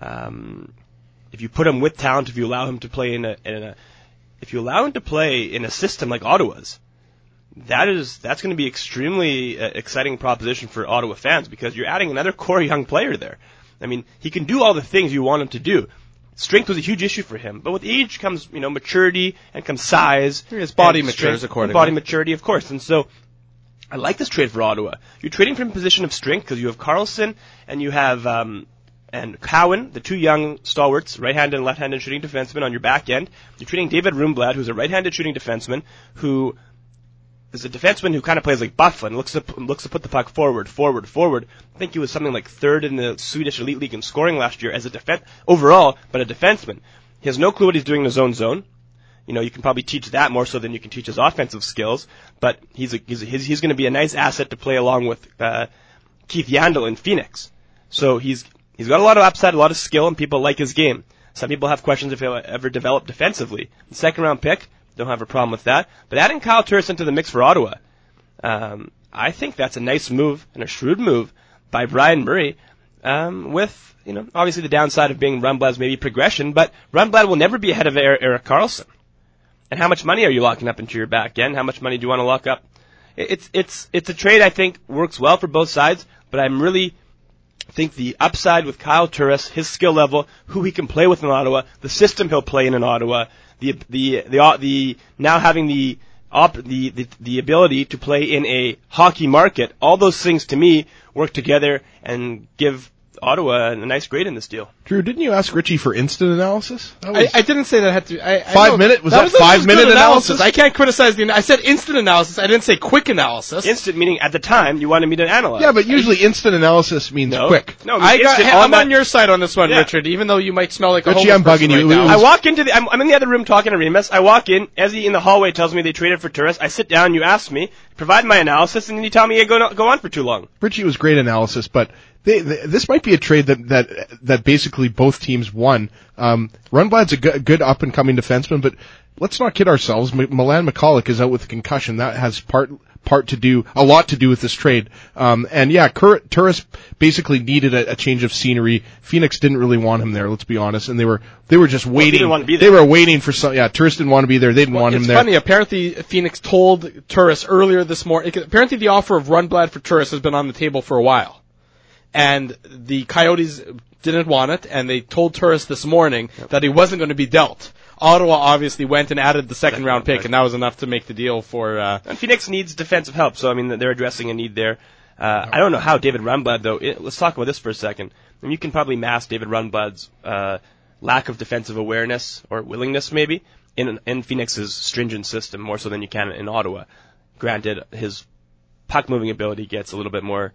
If you put him with talent, if you allow him to play if you allow him to play in a system like Ottawa's, that's going to be extremely exciting proposition for Ottawa fans because you're adding another core young player there. I mean, he can do all the things you want him to do. Strength was a huge issue for him, but with age comes, maturity and comes size. His body matures accordingly. Body maturity, of course. And so, I like this trade for Ottawa. You're trading from a position of strength because you have Carlson and you have and Cowan, the two young stalwarts, right-handed and left-handed shooting defensemen on your back end. You're trading David Rundblad, who's a right-handed shooting defenseman, who is a defenseman who kind of plays like Bufflin, looks to put the puck forward. I think he was something like third in the Swedish Elite League in scoring last year as a overall, but a defenseman. He has no clue what he's doing in his own zone. You can probably teach that more so than you can teach his offensive skills, but he's going to be a nice asset to play along with Keith Yandel in Phoenix. So he's got a lot of upside, a lot of skill, and people like his game. Some people have questions if he'll ever develop defensively. The second-round pick, don't have a problem with that. But adding Kyle Turris into the mix for Ottawa, I think that's a nice move and a shrewd move by Brian Murray, with, obviously the downside of being Rundblad's maybe progression, but Rundblad will never be ahead of Erik Karlsson. And how much money are you locking up into your back end? How much money do you want to lock up? It's a trade I think works well for both sides, but I'm really think the upside with Kyle Turris, his skill level, who he can play with in Ottawa, the system he'll play in Ottawa, the now having the ability to play in a hockey market, all those things to me work together and give Ottawa a nice grade in this deal. Drew, didn't you ask Richie for instant analysis? I didn't say that had to. 5 minute? Was that 5 minute analysis? I can't criticize I said instant analysis. I didn't say quick analysis. Instant meaning at the time you wanted me to analyze. Yeah, but usually instant analysis means quick. No, I'm on your side on this one, Richard. Even though you might smell like a Richie, I'm bugging you. Right now. I walk into I'm in the other room talking to Remus. I walk in, Ezzy in the hallway tells me they traded for Turris. I sit down, you ask me, provide my analysis, and then you tell me go on for too long. Richie was great analysis, but this might be a trade that basically both teams won. Rundblad's a good up and coming defenseman, but let's not kid ourselves. Milan McCulloch is out with a concussion. That has a lot to do with this trade. Turris basically needed a change of scenery. Phoenix didn't really want him there, let's be honest, and they were just waiting. They were waiting for some. Yeah, Turris didn't want to be there. They didn't want him there. It's funny. Apparently, Phoenix told Turris earlier this morning. Apparently, the offer of Rundblad for Turris has been on the table for a while. And the Coyotes didn't want it, and they told Turris this morning that he wasn't going to be dealt. Ottawa obviously went and added the second round pick, and that was enough to make the deal for... And Phoenix needs defensive help, so I mean they're addressing a need there. I don't know how David Rundblad, though... let's talk about this for a second. I mean, you can probably mask David Rundblad's lack of defensive awareness, or willingness maybe, in Phoenix's stringent system, more so than you can in Ottawa. Granted, his puck-moving ability gets a little bit more...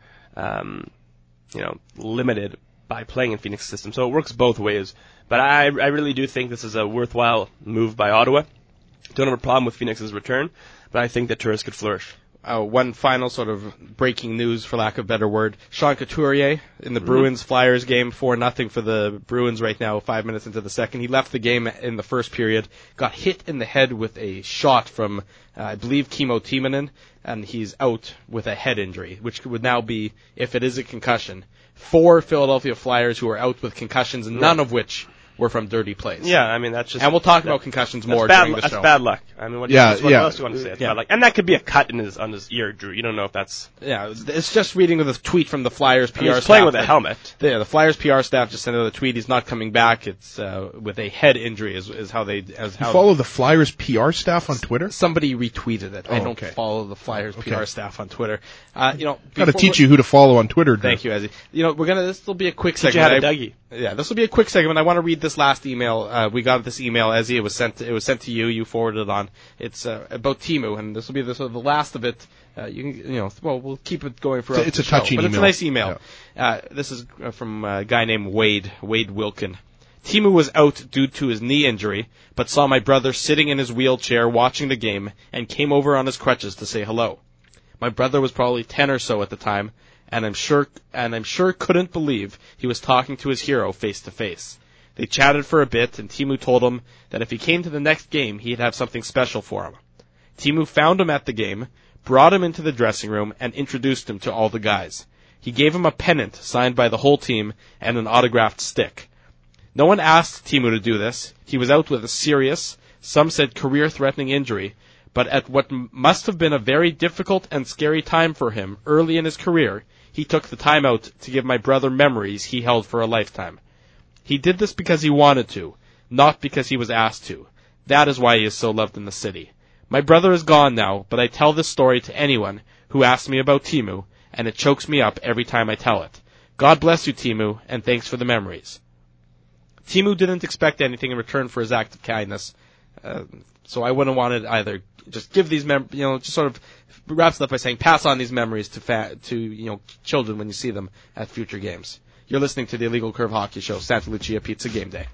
limited by playing in Phoenix system. So it works both ways. But I really do think this is a worthwhile move by Ottawa. Don't have a problem with Phoenix's return, but I think that Turris could flourish. One final sort of breaking news, for lack of a better word. Sean Couturier in the Bruins-Flyers game, 4-0 for the Bruins right now, 5 minutes into the second. He left the game in the first period, got hit in the head with a shot from, I believe, Kimmo Timonen, and he's out with a head injury, which would now be, if it is a concussion, 4 Philadelphia Flyers who are out with concussions, none of which were from dirty plays. Yeah, I mean, that's just... And we'll talk about concussions more during the show. That's bad luck. I mean, what else do you want to say? It's bad luck. And that could be a cut on his ear, Drew. You don't know if that's... Yeah, it's just reading with a tweet from the Flyers PR staff. He's playing with a helmet. Yeah, the Flyers PR staff just sent out a tweet. He's not coming back. It's with a head injury is how they... You follow the Flyers PR staff on Twitter? Somebody retweeted it. I don't follow the Flyers PR staff on Twitter. Got to teach you who to follow on Twitter, Drew. Thank you, Ezzy. This will be a quick segment. Teach you how to Dougie. Yeah, this will be a quick segment. I want to read this last email. We got this email, Ezzy. It was sent to you. You forwarded it on. It's about Timu, and this will be the last of it. We'll keep it going for. It's a touching email. It's a nice email. Yeah. This is from a guy named Wade Wilkin. Timu was out due to his knee injury, but saw my brother sitting in his wheelchair watching the game and came over on his crutches to say hello. My brother was probably 10 or so at the time, and I'm sure couldn't believe he was talking to his hero face to face. They chatted for a bit, and Timu told him that if he came to the next game, he'd have something special for him. Timu found him at the game, brought him into the dressing room, and introduced him to all the guys. He gave him a pennant signed by the whole team and an autographed stick. No one asked Timu to do this. He was out with a serious, some said career-threatening injury, but at what must have been a very difficult and scary time for him early in his career, he took the time out to give my brother memories he held for a lifetime. He did this because he wanted to, not because he was asked to. That is why he is so loved in the city. My brother is gone now, but I tell this story to anyone who asks me about Timu, and it chokes me up every time I tell it. God bless you, Timu, and thanks for the memories. Timu didn't expect anything in return for his act of kindness, so I wouldn't want it either. Just give these just sort of wraps it up by saying pass on these memories to children when you see them at future games. You're listening to the Illegal Curve Hockey Show, Santa Lucia Pizza Game Day.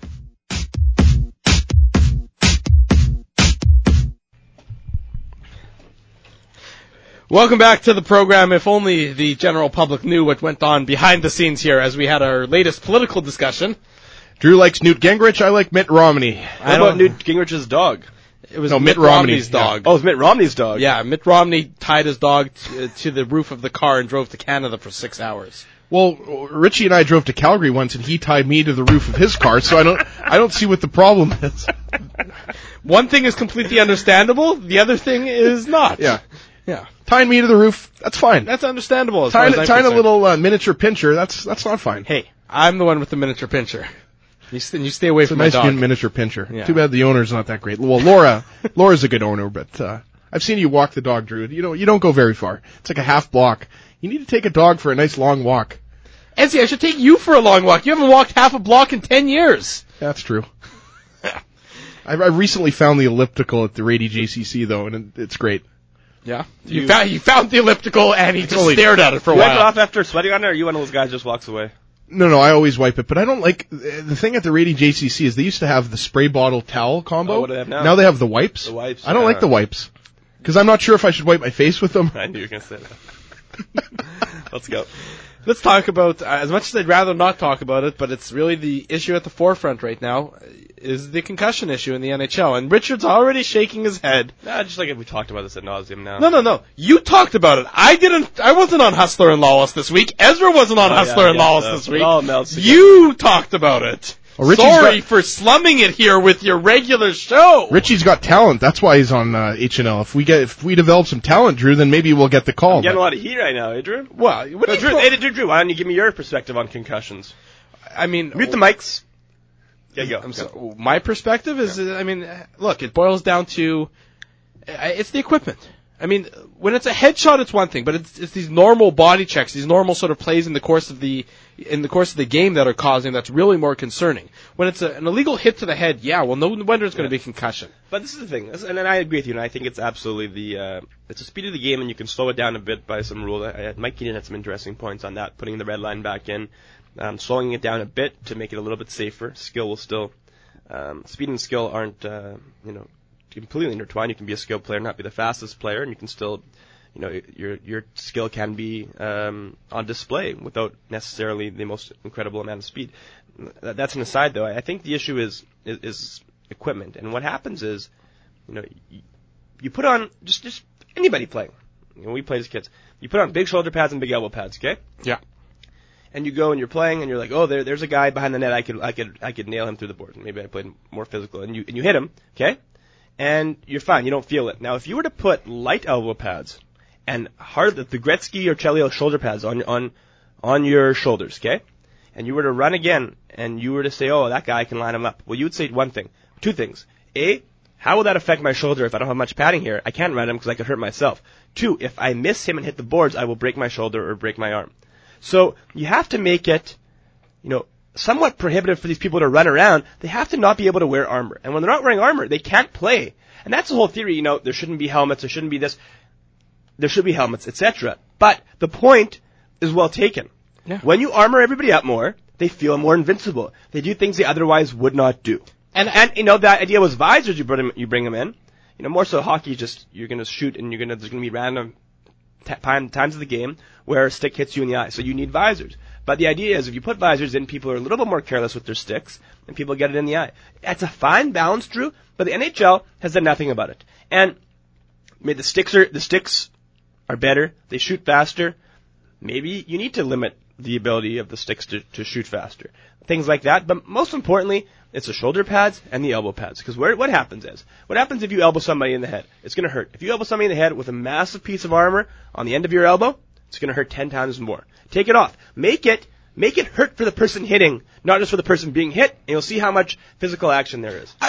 Welcome back to the program. If only the general public knew what went on behind the scenes here as we had our latest political discussion. Drew likes Newt Gingrich. I like Mitt Romney. What about Newt Gingrich's dog? It was Mitt Romney's dog. Oh, it was Mitt Romney's dog. Yeah, Mitt Romney tied his dog to the roof of the car and drove to Canada for 6 hours. Well, Richie and I drove to Calgary once, and he tied me to the roof of his car, so I don't see what the problem is. One thing is completely understandable. The other thing is not. Yeah. Yeah. Tying me to the roof, that's fine. That's understandable. Tying a little miniature pincher, that's not fine. Hey, I'm the one with the miniature pincher. You stay away from my dog. It's a nice miniature pincher. Yeah. Too bad the owner's not that great. Well, Laura's a good owner, but I've seen you walk the dog, Drew. You don't go very far. It's like a half block. You need to take a dog for a nice long walk. Ezzy, I should take you for a long walk. You haven't walked half a block in 10 years. That's true. I recently found the elliptical at the Rady JCC, though, and it's great. Yeah? You found the elliptical, and he just stared at it for a You wipe while. it off after sweating on it, or are you one of those guys who just walks away? No, I always wipe it, but I don't like, the thing at the Rady JCC is they used to have the spray bottle towel combo. Oh, what do they have now? Now they have the wipes. The wipes. I don't like the wipes. Because I'm not sure if I should wipe my face with them. I knew you were going to say that. Let's go. Let's talk about, as much as I'd rather not talk about it, but it's really the issue at the forefront right now, is the concussion issue in the NHL. And Richard's already shaking his head. Nah, just like if we talked about this ad nauseum now. No. You talked about it. I wasn't on Hustler and Lawless this week. Ezra wasn't on Hustler and Lawless this week. It all melts together. You talked about it. Well, Sorry for slumming it here with your regular show. Richie's got talent. That's why he's on H&L. If we develop some talent, Drew, then maybe we'll get the call. I'm getting a lot of heat right now, Drew. Well, Drew, why don't you give me your perspective on concussions? I mean, mute the mics. Yeah, go. My perspective is, look, it boils down to, it's the equipment. I mean, when it's a headshot, it's one thing, but it's these normal body checks, these normal sort of plays in the course of the game that are causing that's really more concerning. When it's an illegal hit to the head, no wonder it's going to be concussion. But this is the thing, and I agree with you, and I think it's absolutely it's the speed of the game, and you can slow it down a bit by some rule. Mike Keenan had some interesting points on that, putting the red line back in, slowing it down a bit to make it a little bit safer. Skill will still, speed and skill aren't, completely intertwined. You can be a skilled player, not be the fastest player, and you can still, your skill can be on display without necessarily the most incredible amount of speed. That's an aside, though. I think the issue is equipment, and what happens is, you put on just anybody playing. We played as kids. You put on big shoulder pads and big elbow pads, okay? Yeah. And you go and you're playing, and you're like, oh, there's a guy behind the net. I could nail him through the board. Maybe I played more physical, and you hit him, okay? And you're fine. You don't feel it. Now, if you were to put light elbow pads and the Gretzky or Chelio shoulder pads on your shoulders, okay? And you were to run again, and you were to say, oh, that guy can line him up. Well, you would say two things. A, how will that affect my shoulder if I don't have much padding here? I can't run him because I could hurt myself. 2, if I miss him and hit the boards, I will break my shoulder or break my arm. So you have to make it, somewhat prohibitive for these people to run around. They have to not be able to wear armor. And when they're not wearing armor, they can't play. And that's the whole theory, there shouldn't be helmets, there shouldn't be this, there should be helmets, etc. But the point is well taken. Yeah. When you armor everybody up more, they feel more invincible. They do things they otherwise would not do. And the idea was visors, you bring them in. More so hockey, just, you're gonna shoot and there's gonna be random times of the game where a stick hits you in the eye. So you need visors. But the idea is if you put visors in, people are a little bit more careless with their sticks, and people get it in the eye. It's a fine balance, Drew, but the NHL has done nothing about it. And the sticks are better, they shoot faster. Maybe you need to limit the ability of the sticks to shoot faster. Things like that. But most importantly, it's the shoulder pads and the elbow pads. Because what happens if you elbow somebody in the head? It's going to hurt. If you elbow somebody in the head with a massive piece of armor on the end of your elbow, it's going to hurt 10 times more. Take it off. Make it hurt for the person hitting, not just for the person being hit, and you'll see how much physical action there is.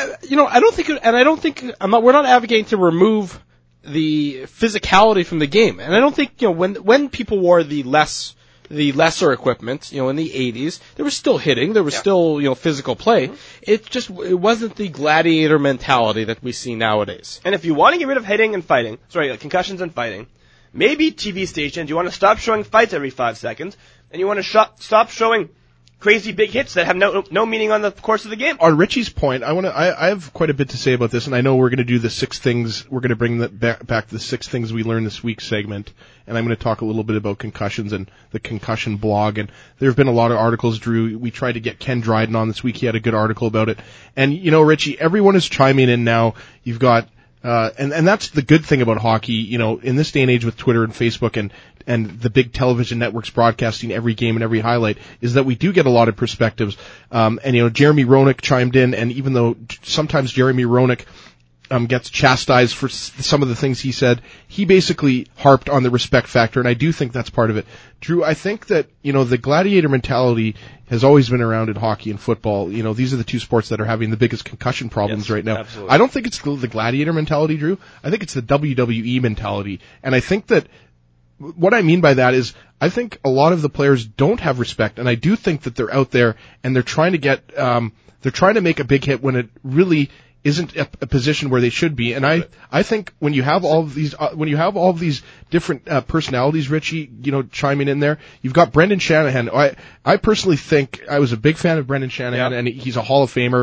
We're not advocating to remove the physicality from the game. And I don't think, when people wore the lesser equipment, in the 80s, there was still hitting, there was still, physical play. Mm-hmm. It wasn't the gladiator mentality that we see nowadays. And if you want to get rid of hitting and fighting, concussions and fighting, maybe TV stations, you want to stop showing fights every 5 seconds, and you want to stop showing crazy big hits that have no meaning on the course of the game. On Richie's point, I have quite a bit to say about this, and I know we're going to do the 6 things, we're going to bring back the 6 things we learned this week segment, and I'm going to talk a little bit about concussions and the concussion blog, and there have been a lot of articles, Drew. We tried to get Ken Dryden on this week. He had a good article about it. And, Richie, everyone is chiming in now. You've got and that's the good thing about hockey, in this day and age with Twitter and Facebook and the big television networks broadcasting every game and every highlight, is that we do get a lot of perspectives. And Jeremy Roenick chimed in, and even though sometimes Jeremy Roenick gets chastised for some of the things he said, he basically harped on the respect factor, and I do think that's part of it. Drew, I think that, the gladiator mentality has always been around in hockey and football. These are the 2 sports that are having the biggest concussion problems right now. Absolutely. I don't think it's the gladiator mentality, Drew. I think it's the WWE mentality. And I think that what I mean by that is I think a lot of the players don't have respect, and I do think that they're out there and they're trying to get they're trying to make a big hit when it really isn't a position where they should be. And I think when you have all of these different personalities, Richie, chiming in there, you've got Brendan Shanahan. I personally think I was a big fan of Brendan Shanahan, and he's a Hall of Famer,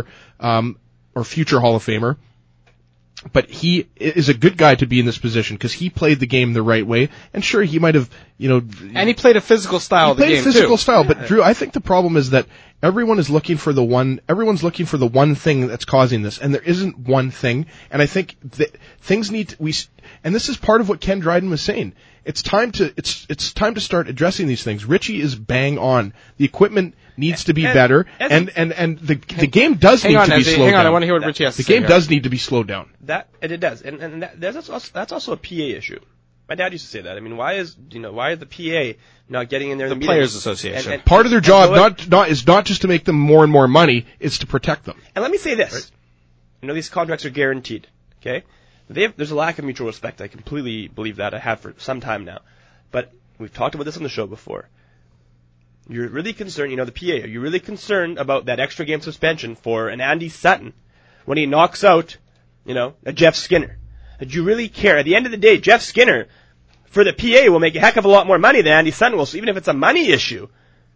or future Hall of Famer. But he is a good guy to be in this position because he played the game the right way. And sure, he might have, and he played a physical style of the game too. He played a physical style, but Drew, I think the problem is that everyone's looking for the one thing that's causing this, and there isn't one thing. And I think that things and this is part of what Ken Dryden was saying. It's time to start addressing these things. Richie is bang on. The equipment needs to be better, and the game does need to be slowed down. Hang on, I want to hear what Richie has to say. The game does need to be slowed down. It does, and that's also a PA issue. My dad used to say that. I mean, why is the PA not getting in there? The in the Players meetings? Association. And part of their job is not just to make them more and more money; it's to protect them. And let me say this: these contracts are guaranteed. Okay, there's a lack of mutual respect. I completely believe that. I have for some time now, but we've talked about this on the show before. You're really concerned, the PA. Are you really concerned about that extra game suspension for an Andy Sutton when he knocks out, a Jeff Skinner? Do you really care? At the end of the day, Jeff Skinner, for the PA, will make a heck of a lot more money than Andy Sutton will. So even if it's a money issue,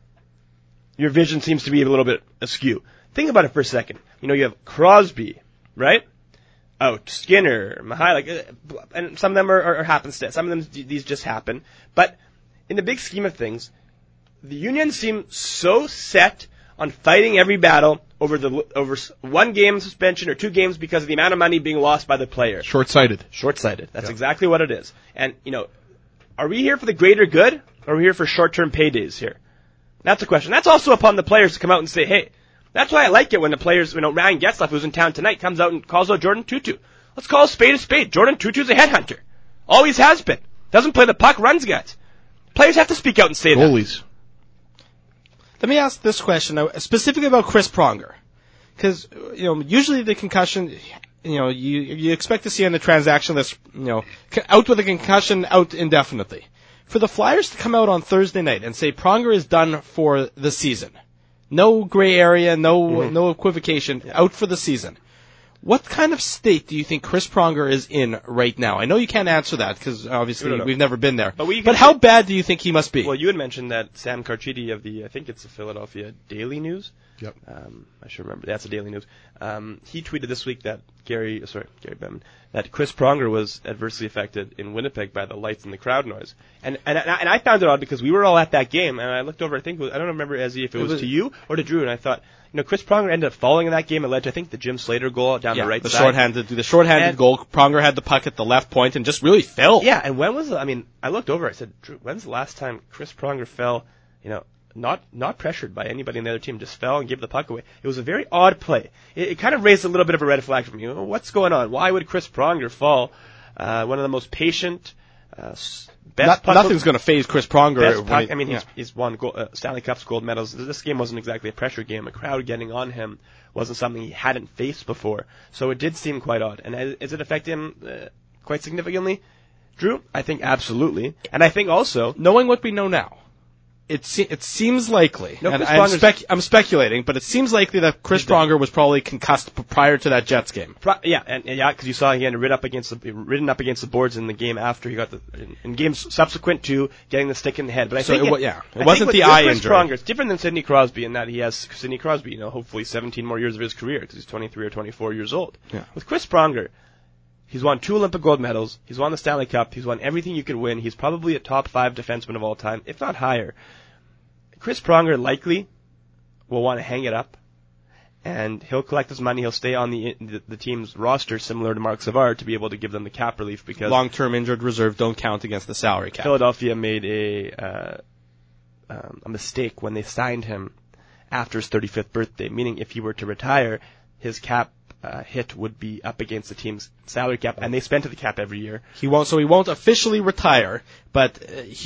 your vision seems to be a little bit askew. Think about it for a second. You have Crosby, right? Out. Skinner, Mihaly, and some of them are happenstance. Some of them, these just happen. But in the big scheme of things, the Union seem so set on fighting every battle over one game suspension or 2 games because of the amount of money being lost by the player. Short-sighted. That's exactly what it is. And, are we here for the greater good, or are we here for short-term paydays here? That's the question. That's also upon the players to come out and say, hey, that's why I like it when the players, Ryan Getzlaf, who's in town tonight, comes out and calls out Jordan Tootoo. Let's call a spade. Jordan Tootoo's a headhunter. Always has been. Doesn't play the puck, runs guys. Players have to speak out and say that. Goalies. Let me ask this question specifically about Chris Pronger, because usually the concussion, you expect to see on the transaction list, out with a concussion, out indefinitely. For the Flyers to come out on Thursday night and say Pronger is done for the season, no gray area, no equivocation, out for the season. What kind of state do you think Chris Pronger is in right now? I know you can't answer that because obviously we've never been there. But how bad do you think he must be? Well, you had mentioned that Sam Carchidi of I think it's the Philadelphia Daily News. Yep. I should remember. That's the Daily News. He tweeted this week that Gary Bettman, that Chris Pronger was adversely affected in Winnipeg by the lights and the crowd noise. And I found it odd because we were all at that game, and I looked over. I don't remember, Ezzy, if it was to you or to Drew, and I thought, Chris Pronger ended up falling in that game. It led to, I think, the Jim Slater goal down the right side. The shorthanded goal. Pronger had the puck at the left point and just really fell. Yeah, and when was I looked over. I said, Drew, when's the last time Chris Pronger fell? Not pressured by anybody on the other team, just fell and gave the puck away. It was a very odd play. It kind of raised a little bit of a red flag for me. What's going on? Why would Chris Pronger fall? One of the most patient, best puck. Nothing's going to phase Chris Pronger. He's won Stanley Cups, gold medals. This game wasn't exactly a pressure game. A crowd getting on him wasn't something he hadn't faced before. So it did seem quite odd. And is it affect him quite significantly? Drew, I think absolutely. And I think also, knowing what we know now, it seems likely, and I'm speculating, but it seems likely that Chris Pronger was probably concussed prior to that Jets game. Because you saw he had ridden up against the boards in the game after he got in games subsequent to getting the stick in the head. But it wasn't the eye injury. Pronger, it's different than Sidney Crosby in that he has Sidney Crosby, hopefully 17 more years of his career because he's 23 or 24 years old. Yeah. With Chris Pronger, he's won 2 Olympic gold medals. He's won the Stanley Cup. He's won everything you could win. He's probably a top 5 defenseman of all time, if not higher. Chris Pronger likely will want to hang it up, and he'll collect his money. He'll stay on the team's roster, similar to Mark Savard, to be able to give them the cap relief because long-term injured reserve don't count against the salary cap. Philadelphia made a mistake when they signed him after his 35th birthday, meaning if he were to retire, his cap hit would be up against the team's salary cap, and they spend to the cap every year. He won't officially retire, but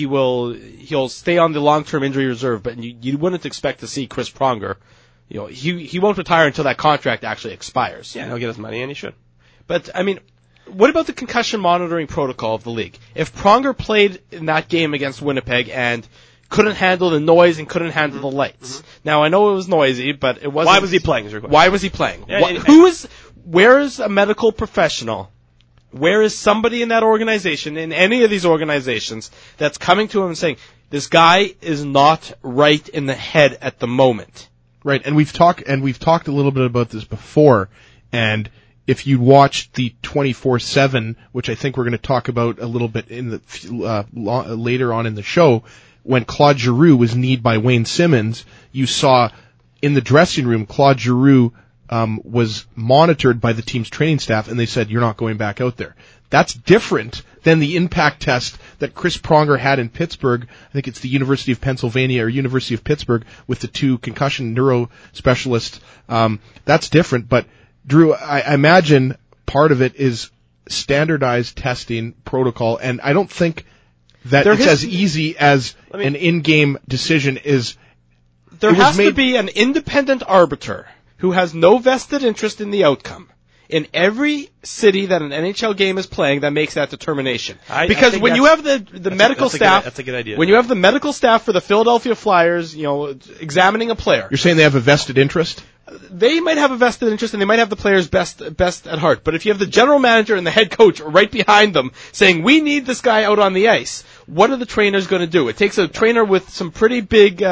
he'll stay on the long-term injury reserve. But you wouldn't expect to see Chris Pronger. He won't retire until that contract actually expires. Yeah, he'll get his money, and he should. But what about the concussion monitoring protocol of the league? If Pronger played in that game against Winnipeg and couldn't handle the noise and couldn't handle the lights. Now, I know it was noisy, but it wasn't... Why was he playing? Is your question. Why was he playing? Yeah, Where is a medical professional? Where is somebody in that organization, in any of these organizations, that's coming to him and saying, this guy is not right in the head at the moment? Right, and we've talked a little bit about this before, and if you watched the 24/7, which I think we're going to talk about a little bit in the later on in the show, when Claude Giroux was kneed by Wayne Simmons, you saw in the dressing room Claude Giroux was monitored by the team's training staff, and they said, you're not going back out there. That's different than the impact test that Chris Pronger had in Pittsburgh. I think it's the University of Pennsylvania or University of Pittsburgh with the 2 concussion neuro specialists. That's different, but Drew, I imagine part of it is standardized testing protocol, and I don't think that it's as easy as an in-game decision is. There has to be an independent arbiter who has no vested interest in the outcome in every city that an NHL game is playing that makes that determination. Because when you have the medical staff, that's a good idea. When you have the medical staff for the Philadelphia Flyers, examining a player. You're saying they have a vested interest? They might have a vested interest and they might have the players best at heart. But if you have the general manager and the head coach right behind them saying, we need this guy out on the ice, what are the trainers going to do? It takes a trainer with some pretty big,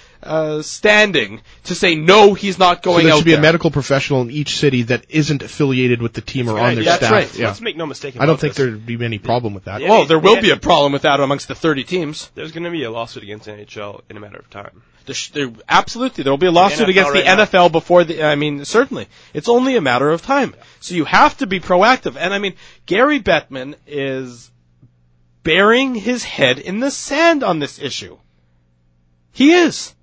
standing to say, no, he's not going out there. So there should be a medical professional in each city that isn't affiliated with the team or on their staff. That's right. Yeah. Let's make no mistake about I don't think this. there'd be any problem with that. Well, there will be a problem with that amongst the 30 teams. There's going to be a lawsuit against the NHL in a matter of time. Absolutely, there will be a lawsuit against the NFL before certainly. It's only a matter of time. So you have to be proactive. And Gary Bettman is burying his head in the sand on this issue. He is.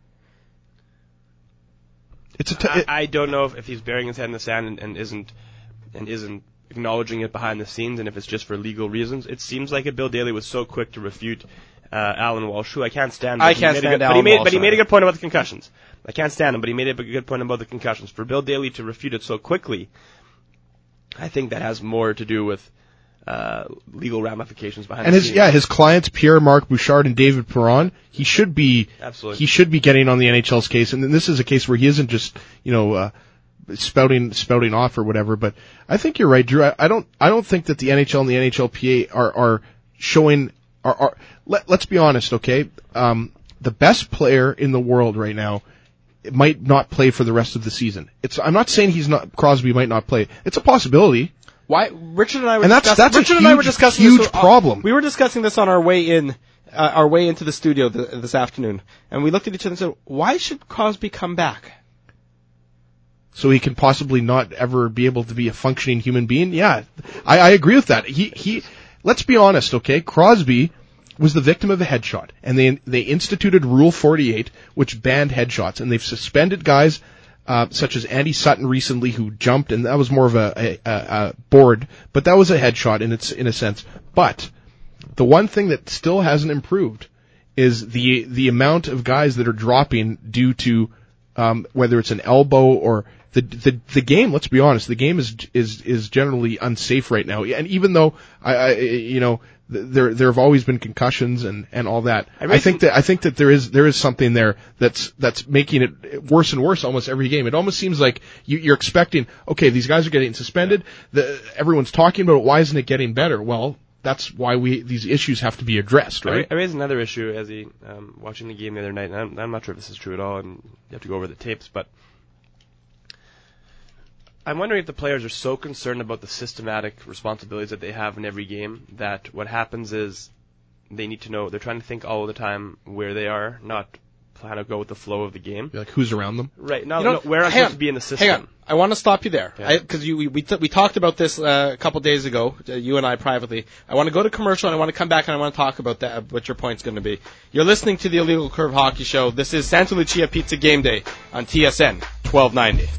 I don't know if he's burying his head in the sand and isn't acknowledging it behind the scenes, and if it's just for legal reasons. It seems like Bill Daly was so quick to refute Alan Walsh, who I can't stand. I can't stand Alan Walsh. But he made a good point about the concussions. I can't stand him, but he made a good point about the concussions. For Bill Daly to refute it so quickly, I think that has more to do with legal ramifications behind the scenes. His clients, Pierre-Marc Bouchard and David Perron, he should be getting on the NHL's case, and this is a case where he isn't just, spouting off or whatever, but I think you're right, Drew. I don't think that the NHL and the NHLPA are showing, let's be honest, okay? The best player in the world right now might not play for the rest of the season. I'm not saying Crosby might not play. It's a possibility. Why? Richard and I were discussing huge problem. We were discussing this on our way into the studio this afternoon, and we looked at each other and said, "Why should Crosby come back?" So he can possibly not ever be able to be a functioning human being? Yeah, I agree with that. He let's be honest, okay? Crosby was the victim of a headshot, and they instituted Rule 48, which banned headshots, and they've suspended guys such as Andy Sutton recently, who jumped, and that was more of a board, but that was a headshot in a sense. But the one thing that still hasn't improved is the amount of guys that are dropping due to whether it's an elbow or the game. Let's be honest, the game is generally unsafe right now. And even though there have always been concussions and all that. I think that there is something there that's making it worse and worse almost every game. It almost seems like you're expecting, okay, these guys are getting suspended. Everyone's talking about it. Why isn't it getting better? Well, that's why these issues have to be addressed, right? I raised another issue as watching the game the other night, and I'm not sure if this is true at all, and you have to go over the tapes, but I'm wondering if the players are so concerned about the systematic responsibilities that they have in every game that what happens is they need to know, they're trying to think all the time where they are, not plan to go with the flow of the game. Like who's around them? Right. No, where I'm supposed to be in the system. Hang on. I want to stop you there. Because we talked about this a couple days ago, you and I privately. I want to go to commercial and I want to come back and I want to talk about that, what your point's going to be. You're listening to the Illegal Curve Hockey Show. This is Santa Lucia Pizza Game Day on TSN 1290.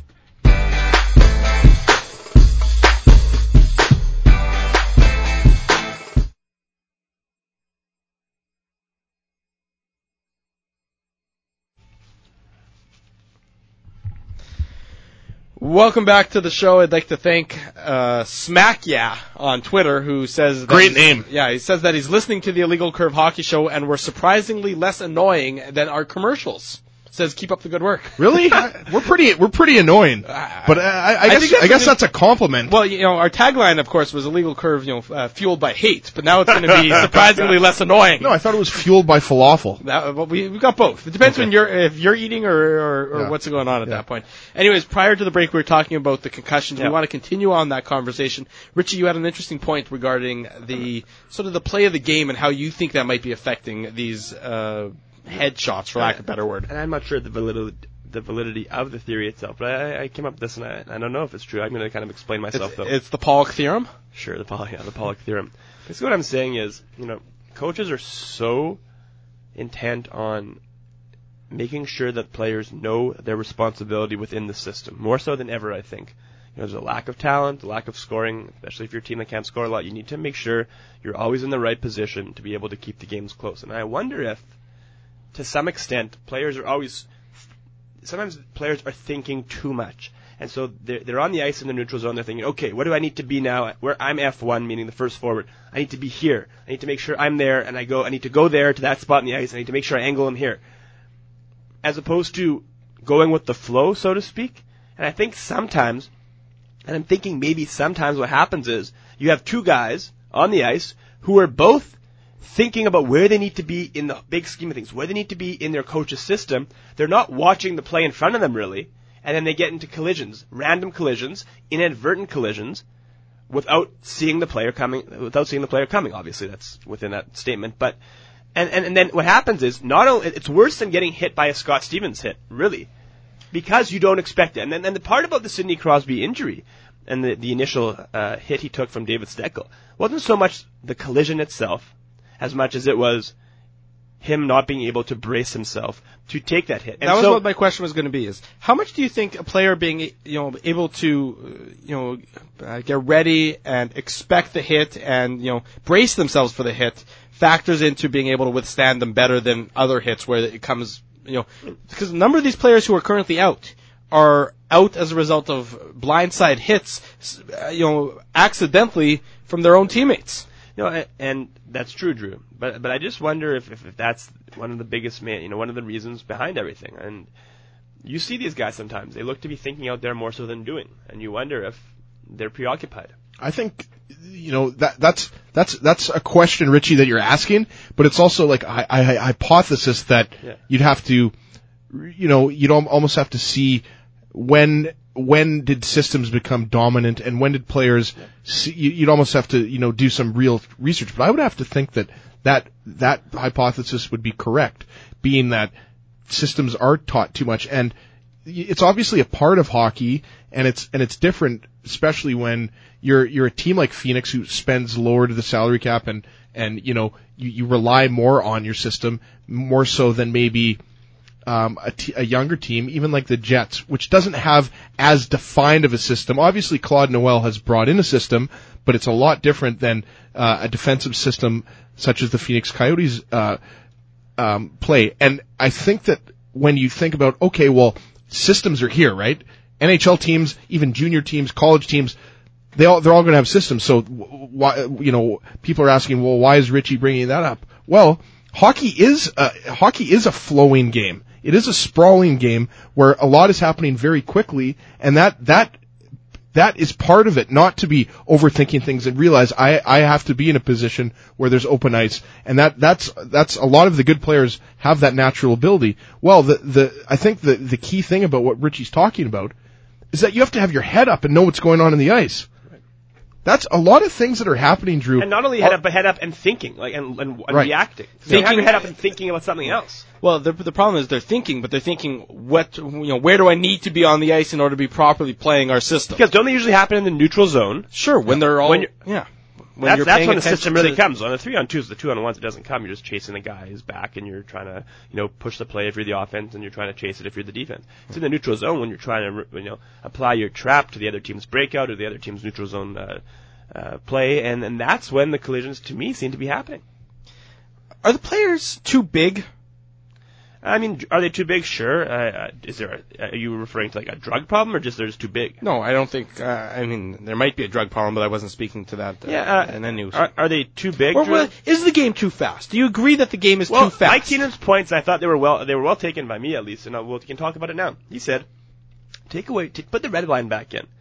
Welcome back to the show. I'd like to thank Smack Yeah on Twitter, who says great name. Yeah, he says that he's listening to the Illegal Curve Hockey Show and we're surprisingly less annoying than our commercials. Says keep up the good work. Really? We're pretty annoying. But I guess that's a compliment. Well, our tagline, of course, was Illegal Curve, fueled by hate. But now it's going to be surprisingly less annoying. No, I thought it was fueled by falafel. Well, we got both. It depends when if you're eating or what's going on at that point. Anyways, prior to the break, we were talking about the concussions. We want to continue on that conversation. Richie, you had an interesting point regarding the sort of the play of the game and how you think that might be affecting these headshots, for lack of a better word. And I'm not sure the validity of the theory itself, but I came up with this, and I don't know if it's true. I'm going to kind of explain myself, though. It's the Pollock theorem? Sure, the Pollock theorem. Basically what I'm saying is, coaches are so intent on making sure that players know their responsibility within the system, more so than ever, I think. There's a lack of talent, a lack of scoring, especially if you're a team that can't score a lot. You need to make sure you're always in the right position to be able to keep the games close. And I wonder if, to some extent, sometimes players are thinking too much. And so they're on the ice in the neutral zone. They're thinking, okay, what do I need to be now? Where I'm F1, meaning the first forward. I need to be here. I need to make sure I'm there, and I need to go there to that spot in the ice. I need to make sure I angle him here. As opposed to going with the flow, so to speak. And I think sometimes, and I'm thinking maybe sometimes what happens is you have two guys on the ice who are both thinking about where they need to be in the big scheme of things, where they need to be in their coach's system. They're not watching the play in front of them, really, and then they get into collisions, random collisions, inadvertent collisions, without seeing the player coming. Obviously, that's within that statement. But and then what happens is it's worse than getting hit by a Scott Stevens hit, really, because you don't expect it. And then the part about the Sidney Crosby injury and the initial hit he took from David Steckel wasn't so much the collision itself, as much as it was him not being able to brace himself to take that hit. And that was what my question was going to be, is how much do you think a player being, able to, get ready and expect the hit and, brace themselves for the hit factors into being able to withstand them better than other hits where it comes, because a number of these players who are currently out are out as a result of blindside hits, accidentally from their own teammates. And that's true, Drew. But I just wonder if that's one of the biggest, one of the reasons behind everything. And you see these guys sometimes; they look to be thinking out there more so than doing, and you wonder if they're preoccupied. I think that's a question, Richie, that you're asking, but it's also like I hypothesis that you'd have to, you'd almost have to see when did systems become dominant and when did players see, you'd almost have to do some real research, but I would have to think that hypothesis would be correct, being that systems are taught too much, and it's obviously a part of hockey, and it's different, especially when you're a team like Phoenix who spends lower to the salary cap and you rely more on your system more so than maybe a younger team, even like the Jets, which doesn't have as defined of a system. Obviously, Claude Noel has brought in a system, but it's a lot different than a defensive system such as the Phoenix Coyotes play. And I think that when you think about, okay, well, systems are here, right? NHL teams, even junior teams, college teams, they're all going to have systems. So why, people are asking, well, why is Richie bringing that up? Well, hockey is a flowing game. It is a sprawling game where a lot is happening very quickly, and that is part of it, not to be overthinking things and realize I have to be in a position where there's open ice, and that's a lot of the good players have that natural ability. Well, I think the key thing about what Richie's talking about is that you have to have your head up and know what's going on in the ice. That's a lot of things that are happening, Drew. And not only head up, but head up and thinking, and right. reacting. So you have your head up and thinking about something else. Well, the problem is they're thinking, but they're thinking, where do I need to be on the ice in order to be properly playing our system? Because don't they usually happen in the neutral zone? Sure, when they're all, That's when the system really comes. On the 3-on-2s, the 2-on-1s, it doesn't come. You're just chasing the guy's back, and you're trying to, push the play if you're the offense, and you're trying to chase it if you're the defense. It's in the neutral zone when you're trying to, apply your trap to the other team's breakout or the other team's neutral zone play, and that's when the collisions, to me, seem to be happening. Are the players too big? I mean, are they too big? Sure. Are you referring to like a drug problem, or just they're just too big? No, I don't think. I mean, there might be a drug problem, but I wasn't speaking to that. In any news. Are they too big? Is the game too fast? Do you agree that the game is too fast? Mike Keenan's points, I thought they were well taken by me at least, and we can talk about it now. He said, put the red line back in,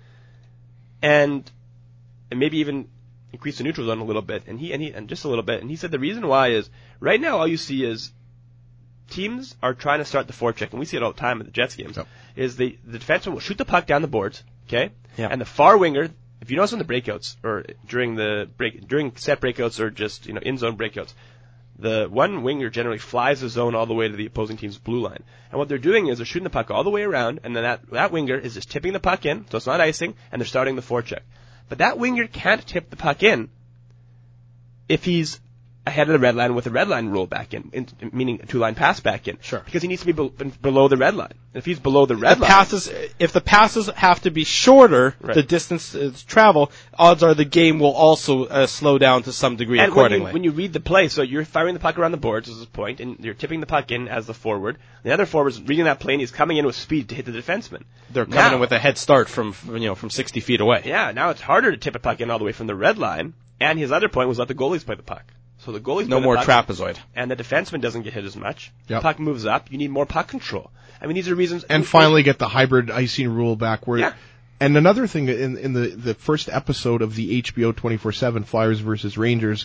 and maybe even increase the neutral zone a little bit, and just a little bit. And he said the reason why is right now all you see is teams are trying to start the forecheck, and we see it all the time at the Jets games. Yep. Is the defenseman will shoot the puck down the boards, okay? Yeah. And the far winger, if you notice in the breakouts or during set breakouts or just in zone breakouts, the one winger generally flies the zone all the way to the opposing team's blue line. And what they're doing is they're shooting the puck all the way around, and then that winger is just tipping the puck in, so it's not icing, and they're starting the forecheck. But that winger can't tip the puck in if he's ahead of the red line with the red line rule back in, meaning a 2-line pass back in. Sure. Because he needs to be below the red line. If he's below the red line... If the passes have to be shorter, right, the distance to travel, odds are the game will also slow down to some degree accordingly. And when you read the play, so you're firing the puck around the boards as a point, and you're tipping the puck in as the forward. The other forward's reading that play, and he's coming in with speed to hit the defenseman. They're coming in with a head start from 60 feet away. Yeah, now it's harder to tip a puck in all the way from the red line, and his other point was let the goalies play the puck. So the goalie's no more trapezoid, and the defenseman doesn't get hit as much. Yep. The puck moves up. You need more puck control. I mean, these are reasons. And finally, get the hybrid icing rule back. And another thing in the first episode of the HBO 24/7 Flyers versus Rangers,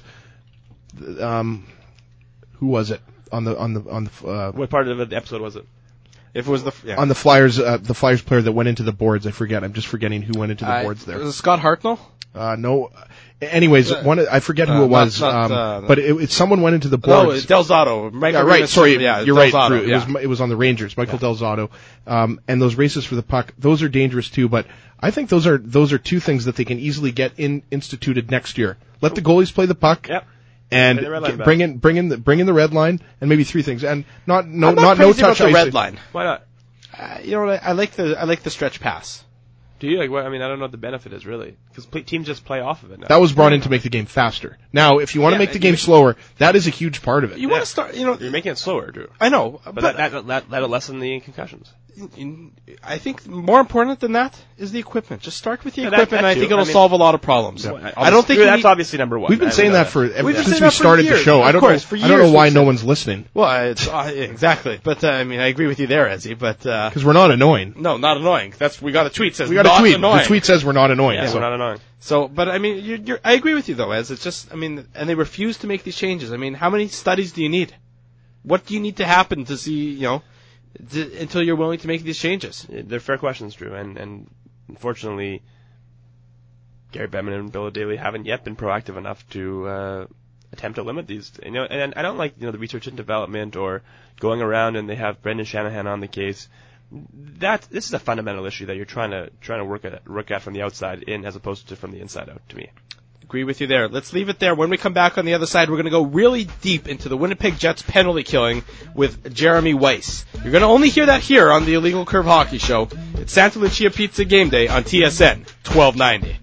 who was it on the what part of the episode was it? If it was on the Flyers player that went into the boards, I forget. I'm just forgetting who went into the boards there. Was it Scott Hartnell? No. Anyways, I forget who it was, but someone went into the boards. Del Zotto. Right. Sorry, you're right. Zotto, it was on the Rangers. Michael Del Zotto, and those races for the puck. Those are dangerous too. But I think those are two things that they can easily get instituted next year. Let the goalies play the puck. Yep. And bring in the red line, and maybe three things, and not no touch about the red line. Why not? I like the stretch pass. Do you? I don't know what the benefit is really, because teams just play off of it now. That was brought in to make the game faster. Now, if you want to make the game slower, that is a huge part of it. You want to start, You're making it slower, Drew. I know, but that'll lessen the concussions. I think more important than that is the equipment. Just start with the equipment, and I think it'll solve a lot of problems. Yeah. I don't think that's obviously number one. We've been saying that since we started the show. I don't know why no one's listening. Well, it's exactly. But I agree with you there, Ezzy. But because we're not annoying. No, not annoying. We got a tweet says we got a tweet. Annoying. The tweet says we're not annoying. Yeah, we're not annoying. So, but I agree with you though, Ez. It's just, and they refuse to make these changes. How many studies do you need? What do you need to happen to see, until you're willing to make these changes? They're fair questions, Drew, and unfortunately, Gary Bettman and Bill O'Daly haven't yet been proactive enough to attempt to limit these. And I don't like the research and development or going around and they have Brendan Shanahan on the case. This is a fundamental issue that you're trying to work at from the outside in as opposed to from the inside out. To me. Agree with you there. Let's leave it there. When we come back on the other side, we're going to go really deep into the Winnipeg Jets penalty killing with Jeremy Weiss. You're going to only hear that here on the Illegal Curve Hockey Show. It's Santa Lucia Pizza Game Day on TSN 1290.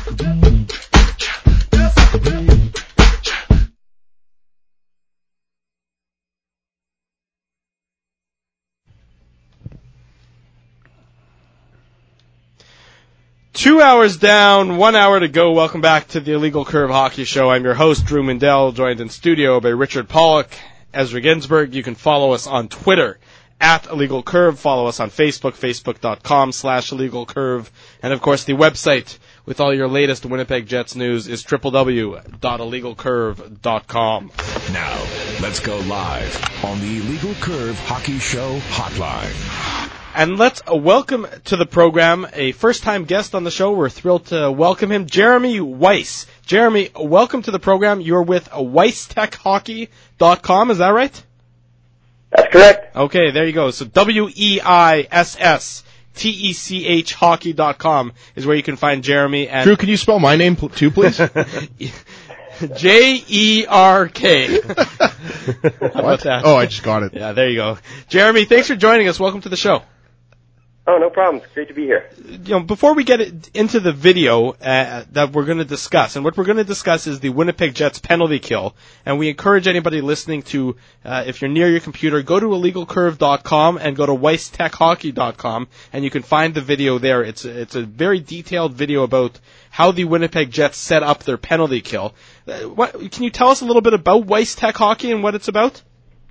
2 hours down, 1 hour to go. Welcome back to the Illegal Curve Hockey Show. I'm your host, Drew Mindell, joined in studio by Richard Pollock, Ezra Ginsburg. You can follow us on Twitter at Illegal Curve. Follow us on Facebook, facebook.com/Illegal Curve. And of course, the website with all your latest Winnipeg Jets news is www.illegalcurve.com. Now, let's go live on the Illegal Curve Hockey Show hotline. And let's welcome to the program a first-time guest on the show. We're thrilled to welcome him, Jeremy Weiss. Jeremy, welcome to the program. You're with WeissTechHockey.com, is that right? That's correct. Okay, there you go. So WeissTech Hockey.com is where you can find Jeremy. And Drew, can you spell my name too, please? J-E-R-K. How about that? Oh, I just got it. Yeah, there you go. Jeremy, thanks for joining us. Welcome to the show. Oh, no problem. It's great to be here. Before we get into the video that we're going to discuss, and what we're going to discuss is the Winnipeg Jets penalty kill, and we encourage anybody listening to, if you're near your computer, go to illegalcurve.com and go to weisstechhockey.com, and you can find the video there. It's a very detailed video about how the Winnipeg Jets set up their penalty kill. Can you tell us a little bit about Weis Tech Hockey and what it's about?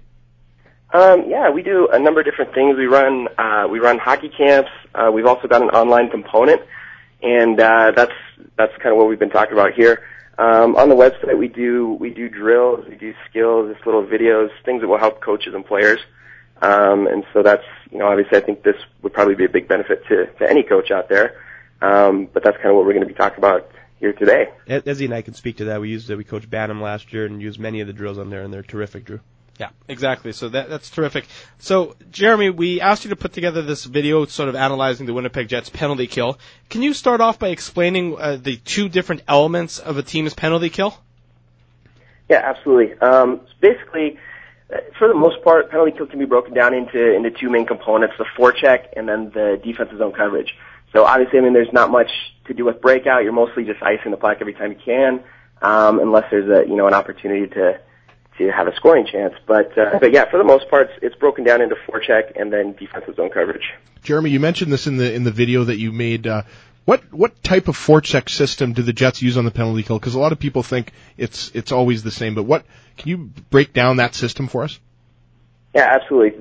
Yeah, we do a number of different things. We run hockey camps. We've also got an online component, and that's kind of what we've been talking about here. On the website, we do drills, we do skills, just little videos, things that will help coaches and players. And so that's, obviously I think this would probably be a big benefit to any coach out there. But that's kind of what we're going to be talking about here today. Ezzy and I can speak to that. We coached Bantam last year and used many of the drills on there, and they're terrific, Drew. Yeah, exactly. So that's terrific. So, Jeremy, we asked you to put together this video sort of analyzing the Winnipeg Jets penalty kill. Can you start off by explaining the two different elements of a team's penalty kill? Yeah, absolutely. So basically, for the most part, penalty kill can be broken down into two main components, the forecheck and then the defensive zone coverage. So obviously, there's not much to do with breakout. You're mostly just icing the puck every time you can, unless there's an opportunity to have a scoring chance. But yeah, for the most part, it's broken down into forecheck and then defensive zone coverage. Jeremy, you mentioned this in the video that you made. What type of forecheck system do the Jets use on the penalty kill? Because a lot of people think it's always the same. But can you break down that system for us? Yeah, absolutely.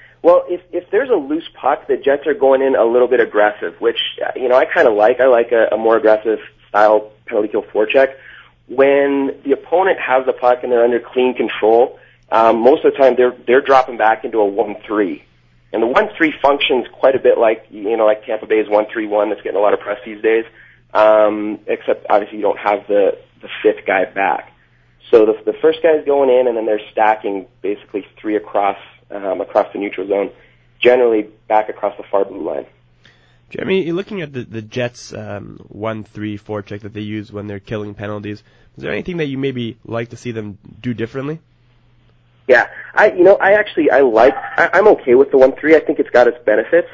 If there's a loose puck, the Jets are going in a little bit aggressive, which I kind of like. I like a more aggressive style penalty kill forecheck. When the opponent has the puck and they're under clean control, most of the time they're dropping back into a 1-3. And the 1-3 functions quite a bit like Tampa Bay's 1-3-1 that's getting a lot of press these days, except obviously you don't have the fifth guy back. So the first guy's going in, and then they're stacking basically three across the neutral zone, generally back across the far blue line. Jeremy, you're looking at the Jets' 1-3 forecheck that they use when they're killing penalties. Is there anything that you maybe like to see them do differently? Yeah, I'm okay with the 1-3. I think it's got its benefits.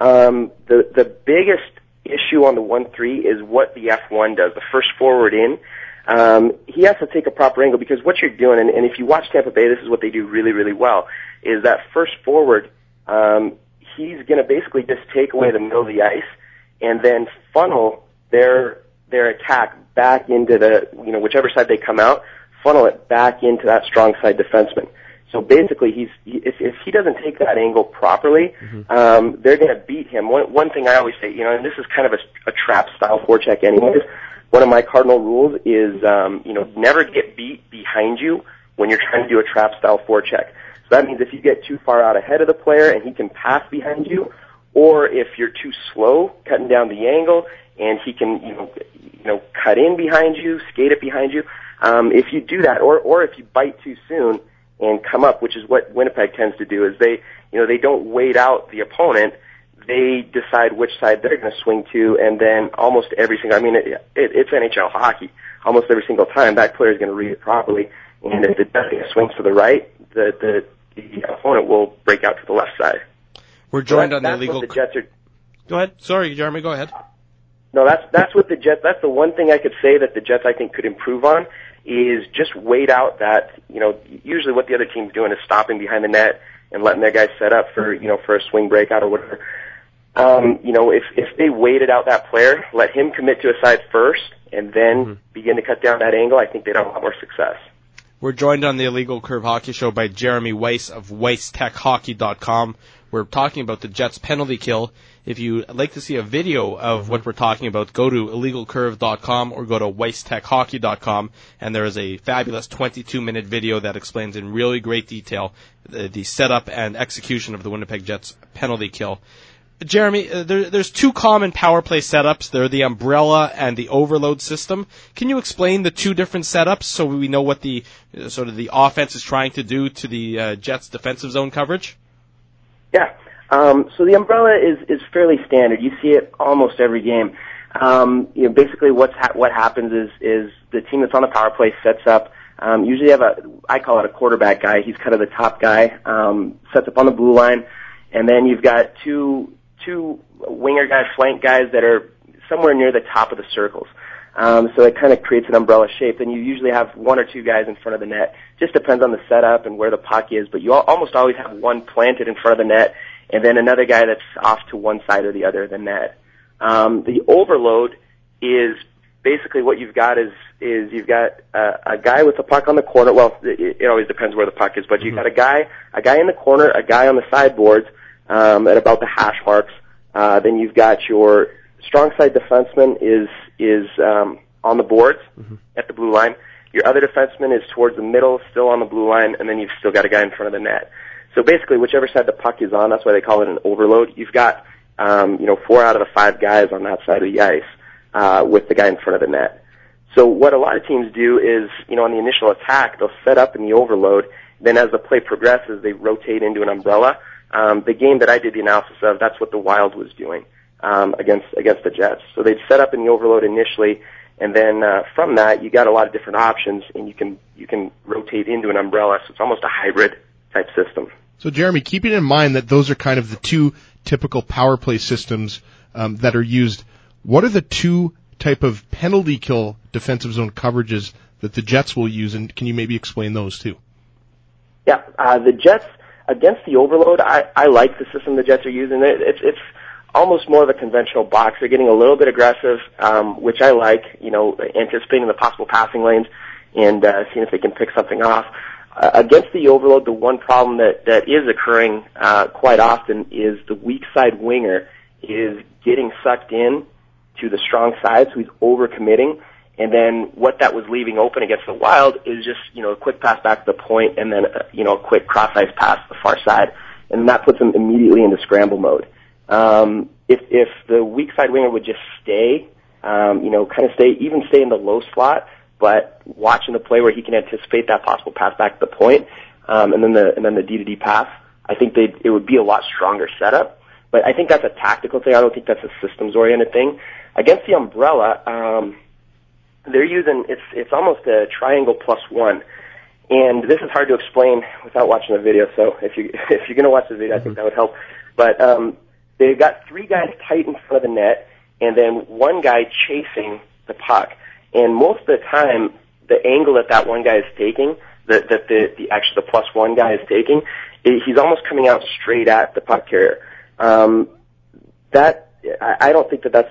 The biggest issue on the 1-3 is what the F1 does, the first forward in. He has to take a proper angle, because what you're doing, and if you watch Tampa Bay, this is what they do really, really well, is that first forward, he's going to basically just take away the middle of the ice and then funnel their attack back into whichever side they come out, funnel it back into that strong side defenseman. So basically, if he doesn't take that angle properly, they're going to beat him. One thing I always say, and this is kind of a trap style forecheck anyways, one of my cardinal rules is, never get beat behind you when you're trying to do a trap style forecheck. So that means if you get too far out ahead of the player and he can pass behind you, or if you're too slow cutting down the angle and he can, cut in behind you, skate it behind you, if you do that, or if you bite too soon and come up, which is what Winnipeg tends to do, is they don't wait out the opponent. They decide which side they're going to swing to, and then almost every single, it's NHL hockey. Almost every single time that player is going to read it properly, and if the Jets swings to the right, the opponent will break out to the left side. We're joined on the illegal. The Jets are. Go ahead. Sorry, Jeremy. Go ahead. No, that's what the Jets. That's the one thing I could say that the Jets I think could improve on is just wait out that usually what the other team's doing is stopping behind the net and letting their guys set up for for a swing breakout or whatever. If they waited out that player, let him commit to a side first, and then begin to cut down that angle, I think they'd have a lot more success. We're joined on the Illegal Curve Hockey Show by Jeremy Weis of weisstechhockey.com. We're talking about the Jets penalty kill. If you'd like to see a video of what we're talking about, go to illegalcurve.com or go to weisstechhockey.com, and there is a fabulous 22-minute video that explains in really great detail the setup and execution of the Winnipeg Jets penalty kill. Jeremy, there's two common power play setups. They're the umbrella and the overload system. Can you explain the two different setups so we know what the sort of the offense is trying to do to the Jets' defensive zone coverage? Yeah. So the umbrella is fairly standard. You see it almost every game. Basically what happens is the team that's on the power play sets up. Usually I call it a quarterback guy. He's kind of the top guy. Sets up on the blue line, and then you've got two two winger guys, flank guys that are somewhere near the top of the circles. So it kind of creates an umbrella shape. Then you usually have one or two guys in front of the net. Just depends on the setup and where the puck is, but you almost always have one planted in front of the net, and then another guy that's off to one side or the other of the net. The overload is basically what you've got is you've got a guy with the puck on the corner. Well, it always depends where the puck is, but you've got a guy in the corner, a guy on the sideboards at about the hash marks. Then you've got your strong side defenseman is on the boards at the blue line. Your other defenseman is towards the middle, still on the blue line, and then you've still got a guy in front of the net. So basically, whichever side the puck is on, that's why they call it an overload. You've got 4 out of the 5 guys on that side of the ice with the guy in front of the net. So what a lot of teams do is, on the initial attack, they'll set up in the overload. Then as the play progresses, they rotate into an umbrella. The game that I did the analysis of, that's what the Wild was doing against the Jets. So they'd set up in the overload initially, and then from that, you got a lot of different options, and you can rotate into an umbrella. So it's almost a hybrid type system. So Jeremy, keeping in mind that those are kind of the two typical power play systems that are used, what are the two type of penalty kill defensive zone coverages that the Jets will use, and can you maybe explain those too? Yeah, the Jets against the overload, I like the system the Jets are using. It's almost more of a conventional box. They're getting a little bit aggressive, which I like, anticipating the possible passing lanes and seeing if they can pick something off. Against the overload, the one problem that is occurring quite often is the weak side winger is getting sucked in to the strong side, so he's overcommitting. And then what that was leaving open against the Wild is just, a quick pass back to the point and then, a quick cross-ice pass to the far side. And that puts him immediately into scramble mode. If the weak side winger would just stay, stay in the low slot, but watching the play where he can anticipate that possible pass back to the point, and then the D-to-D pass, I think it would be a lot stronger setup. But I think that's a tactical thing. I don't think that's a systems-oriented thing. Against the umbrella, they're using, it's almost a triangle plus one. And this is hard to explain without watching the video, so if you're going to watch the video, I think that would help. But they've got 3 guys tight in front of the net, and then one guy chasing the puck. And most of the time, the angle that one guy is taking, that the plus one guy is taking, he's almost coming out straight at the puck carrier. I don't think that's.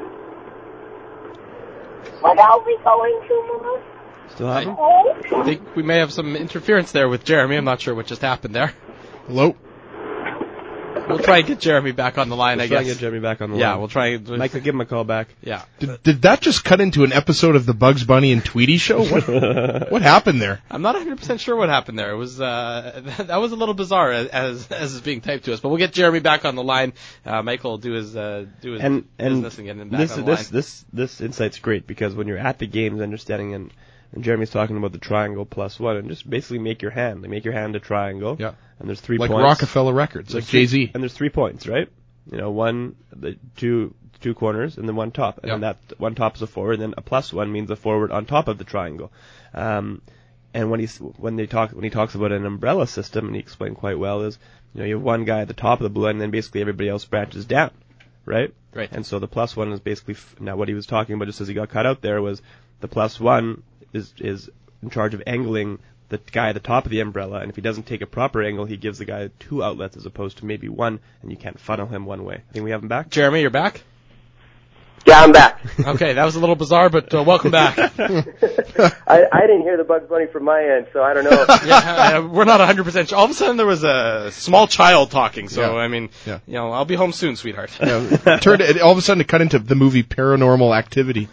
What are we going to move? Still having? I think we may have some interference there with Jeremy. I'm not sure what just happened there. Hello? We'll try and get Jeremy back on the line, I guess. Try and get Jeremy back on the line. Yeah, we'll try and... Mike, give him a call back. Yeah. Did that just cut into an episode of the Bugs Bunny and Tweety show? What happened there? I'm not 100% sure what happened there. It was, that was a little bizarre as is being typed to us, but we'll get Jeremy back on the line. Michael will do his business and get him back on the line. This insight's great because when you're at the games understanding and Jeremy's talking about the triangle plus one, and just basically make your hand. Make your hand a triangle. Yeah. And there's 3 like points. Like Rockefeller Records, like Jay-Z. And there's 3 points, right? The two corners, and then one top. And then that one top is a forward, and then a plus one means a forward on top of the triangle. And when he talks about an umbrella system, and he explained quite well, is you have one guy at the top of the blue line, and then basically everybody else branches down, right? Right. And so the plus one is basically now what he was talking about, just as he got cut out there, was the plus one is in charge of angling the guy at the top of the umbrella, and if he doesn't take a proper angle, he gives the guy 2 outlets as opposed to maybe 1, and you can't funnel him one way. I think we have him back. Jeremy, you're back? Yeah, I'm back. Okay, that was a little bizarre, but welcome back. I didn't hear the Bugs Bunny from my end, so I don't know. Yeah, we're not 100% sure. All of a sudden there was a small child talking, so I mean, I'll be home soon, sweetheart. All of a sudden it cut into the movie Paranormal Activity.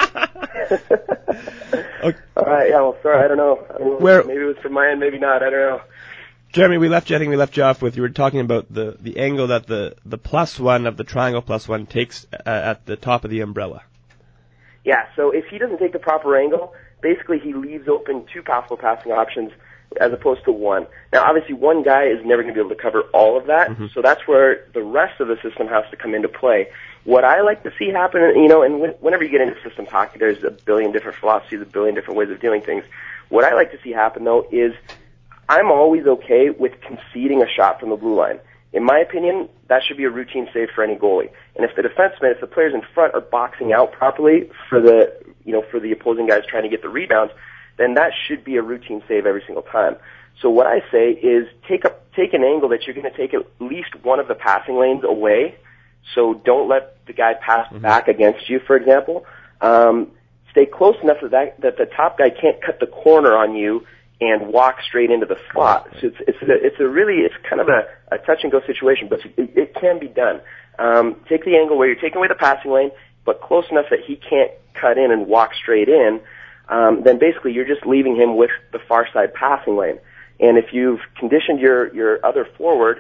Okay. All right, well, sorry, I don't know. Maybe it was from my end, maybe not, I don't know. Jeremy, I think we left you off with, you were talking about the angle that the plus one of the triangle plus one takes at the top of the umbrella. Yeah, so if he doesn't take the proper angle, basically he leaves open 2 possible passing options as opposed to 1. Now, obviously, one guy is never going to be able to cover all of that, so that's where the rest of the system has to come into play. What I like to see happen, and whenever you get into systems hockey, there's a billion different philosophies, a billion different ways of doing things. What I like to see happen, though, is I'm always okay with conceding a shot from the blue line. in my opinion, that should be a routine save for any goalie. And if the players in front are boxing out properly for the opposing guys trying to get the rebounds, then that should be a routine save every single time. So what I say is take an angle that you're going to take at least one of the passing lanes away. So don't let the guy pass back against you, for example. Stay close enough that the top guy can't cut the corner on you and walk straight into the slot. So it's kind of a touch and go situation, but it can be done. Take the angle where you're taking away the passing lane, but close enough that he can't cut in and walk straight in. Then basically you're just leaving him with the far side passing lane. And if you've conditioned your other forward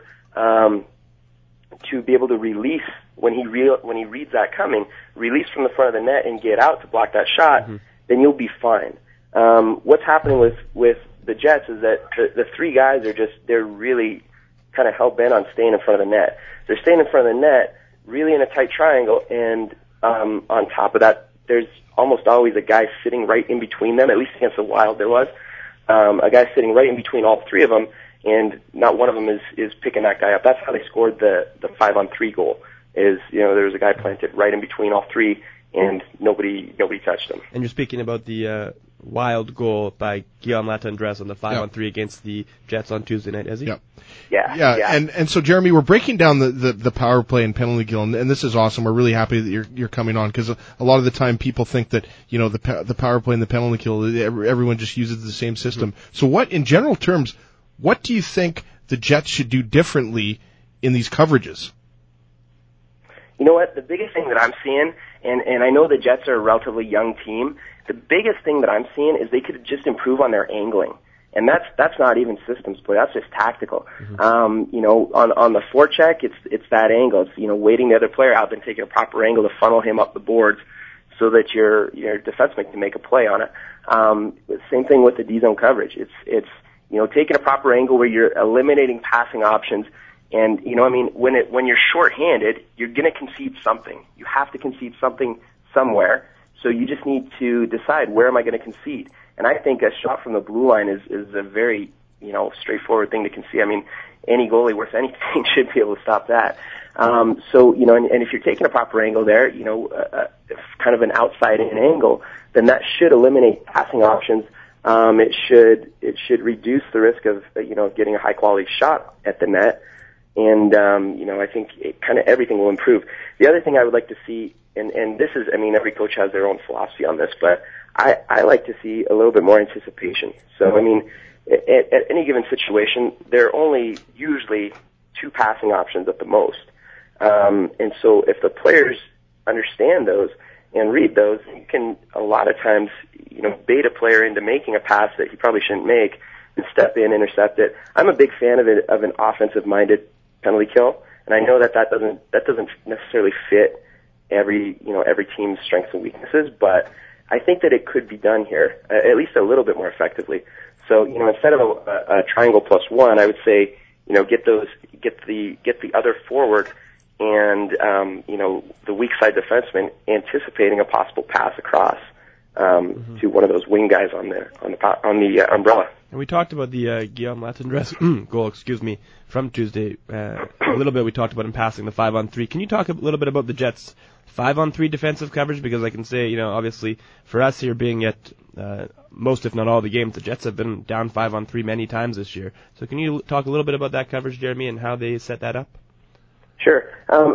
to be able to release when he reads that coming, release from the front of the net and get out to block that shot, then you'll be fine. What's happening with the Jets is that the three guys they're really kind of hell bent on staying in front of the net. They're staying in front of the net, really in a tight triangle, and on top of that, there's almost always a guy sitting right in between them. At least against the Wild, there was a guy sitting right in between all three of them, and not one of them is picking that guy up. That's how they scored the 5-on-3 goal. There was a guy planted right in between all three, and nobody touched him. And you're speaking about the Wild goal by Guillaume Latendresse on the 5-on-3 against the Jets on Tuesday night, is he? Yep. Yeah. And so Jeremy, we're breaking down the power play and penalty kill, and this is awesome. We're really happy that you're coming on, because a lot of the time people think that the power play and the penalty kill, everyone just uses the same system. So in general terms, what do you think the Jets should do differently in these coverages? You know what? The biggest thing that I'm seeing, and I know the Jets are a relatively young team, the biggest thing that I'm seeing is they could just improve on their angling. And that's not even systems play. That's just tactical. On the forecheck, it's that angle. It's, waiting the other player out, then taking a proper angle to funnel him up the boards so that your defenseman can make a play on it. Same thing with the D-zone coverage. It's taking a proper angle where you're eliminating passing options. And, when you're shorthanded, you're going to concede something. You have to concede something somewhere. So you just need to decide, where am I going to concede? And I think a shot from the blue line is a very, straightforward thing to concede. I mean, any goalie worth anything should be able to stop that. And if you're taking a proper angle there, kind of an outside in angle, then that should eliminate passing options. It should reduce the risk of, getting a high quality shot at the net. And, I think kind of everything will improve. The other thing I would like to see, and this is, every coach has their own philosophy on this, but I like to see a little bit more anticipation. So, at any given situation, there are only usually two passing options at the most. And so if the players understand those and read those, you can a lot of times, bait a player into making a pass that he probably shouldn't make and step in, intercept it. I'm a big fan of an offensive-minded penalty kill, and I know that doesn't necessarily fit every team's strengths and weaknesses, but I think that it could be done here, at least a little bit more effectively. So, instead of a triangle plus one, I would say, get the other forward and, the weak side defenseman anticipating a possible pass across, to one of those wing guys on the umbrella. And we talked about the Guillaume Latendresse goal, from Tuesday. A little bit we talked about him passing the 5-on-3. Can you talk a little bit about the Jets' 5-on-3 defensive coverage? Because I can say, obviously for us here being at most, if not all, the games, the Jets have been down 5-on-3 many times this year. So can you talk a little bit about that coverage, Jeremy, and how they set that up? Sure.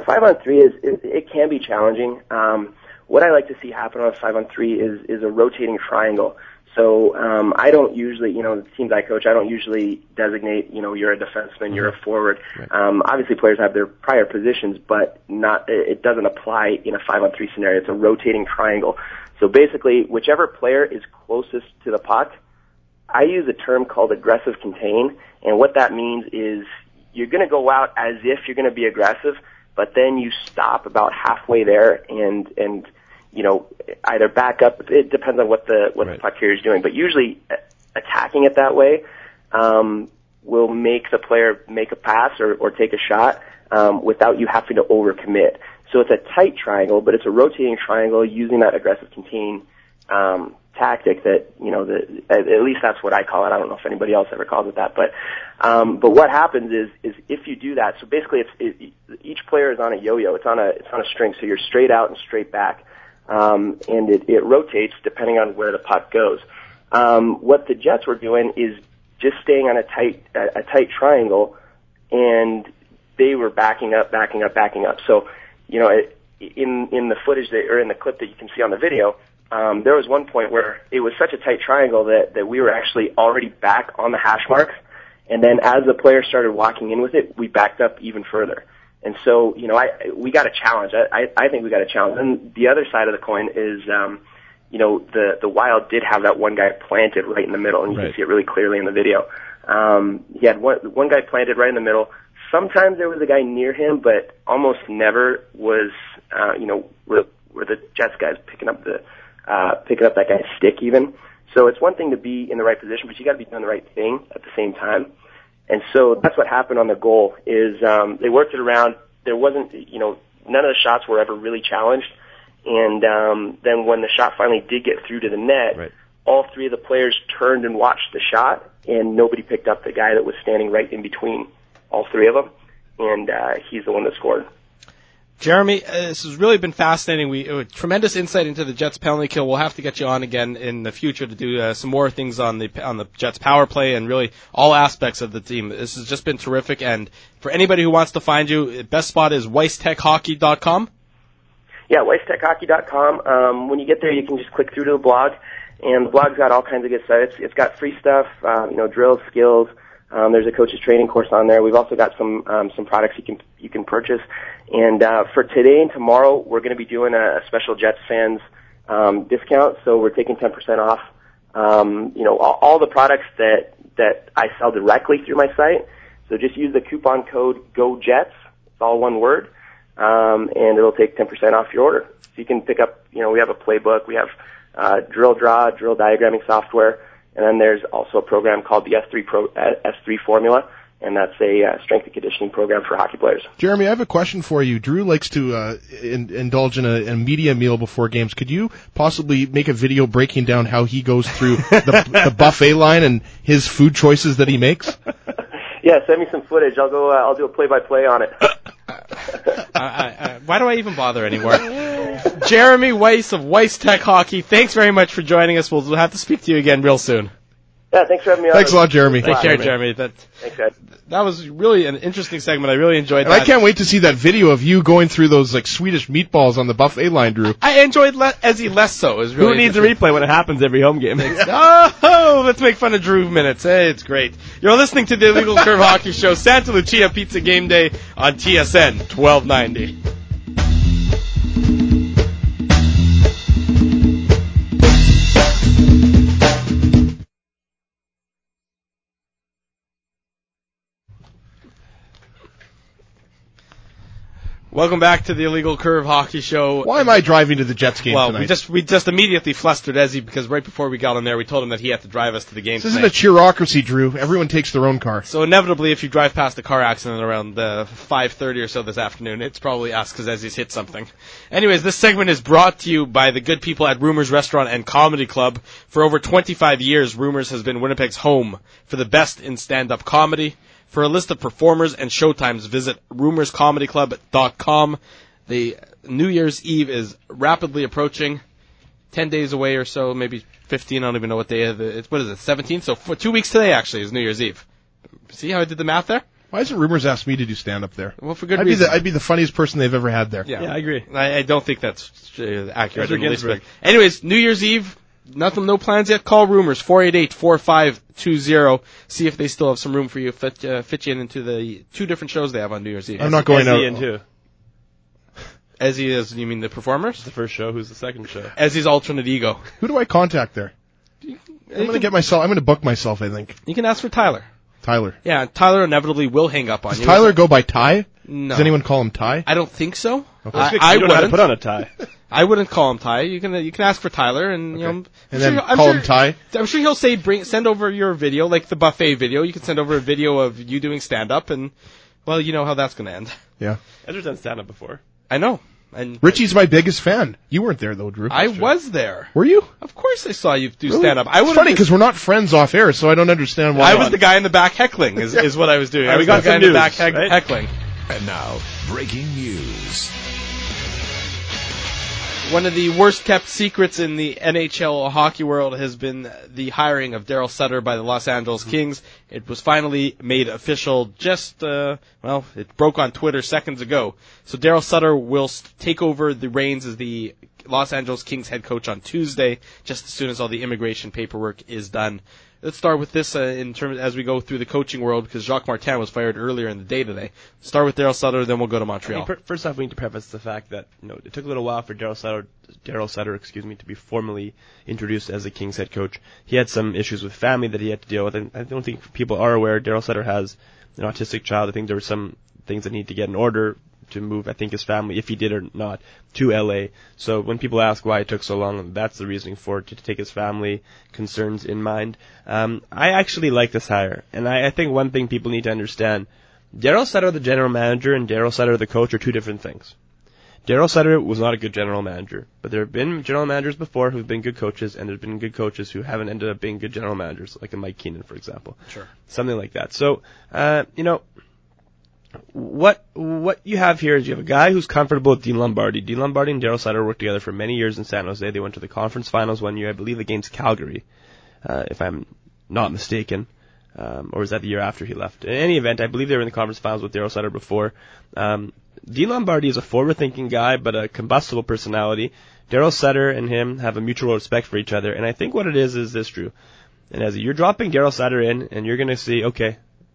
5-on-3 it can be challenging. What I like to see happen on a 5-on-3 is a rotating triangle. So I don't usually, the teams I coach, I don't usually designate, you're a defenseman, you're a forward. Right. Obviously players have their prior positions, but it doesn't apply in a 5-on-3 scenario. It's a rotating triangle. So basically, whichever player is closest to the puck, I use a term called aggressive contain, and what that means is you're going to go out as if you're going to be aggressive, but then you stop about halfway there and either back up. It depends on what the puck carrier is doing, but usually attacking it that way will make the player make a pass or take a shot without you having to overcommit. So it's a tight triangle, but it's a rotating triangle using that aggressive contain tactic that, at least that's what I call it. I don't know if anybody else ever calls it that, but what happens is if you do that, so basically each player is on a yo-yo. It's on a string, so you're straight out and straight back, and it rotates depending on where the puck goes. What the Jets were doing is just staying on a tight triangle, and they were backing up. So, in the footage or in the clip that you can see on the video, there was one point where it was such a tight triangle that we were actually already back on the hash marks, and then as the players started walking in with it, we backed up even further. And so, we got a challenge. I think we got a challenge. And the other side of the coin is, the Wild did have that one guy planted right in the middle, and you can see it really clearly in the video. He had one guy planted right in the middle. Sometimes there was a guy near him, but almost never was, were the Jets guys picking up that guy's stick even. So it's one thing to be in the right position, but you got to be doing the right thing at the same time. And so that's what happened on the goal is, they worked it around. There wasn't, none of the shots were ever really challenged. And, then when the shot finally did get through to the net, all three of the players turned and watched the shot, and nobody picked up the guy that was standing right in between all three of them. And, he's the one that scored. Jeremy, this has really been fascinating. Tremendous insight into the Jets penalty kill. We'll have to get you on again in the future to do some more things on the Jets power play and really all aspects of the team. This has just been terrific. And for anybody who wants to find you, best spot is WeissTechHockey.com. Yeah, WeissTechHockey.com. When you get there, you can just click through to the blog, and the blog's got all kinds of good stuff. It's got free stuff, drills, skills. There's a coach's training course on there. We've also got some products you can purchase. And for today and tomorrow, we're going to be doing a special Jets fans discount. So we're taking 10% off. All the products that I sell directly through my site. So just use the coupon code GOJETS. It's all one word. And it'll take 10% off your order. So you can pick up, we have a playbook, we have drill diagramming software, and then there's also a program called the S3 Formula, and that's a strength and conditioning program for hockey players. Jeremy, I have a question for you. Drew likes to indulge in a media meal before games. Could you possibly make a video breaking down how he goes through the buffet line and his food choices that he makes? Yeah, send me some footage. I'll do a play-by-play on it. Why do I even bother anymore? Jeremy Weiss of Weiss Tech Hockey, thanks very much for joining us. We'll have to speak to you again real soon. Yeah, thanks for having me on. Thanks a lot, Jeremy. Take care, Jeremy. Thanks, guys. That was really an interesting segment. I really enjoyed and that. I can't wait to see that video of you going through those Swedish meatballs on the buffet line, Drew. I enjoyed Ezzy less so. It was really Who needs a replay when it happens every home game? Oh, let's make fun of Drew minutes. Hey, it's great. You're listening to the Illegal Curve Hockey Show, Santa Lucia Pizza Game Day on TSN 1290. Welcome back to the Illegal Curve Hockey Show. Why am I driving to the Jets game tonight? we just immediately flustered Ezzy because right before we got on there, we told him that he had to drive us to the game. This isn't a cheerocracy, Drew. Everyone takes their own car. So inevitably, if you drive past a car accident around 5:30 or so this afternoon, it's probably us because Ezzy's hit something. Anyways, this segment is brought to you by the good people at Rumors Restaurant and Comedy Club. For over 25 years, Rumors has been Winnipeg's home for the best in stand-up comedy. For a list of performers and showtimes, visit rumorscomedyclub.com. The New Year's Eve is rapidly approaching, 10 days away or so, maybe 15, I don't even know what day it is. What is it, 17? So for 2 weeks today, actually, is New Year's Eve. See how I did the math there? Why hasn't Rumors asked me to do stand-up there? Well, for good reason. I'd be the funniest person they've ever had there. Yeah, I agree. I don't think that's accurate. In the least, but anyways, New Year's Eve, no plans yet. Call Rumors, 488-4520. See if they still have some room for you. Fit you into the 2 different shows they have on New Year's Eve. I'm not going out. Ezzy is, you mean the performers? The first show. Who's the second show? Ezzy's alternate ego. Who do I contact there? I'm going to book myself, I think. You can ask for Tyler. Tyler. Yeah, Tyler inevitably will hang up on you. Does Tyler go by Ty? No. Does anyone call him Ty? I don't think so. Okay. I don't know how to put on a tie. I wouldn't call him Ty. You can ask for Tyler, and him Ty. I'm sure he'll say send over your video, like the buffet video. You can send over a video of you doing stand up, and well, you know how that's going to end. Yeah. Ezra's done stand up before. I know. And Richie's my biggest fan. You weren't there though, Drew. I was there. Were you? Of course I saw you do Really? stand up. It's funny because we're not friends off air, so I don't understand why. I was the guy in the back heckling is what I was doing. I was the guy in the back heckling. And now, breaking news. One of the worst kept secrets in the NHL hockey world has been the hiring of Daryl Sutter by the Los Angeles Kings. It was finally made official just, it broke on Twitter seconds ago. So Daryl Sutter will take over the reins as the Los Angeles Kings head coach on Tuesday, just as soon as all the immigration paperwork is done. Let's start with this in terms as we go through the coaching world, because Jacques Martin was fired earlier in the day today. Start with Daryl Sutter, then we'll go to Montreal. First off, we need to preface the fact that it took a little while for Daryl Sutter, to be formally introduced as the Kings head coach. He had some issues with family that he had to deal with, and I don't think people are aware. Daryl Sutter has an autistic child. I think there were some things that need to get in order to move, I think, his family, if he did or not, to LA. So when people ask why it took so long, that's the reasoning for it, to take his family concerns in mind. I actually like this hire, and I think one thing people need to understand, Daryl Sutter, the general manager, and Daryl Sutter, the coach, are two different things. Daryl Sutter was not a good general manager, but there have been general managers before who've been good coaches, and there's been good coaches who haven't ended up being good general managers, like a Mike Keenan, for example. Sure. Something like that. So, what you have here is you have a guy who's comfortable with Dean Lombardi. Dean Lombardi and Daryl Sutter worked together for many years in San Jose. They went to the conference finals one year, I believe, against Calgary, if I'm not mistaken. Or was that the year after he left? In any event, I believe they were in the conference finals with Daryl Sutter before. Dean Lombardi is a forward-thinking guy, but a combustible personality. Daryl Sutter and him have a mutual respect for each other, and I think what it is this, Drew. And as you're dropping Daryl Sutter in, and you're going to see, okay,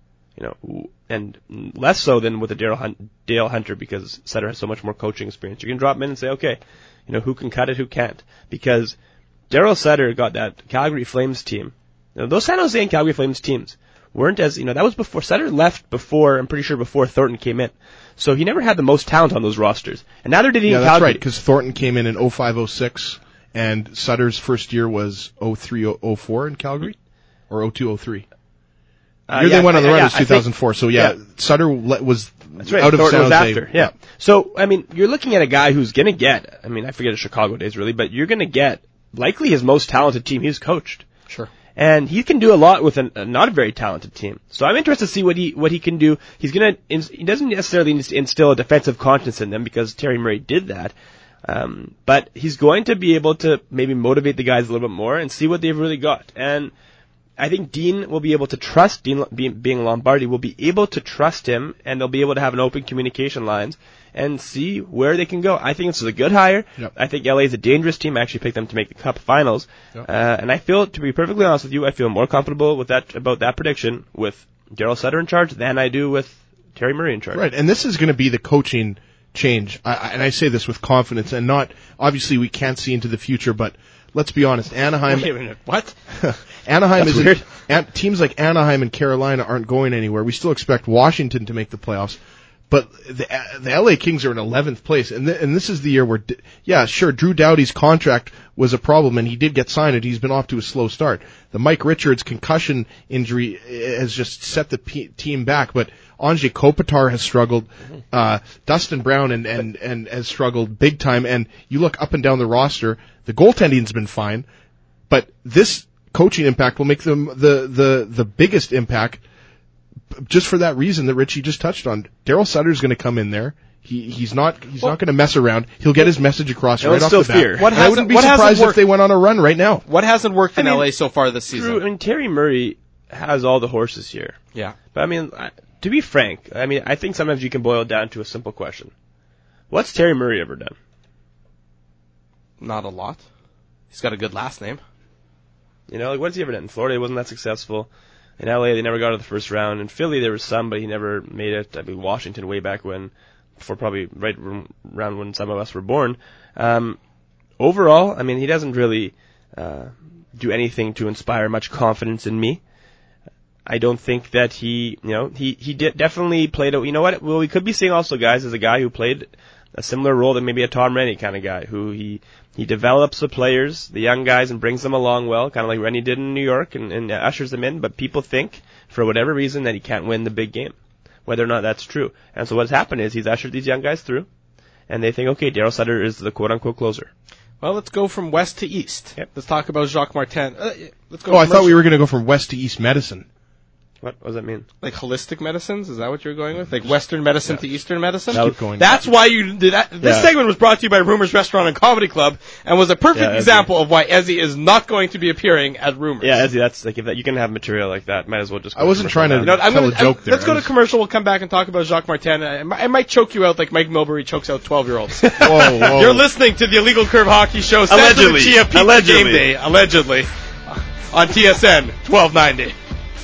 and less so than with a Dale Hunter, because Sutter has so much more coaching experience. You can drop him in and say, okay, who can cut it, who can't. Because Daryl Sutter got that Calgary Flames team. Those San Jose and Calgary Flames teams weren't as, that was before, Sutter left before, I'm pretty sure before Thornton came in. So he never had the most talent on those rosters. And neither did he in Calgary. That's right, because Thornton came in 05-06, and Sutter's first year was 03-04 in Calgary? Or 02-03? They went on the run was 2004. Sutter was out of Thornton San was Jose. after, yeah. So, you're looking at a guy who's going to get, I forget his Chicago days really, but you're going to get likely his most talented team he's coached. Sure. And he can do a lot with a not a very talented team. So I'm interested to see what he can do. He doesn't necessarily instill a defensive conscience in them, because Terry Murray did that. But he's going to be able to maybe motivate the guys a little bit more and see what they've really got. And I think Dean will be able to trust, being Lombardi, will be able to trust him, and they'll be able to have an open communication lines and see where they can go. I think this is a good hire. Yep. I think LA is a dangerous team. I actually picked them to make the Cup Finals. Yep. And I feel, to be perfectly honest with you, I feel more comfortable about that prediction with Daryl Sutter in charge than I do with Terry Murray in charge. Right, and this is going to be the coaching change. And I say this with confidence, and not, obviously we can't see into the future, but let's be honest, Anaheim... Wait a minute, what? Anaheim That's is weird. Teams like Anaheim and Carolina aren't going anywhere. We still expect Washington to make the playoffs, but the LA Kings are in 11th place, and this is the year where, sure, Drew Doughty's contract was a problem, and he did get signed, and he's been off to a slow start. The Mike Richards concussion injury has just set the team back, but Anze Kopitar has struggled, Dustin Brown and has struggled big time, and you look up and down the roster, the goaltending's been fine, but this coaching impact will make them the biggest impact, just for that reason that Richie just touched on. Daryl Sutter's going to come in there. He's not going to mess around. He'll get his message across right off the bat. I wouldn't be surprised if they went on a run right now. What hasn't worked in LA so far this season? Drew, Terry Murray has all the horses here. Yeah. But to be frank, I think sometimes you can boil it down to a simple question. What's Terry Murray ever done? Not a lot. He's got a good last name. What's he ever done? In Florida, he wasn't that successful. In LA, they never got to the first round. In Philly, there was some, but he never made it. Washington, way back when, before probably right around when some of us were born. Overall, he doesn't really do anything to inspire much confidence in me. I don't think that he definitely played you know what? Well, we could be seeing also guys as a guy who played a similar role than maybe a Tom Rennie kind of guy, who he develops the players, the young guys, and brings them along well, kind of like Rennie did in New York, and ushers them in, but people think, for whatever reason, that he can't win the big game, whether or not that's true. And so what's happened is he's ushered these young guys through, and they think, okay, Daryl Sutter is the quote-unquote closer. Well, let's go from west to east. Yep. Let's talk about Jacques Martin. Let's go. Oh, I thought we were going to go from west to east medicine. What does that mean? Like holistic medicines? Is that what you're going with? Like Western medicine to Eastern medicine? Keep going. That's why you did that. This segment was brought to you by Rumors Restaurant and Comedy Club, and was a perfect example of why Ezzy is not going to be appearing at Rumors. Yeah, Ezzy, that's like if that, you can have material like that. Might as well just. Go I wasn't trying to tell a joke there. Let's go to commercial. We'll come back and talk about Jacques Martin. I might choke you out like Mike Milbury chokes out 12-year-olds. Whoa. You're listening to the Illegal Curve Hockey Show. Allegedly. Chia Pizza Game Day. Allegedly. On TSN 1290.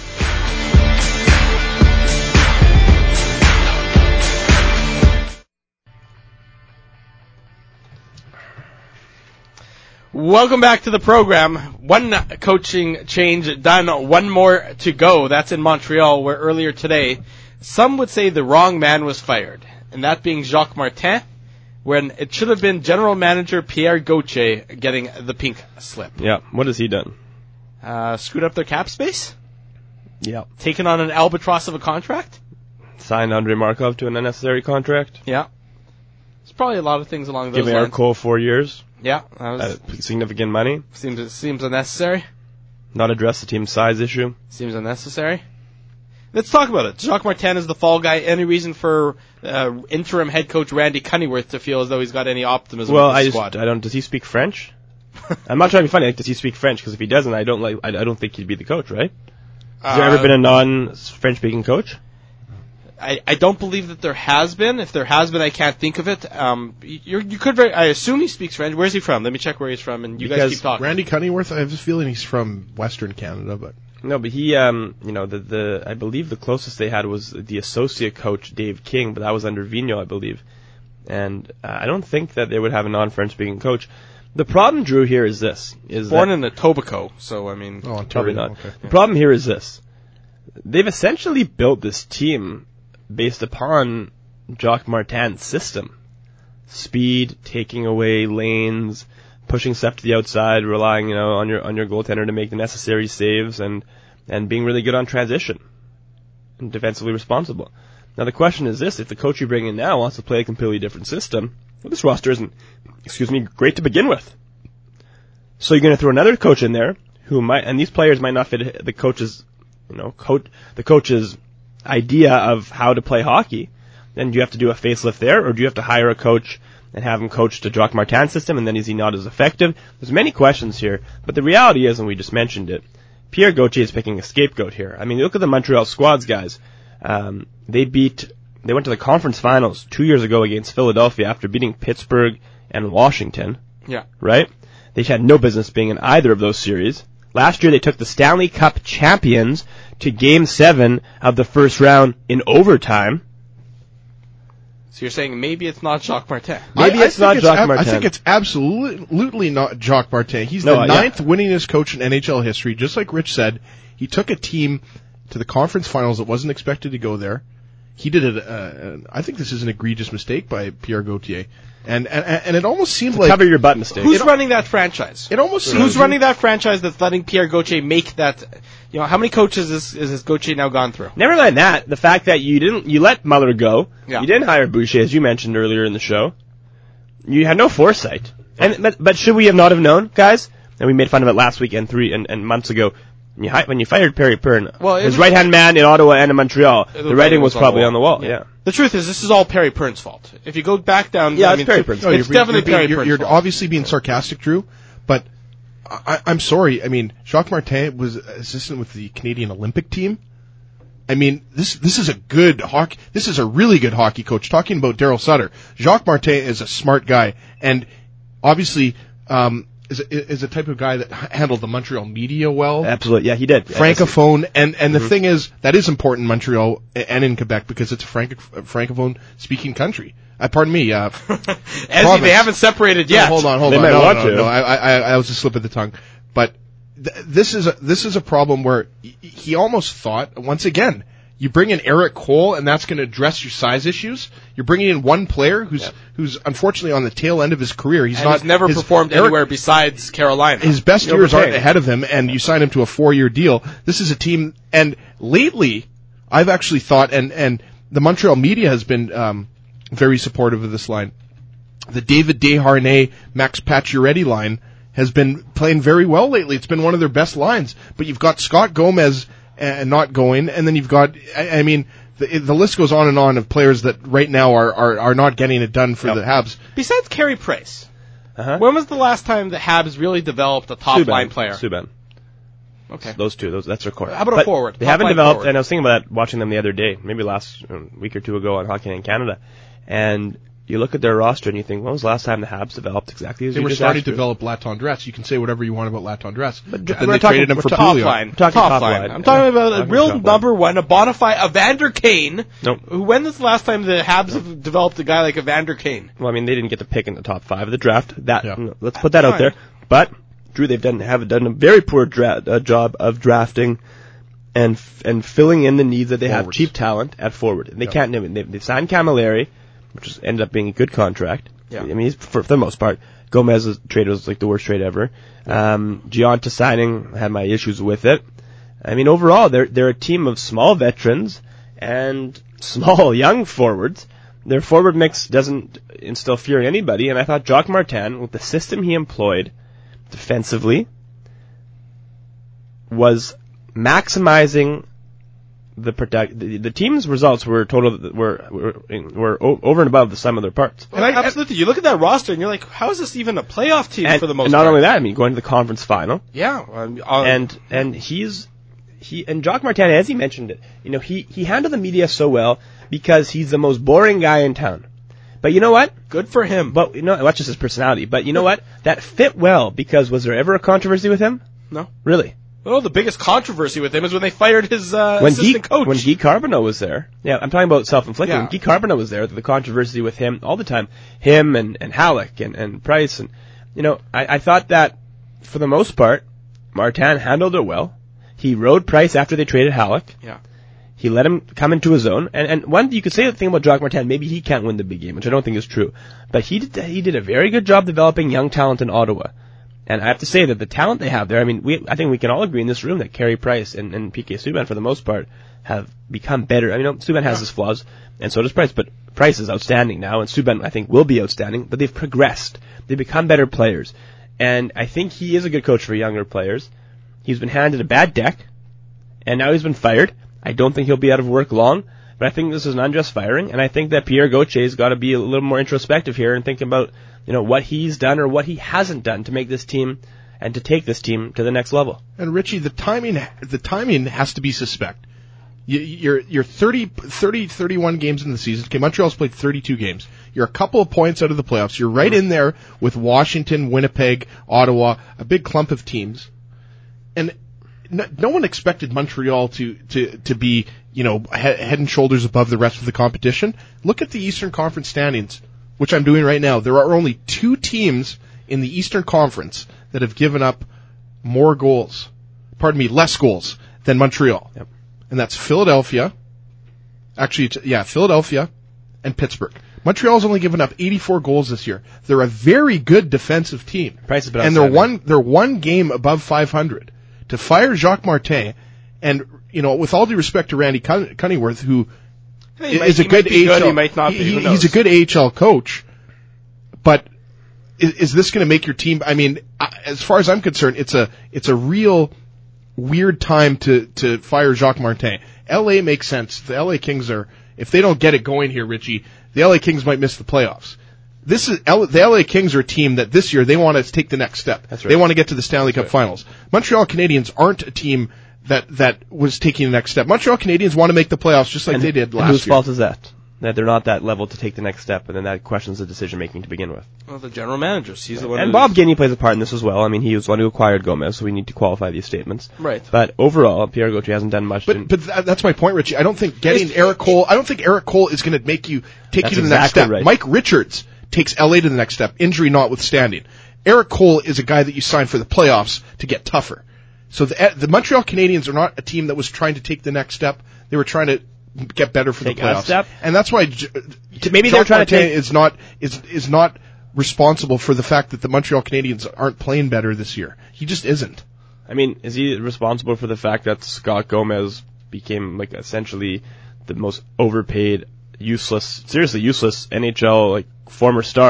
Welcome back to the program. One coaching change done, one more to go. That's in Montreal, where earlier today, some would say the wrong man was fired, and that being Jacques Martin, when it should have been general manager Pierre Gauthier getting the pink slip. Yeah, what has he done? Screwed up their cap space? Yeah. Taken on an albatross of a contract? Signed Andrei Markov to an unnecessary contract? Yeah. There's probably a lot of things along those lines. Giving Eric Cole 4 years? Yeah, that was significant money. Seems unnecessary. Not address the team's size issue. Seems unnecessary. Let's talk about it. Jacques Martin is the fall guy. Any reason for interim head coach Randy Cunnyworth to feel as though he's got any optimism with the squad? Does he speak French? I'm not trying to be funny. Like, does he speak French? Because if he doesn't, I don't think he'd be the coach, right? Has there ever been a non-French speaking coach? I don't believe that there has been. If there has been, I can't think of it. You could. I assume he speaks French. Where's he from? Let me check where he's from, and guys keep talking. Randy Cunnyworth, I have a feeling he's from Western Canada, but no. But he, I believe the closest they had was the associate coach Dave King, but that was under Vigneault, I believe. And I don't think that they would have a non-French speaking coach. The problem, Drew, here is this: born in Etobicoke, so I mean, probably not. Okay. The problem here is this: they've essentially built this team based upon Jacques Martin's system. Speed, taking away lanes, pushing stuff to the outside, relying, on your goaltender to make the necessary saves, and being really good on transition and defensively responsible. Now the question is this: if the coach you bring in now wants to play a completely different system, well, this roster isn't, great to begin with. So you're going to throw another coach in there who might, and these players might not fit the coach's, the coach's idea of how to play hockey. Then do you have to do a facelift there, or do you have to hire a coach and have him coach the Jacques Martin system, and then is he not as effective? There's many questions here, but the reality is, and we just mentioned it, Pierre Gauthier is picking a scapegoat here. I mean, look at the Montreal squads, guys. They went to the conference finals 2 years ago against Philadelphia after beating Pittsburgh and Washington. Yeah. Right? They had no business being in either of those series. Last year they took the Stanley Cup champions to Game 7 of the first round in overtime. So you're saying maybe it's not Jacques Martin? Maybe it's not Jacques Martin. I think it's absolutely not Jacques Martin. He's the ninth winningest coach in NHL history. Just like Rich said, he took a team to the conference finals that wasn't expected to go there. He did it. I think this is an egregious mistake by Pierre Gauthier, and it almost seemed like cover your butt mistake. Who's running that franchise? It almost seems who's running that franchise that's letting Pierre Gauthier make that. How many coaches is Gauthier now gone through? Never mind that. The fact that you let Muller go, you didn't hire Boucher, as you mentioned earlier in the show. You had no foresight. But should we have not have known, guys? And we made fun of it last week and months ago. When you fired Perry Pern, his right-hand man in Ottawa and in Montreal, the writing was probably on the wall. Yeah. The truth is, this is all Perry Pern's fault. If you go back down, it's Perry Pern's fault. It's definitely Perry Pern's fault. You're obviously being sarcastic, Drew, but I'm sorry. I mean, Jacques Martin was assistant with the Canadian Olympic team. I mean, this is a good hockey. This is a really good hockey coach. Talking about Daryl Sutter, Jacques Martin is a smart guy, and obviously. Is a type of guy that handled the Montreal media well. Absolutely, yeah, he did. Francophone, and the thing is, that is important in Montreal and in Quebec because it's a francophone speaking country. Pardon me, Ezzy, they haven't separated yet. No, hold on. They might want to. No, I was a slip of the tongue. But this is a problem where he almost thought, once again, you bring in Eric Cole, and that's going to address your size issues. You're bringing in one player who's unfortunately on the tail end of his career. He's never performed anywhere besides Carolina. His best years aren't ahead of him, and you sign him to a 4-year deal. This is a team, and lately, I've actually thought, and the Montreal media has been very supportive of this line. the David Desharnais, Max Pacioretty line has been playing very well lately. It's been one of their best lines. But you've got Scott Gomez not going, and then you've got, I mean, the list goes on and on of players that right now are not getting it done for the Habs. Besides Carey Price, when was the last time the Habs really developed a top-line player? Subban. Okay. Those two, that's their core. How about a forward? They haven't developed, and I was thinking about that watching them the other day, maybe last week or two ago on Hockey Night in Canada, and you look at their roster and you think, when was the last time the Habs developed exactly as they you were just starting asked to to? develop Latendresse. You can say whatever you want about Latendresse, but then we're they traded him for top Pouliot. line. Top line. I'm talking about a real number one, a bona fide, Evander Kane. Nope. When was the last time the Habs have developed a guy like Evander Kane? Well, I mean, they didn't get to pick in the top 5 of the draft. Let's put that out there. But Drew, they've done a very poor job of drafting and filling in the needs that they have. Cheap talent at forward, and they can't. They've signed Camilleri, which has ended up being a good contract. Yeah. I mean, he's, for the most part, Gomez's trade was like the worst trade ever. Gionta signing, I had my issues with it. I mean, overall, they're a team of small veterans and small young forwards. Their forward mix doesn't instill fear in anybody, and I thought Jacques Martin, with the system he employed defensively, was maximizing the team's results were over and above the sum of their parts. Well, absolutely. You look at that roster and you're like, how is this even a playoff team for the most and part? not only that, I mean, going to the conference final. Yeah. And Jacques Martin, as he mentioned it, he handled the media so well because he's the most boring guy in town. But you know what? Good for him. But that's just his personality. But you know what? That fit well, because was there ever a controversy with him? No. Really? Well, the biggest controversy with him is when they fired his assistant coach. When Guy Carbonneau was there. Yeah, I'm talking about self-inflicted. Yeah. When Guy Carbonneau was there, the controversy with him all the time. Him and Halleck and Price. And, I thought that, for the most part, Martin handled it well. He rode Price after they traded Halleck. Yeah. He let him come into his own. And one, you could say the thing about Jacques Martin, maybe he can't win the big game, which I don't think is true. But he did a very good job developing young talent in Ottawa. And I have to say that the talent they have there, I mean, I think we can all agree in this room that Carey Price and PK Subban, for the most part, have become better. I mean, Subban has his flaws, and so does Price, but Price is outstanding now, and Subban, I think, will be outstanding, but they've progressed. They've become better players. And I think he is a good coach for younger players. He's been handed a bad deck, and now he's been fired. I don't think he'll be out of work long, but I think this is an unjust firing, and I think that Pierre Gauthier got to be a little more introspective here and think about what he's done or what he hasn't done to make this team and to take this team to the next level. And Richie, the timing has to be suspect. You're 31 games in the season. Okay, Montreal's played 32 games. You're a couple of points out of the playoffs. You're right in there with Washington, Winnipeg, Ottawa, a big clump of teams. And no one expected Montreal to be, head and shoulders above the rest of the competition. Look at the Eastern Conference standings, which I'm doing right now. There are only 2 teams in the Eastern Conference that have given up less goals than Montreal. Yep. And that's Philadelphia. Actually, Philadelphia and Pittsburgh. Montreal's only given up 84 goals this year. They're a very good defensive team. Price has been and they're one game above 500. To fire Jacques Martin, and with all due respect to Randy Cunningworth, who is a good AHL, he's a good AHL coach, but is this going to make your team? I mean, as far as I'm concerned, it's a real weird time to fire Jacques Martin. LA makes sense. The LA Kings if they don't get it going here, Richie, the LA Kings might miss the playoffs. The LA Kings are a team that this year they want to take the next step. That's right. They want to get to the Stanley Cup Finals. Montreal Canadiens aren't a team that was taking the next step. Montreal Canadiens want to make the playoffs just like they did last year. Whose fault is that? That they're not that level to take the next step, and then that questions the decision making to begin with. Well, the general managers. He's the one. And Bob Gainey plays a part in this as well. I mean, he was the one who acquired Gomez, so we need to qualify these statements. Right. But overall, Pierre Gauthier hasn't done much. But that's my point, Richie. I don't think Eric Cole is going to take you to the next step. Right. Mike Richards takes LA to the next step, injury notwithstanding. Eric Cole is a guy that you signed for the playoffs to get tougher. So the Montreal Canadiens are not a team that was trying to take the next step. They were trying to get better for the playoffs. Step. And that's why maybe they're trying to take is not responsible for the fact that the Montreal Canadiens aren't playing better this year. He just isn't. I mean, is he responsible for the fact that Scott Gomez became essentially the most overpaid, seriously useless NHL former star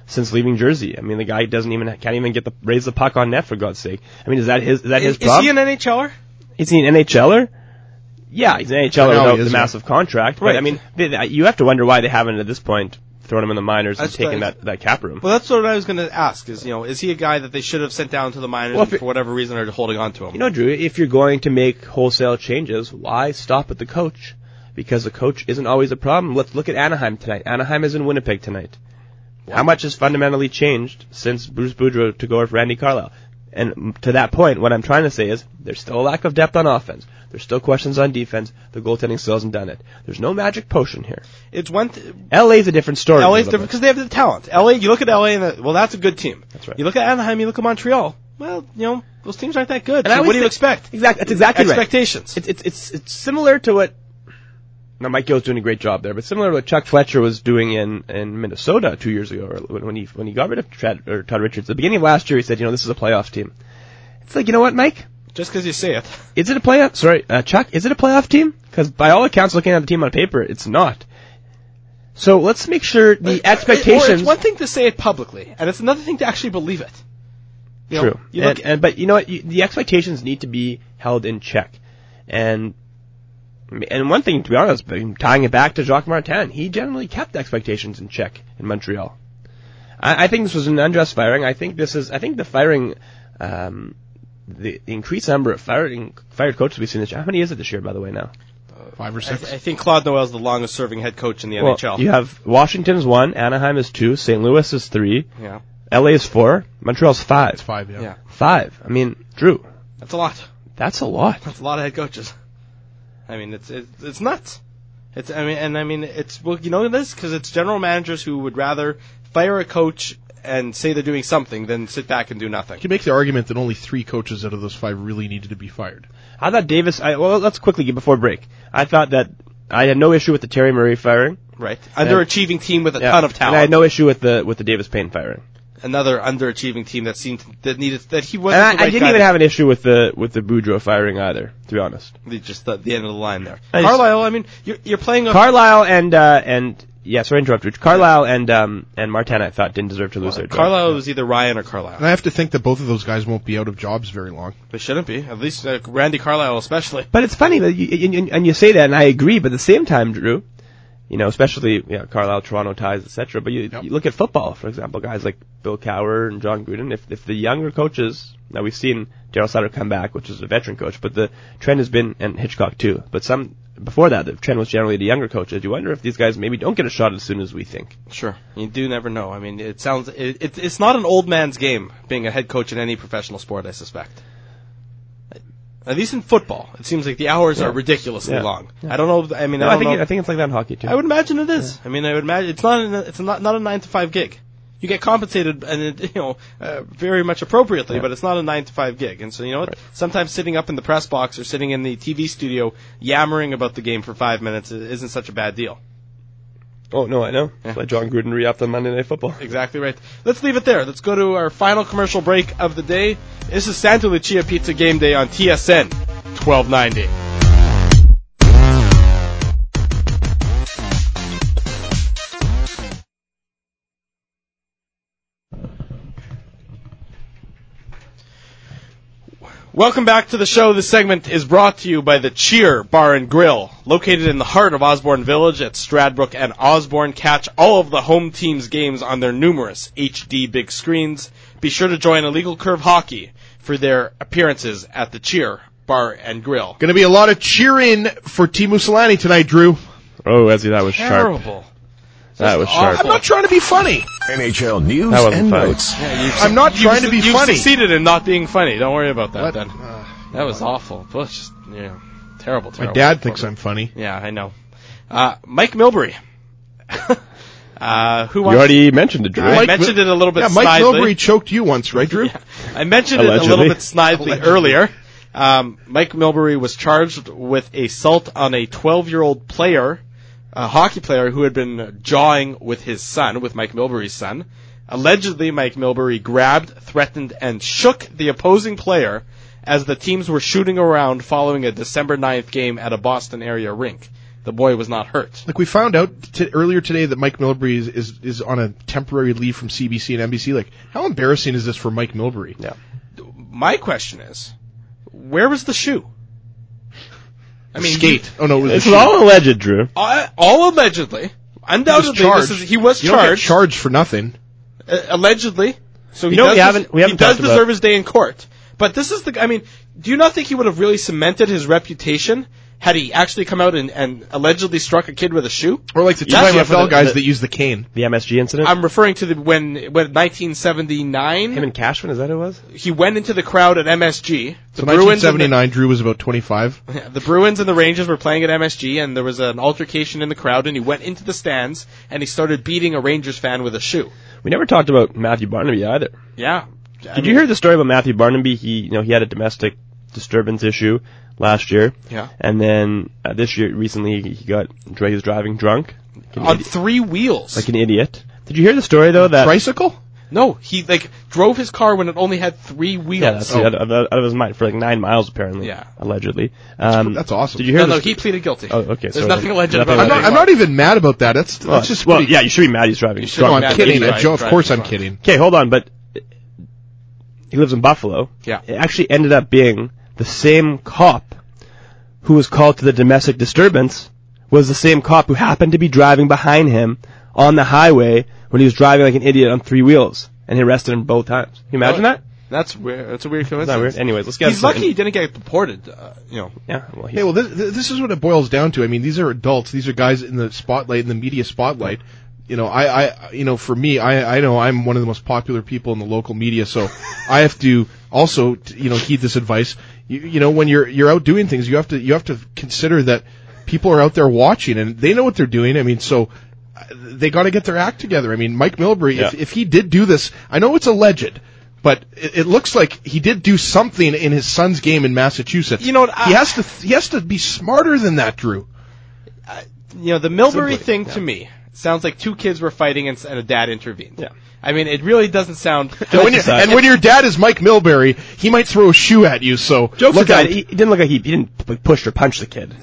since leaving Jersey. I mean, the guy can't even raise the puck on net, for God's sake. I mean, is that his problem? Is he an NHLer? Is he an NHLer? Yeah, he's an NHLer without the massive contract. Right. But I mean, you have to wonder why they haven't at this point thrown him in the minors and taken that cap room. Well, that's what I was going to ask. Is he a guy that they should have sent down to the minors and for whatever reason are holding on to him? Drew, if you're going to make wholesale changes, why stop at the coach? Because the coach isn't always a problem. Let's look at Anaheim tonight. Anaheim is in Winnipeg tonight. How much has fundamentally changed since Bruce Boudreau took over for Randy Carlyle? And to that point, what I'm trying to say is there's still a lack of depth on offense. There's still questions on defense. The goaltending still hasn't done it. There's no magic potion here. It's one. LA's a different story. LA's different because they have the talent. You look at LA and that's a good team. That's right. You look at Anaheim, you look at Montreal. Well, those teams aren't that good. So what do you expect? Exactly. That's exactly Expectations. Right. It's similar to what. Now, Mike Gill's doing a great job there, but similar to what Chuck Fletcher was doing in Minnesota 2 years ago, or when he got rid of Todd Richards. At the beginning of last year, he said, this is a playoff team. It's like, you know what, Mike? Just because you say it. Is it a playoff? Sorry, Chuck, is it a playoff team? Because by all accounts, looking at the team on paper, it's not. So let's make sure the expectations. It's one thing to say it publicly, and it's another thing to actually believe it. True. But you know what? The expectations need to be held in check. And one thing, to be honest, tying it back to Jacques Martin, he generally kept expectations in check in Montreal. I think this was an unjust firing. I think the firing, the increased number of fired coaches we've seen this year. How many is it this year, by the way, now? 5 or 6. I think Claude Noel is the longest serving head coach in the NHL. You have Washington is 1, Anaheim is 2, St. Louis is 3, yeah. LA is 4, Montreal's 5. It's 5, yeah. 5. I mean, Drew. That's a lot. That's a lot. That's a lot of head coaches. I mean, it's nuts. It's because it's general managers who would rather fire a coach and say they're doing something than sit back and do nothing. You can make the argument that only 3 coaches out of those 5 really needed to be fired. I thought Davis. Let's quickly get before break. I thought that I had no issue with the Terry Murray firing. Right, underachieving team with a ton of talent. And I had no issue with the Davis Payne firing. Another underachieving team that he wasn't. And I didn't even have an issue with the Boudreau firing either, to be honest. Just the end of the line there. Carlisle. I mean, you're playing Carlisle and sorry to interrupt, Rich. Carlisle and Martin, I thought, didn't deserve to lose their job. Carlisle was either Ryan or Carlisle. And I have to think that both of those guys won't be out of jobs very long. They shouldn't be. At least Randy Carlisle especially. But it's funny that you say that, and I agree. But at the same time, Drew, especially Carlisle, Toronto ties, etc. But you look at football, for example, guys like Bill Cowher and John Gruden. If the younger coaches, now we've seen Darryl Sutter come back, which is a veteran coach, but the trend has been, and Hitchcock too. But before that, the trend was generally the younger coaches. You wonder if these guys maybe don't get a shot as soon as we think. Sure, you do never know. I mean, it's not an old man's game being a head coach in any professional sport, I suspect. At least in football, it seems like the hours are ridiculously long. Yeah. I don't know. I mean, I think it's like that in hockey too. I would imagine it is. Yeah. I mean, I would imagine it's not a 9 to 5 gig. You get compensated, and very much appropriately, but it's not a 9 to 5 gig. And so you know what? Right. Sometimes sitting up in the press box or sitting in the TV studio yammering about the game for 5 minutes isn't such a bad deal. Oh, no, I know. Yeah. Let John Gruden re-up on Monday Night Football. Exactly right. Let's leave it there. Let's go to our final commercial break of the day. This is Santa Lucia Pizza Game Day on TSN 1290. Welcome back to the show. This segment is brought to you by the Cheer Bar and Grill, located in the heart of Osborne Village at Stradbrook and Osborne. Catch all of the home team's games on their numerous HD big screens. Be sure to join Illegal Curve Hockey for their appearances at the Cheer Bar and Grill. Going to be a lot of cheering for Teemu Selanne tonight, Drew. Oh, Ezzy, that was terrible. Sharp. That was sharp. I'm not trying to be funny. NHL news and notes. Yeah, I'm not trying to be funny. You succeeded in not being funny. Don't worry about that then. That was awful. Just, terrible. My dad thinks I'm funny. Yeah, I know. Mike Milbury. You already mentioned it, Drew. I mentioned it a little bit snidely. Mike Milbury choked you once, right, Drew? Yeah, I mentioned it a little bit snidely earlier. Mike Milbury was charged with assault on a 12-year-old player, a hockey player who had been jawing with his son, with Mike Milbury's son. Allegedly, Mike Milbury grabbed, threatened, and shook the opposing player as the teams were shooting around following a December 9th game at a Boston area rink. the boy was not hurt. Like we found out earlier today that Mike Milbury is on a temporary leave from CBC and NBC. Like, how embarrassing is this for Mike Milbury? Yeah. My question is, where was the shoe? I mean, skate. Oh no, it's all alleged, Drew. All allegedly. Undoubtedly, he was you don't get charged. Charged for nothing. Allegedly. So he You know, does, we haven't he does talked about- deserve his day in court. But this is I mean, do you not think he would have really cemented his reputation had he actually come out and allegedly struck a kid with a shoe? Or like the two NFL guys that use the cane. The MSG incident? I'm referring to when 1979. Him and Cashman, is that who it was? He went into the crowd at MSG. So 1979, Drew was about 25. The Bruins and the Rangers were playing at MSG, and there was an altercation in the crowd, and he went into the stands, and he started beating a Rangers fan with a shoe. We never talked about Matthew Barnaby either. Yeah. Did you hear the story about Matthew Barnaby? He had a domestic disturbance issue last year. Yeah. And then this year, recently, he was driving drunk. On 3 wheels. Like an idiot. Did you hear the story, though, that... Tricycle? No, he drove his car when it only had 3 wheels. Yeah, that's out of his mind for 9 miles, apparently. Yeah. Allegedly. That's awesome. Did you hear No, he pleaded guilty. Oh, okay. There's nothing alleged about it. I'm not even mad about that. That's just well, yeah, you should be mad he's driving. No, I'm kidding. Joe, of course I'm kidding. Okay, hold on, but he lives in Buffalo. Yeah. It actually ended up being the same cop who was called to the domestic disturbance was the same cop who happened to be driving behind him on the highway when he was driving like an idiot on 3 wheels, and he arrested him both times. Can you imagine that? That's weird. That's a weird coincidence. That's not weird. Anyways, let's get. He's lucky he didn't get deported. Yeah. Well, hey, this is what it boils down to. I mean, these are adults. These are guys in the spotlight, in the media spotlight. You know, for me, I know I'm one of the most popular people in the local media, so I have to also, heed this advice. You know, when you're out doing things, you have to consider that people are out there watching and they know what they're doing. I mean, so they got to get their act together. I mean, Mike Milbury, if he did do this, I know it's alleged, but it looks like he did do something in his son's game in Massachusetts. You know what? He has to be smarter than that, Drew. The Milbury thing to me sounds like 2 kids were fighting and a dad intervened. Yeah. I mean, it really doesn't sound. And when your dad is Mike Milbury, he might throw a shoe at you. So jokes aside, he didn't look like he didn't push or punch the kid.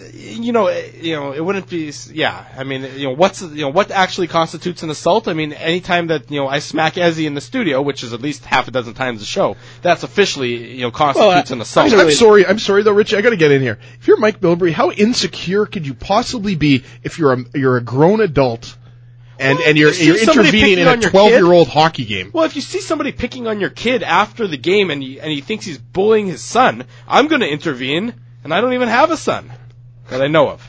It wouldn't be. Yeah, I mean, what actually constitutes an assault? I mean, anytime that I smack Ezzy in the studio, which is at least half a dozen times a show, that's officially constitutes an assault. I'm sorry though, Richie. I got to get in here. If you're Mike Milbury, how insecure could you possibly be if you're a grown adult? And you're intervening in a 12-year-old hockey game. Well, if you see somebody picking on your kid after the game and he thinks he's bullying his son, I'm going to intervene, and I don't even have a son that I know of.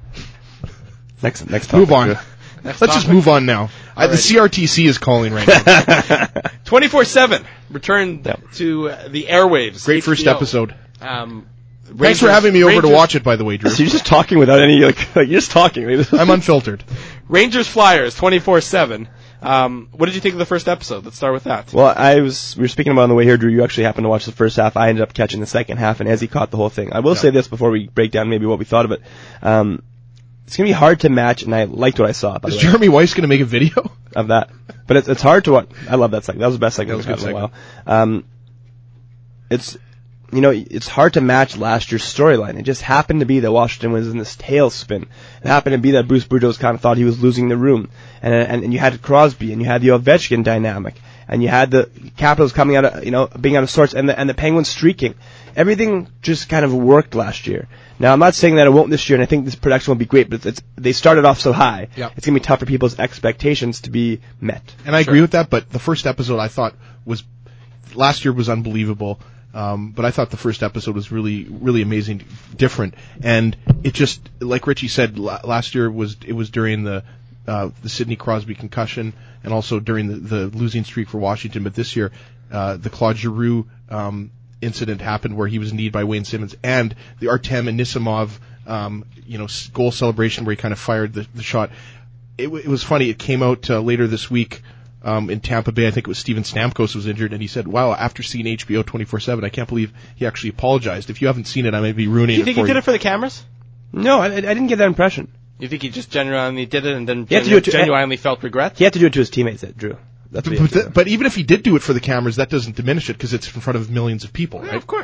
Next topic. Move on. Let's just move on now. The CRTC is calling right now. 24/7 returned to the airwaves. Great HBO. first episode. Rangers, Thanks for having me over to watch it, by the way, Drew. So you're just talking without any, you're just talking. I'm unfiltered. Rangers Flyers, 24/7. What did you think of the first episode? Let's start with that. Well, we were speaking about on the way here, Drew. You actually happened to watch the first half. I ended up catching the second half, and Ezzy caught the whole thing. I will say this before we break down maybe what we thought of it. It's going to be hard to match, and I liked what I saw. Is Jeremy Weiss going to make a video? Of that. But it's hard to watch. I love that segment. That was the best segment we've had in a while. It's hard to match last year's storyline. It just happened to be that Washington was in this tailspin. It happened to be that Bruce Boudreau's kind of thought he was losing the room. And you had Crosby, and you had the Ovechkin dynamic, and you had the Capitals coming out of, being out of sorts, and the Penguins streaking. Everything just kind of worked last year. Now, I'm not saying that it won't this year, and I think this production will be great, but they started off so high. Yep. It's going to be tough for people's expectations to be met. And I agree with that, but the first episode I thought last year was unbelievable. But I thought the first episode was really, really amazing, different, and it just, like Richie said, last year it was during the Sidney Crosby concussion, and also during the losing streak for Washington. But this year, the Claude Giroux incident happened where he was kneed by Wayne Simmons, and the Artem Anisimov goal celebration where he kind of fired the shot. It was funny. It came out later this week. In Tampa Bay, I think it was Steven Stamkos was injured, and he said, wow, after seeing HBO 24/7, I can't believe he actually apologized. If you haven't seen it, I may be ruining it for you. Do you think he did it for the cameras? No, I didn't get that impression. You think he just genuinely did it and then genuinely felt regret? He had to do it to his teammates, Drew. But even if he did do it for the cameras, that doesn't diminish it because it's in front of millions of people, right? Yeah, of course.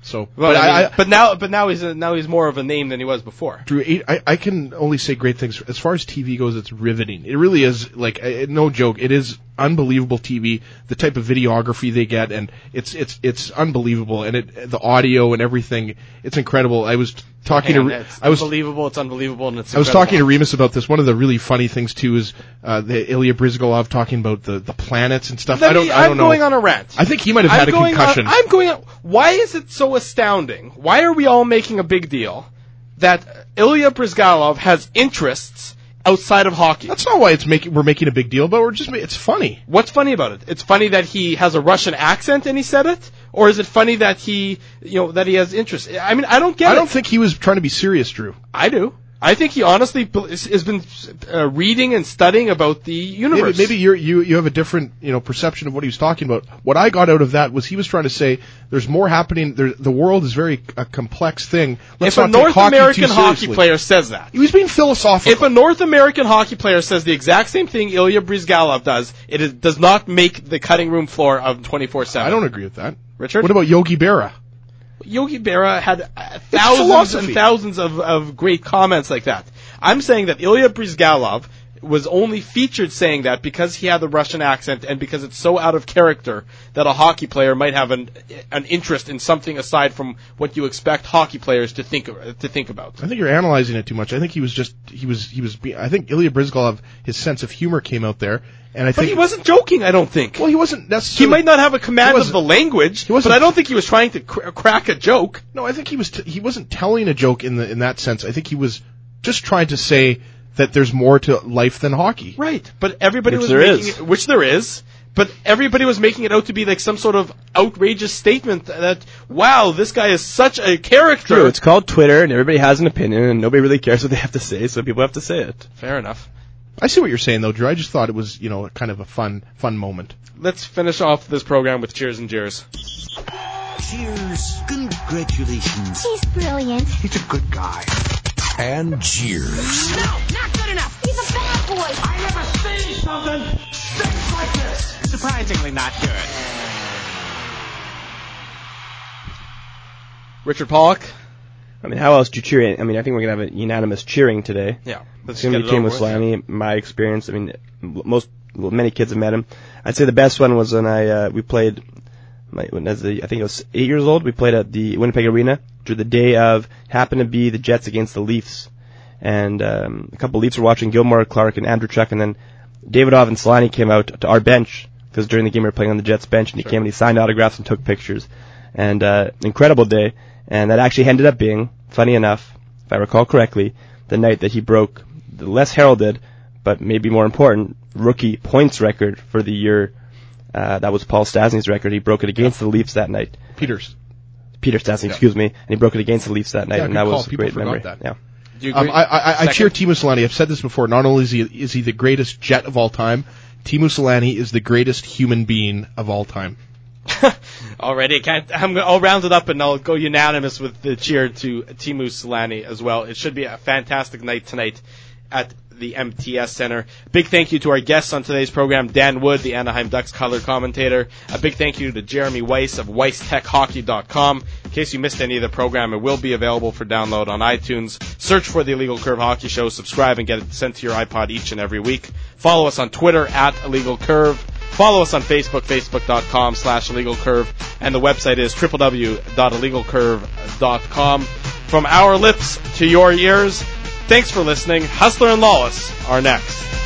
So, Well, but now he's more of a name than he was before. Drew, I can only say great things. As far as TV goes, it's riveting. It really is, like, no joke. It is unbelievable TV, the type of videography they get, and it's unbelievable. And the audio and everything, it's incredible. I was talking unbelievable, it's unbelievable, and it's I was talking to Remus about this. One of the really funny things, too, is the Ilya Bryzgalov talking about the planets and stuff. I don't know. I'm going on a rant. I think he might have had a concussion. Why is it so astounding? Why are we all making a big deal that Ilya Bryzgalov has interests outside of hockey? That's not why we're making a big deal, but it's funny. What's funny about it? It's funny that he has a Russian accent and he said it? Or is it funny that he has interests? I mean, I don't get it. I don't think he was trying to be serious, Drew. I do. I think he honestly has been reading and studying about the universe. Maybe you have a different perception of what he was talking about. What I got out of that was he was trying to say there's more happening. The world is a complex thing. If a North American hockey player says that, he was being philosophical. If a North American hockey player says the exact same thing Ilya Bryzgalov does, does not make the cutting room floor of 24/7. I don't agree with that. Richard, what about Yogi Berra? Yogi Berra had thousands and thousands of great comments like that. I'm saying that Ilya Bryzgalov was only featured saying that because he had the Russian accent and because it's so out of character that a hockey player might have an interest in something aside from what you expect hockey players to think about. I think you're analyzing it too much. I think I think Ilya Bryzgalov, his sense of humor came out there. But he wasn't joking, I don't think. Well, he wasn't necessarily. He might not have a command of the language, but I don't think he was trying to crack a joke. No, I think he wasn't telling a joke in that sense. I think he was just trying to say that there's more to life than hockey. Right, but everybody was making it, which there is, but everybody was making it out to be like some sort of outrageous statement that, wow, this guy is such a character. True, it's called Twitter, and everybody has an opinion, and nobody really cares what they have to say, so people have to say it. Fair enough. I see what you're saying, though, Drew. I just thought it was, kind of a fun moment. Let's finish off this program with cheers and jeers. Cheers. Congratulations. He's brilliant. He's a good guy. And cheers. No, not good enough. He's a bad boy. I never say something stinks like this. Surprisingly not good. Richard Pollock. I mean, how else do you cheer? I mean, I think we're going to have a unanimous cheering today. Yeah. It's going to be Teemu Selanne, my experience. I mean, many kids have met him. I'd say the best one was when we played, I think I was 8 years old. We played at the Winnipeg Arena through the day of, happened to be the Jets against the Leafs. And a couple of Leafs were watching, Gilmore, Clark, and Andrew Chuck, and then Davidov and Selanne came out to our bench, because during the game we were playing on the Jets bench, and he came and he signed autographs and took pictures. And incredible day. And that actually ended up being, funny enough, if I recall correctly, the night that he broke the less heralded, but maybe more important, rookie points record for the year. That was Paul Stastny's record. He broke it against the Leafs that night. Peter Stastny, excuse me. And he broke it against the Leafs that night, and that was a great memory. That. Yeah. Do you agree? I cheer Teemu Selanne. I've said this before. Not only is he the greatest Jet of all time, Teemu Selanne is the greatest human being of all time. Already, I'll round it up and I'll go unanimous with the cheer to Teemu Selanne as well. It should be a fantastic night tonight at the MTS Center. Big thank you to our guests on today's program, Dan Wood, the Anaheim Ducks color commentator. A big thank you to Jeremy Weiss of WeissTechHockey.com. In case you missed any of the program, it will be available for download on iTunes. Search for the Illegal Curve Hockey Show, subscribe, and get it sent to your iPod each and every week. Follow us on Twitter at Illegal Curve. Follow us on Facebook, facebook.com/illegalcurve, and the website is www.illegalcurve.com. From our lips to your ears, thanks for listening. Hustler and Lawless are next.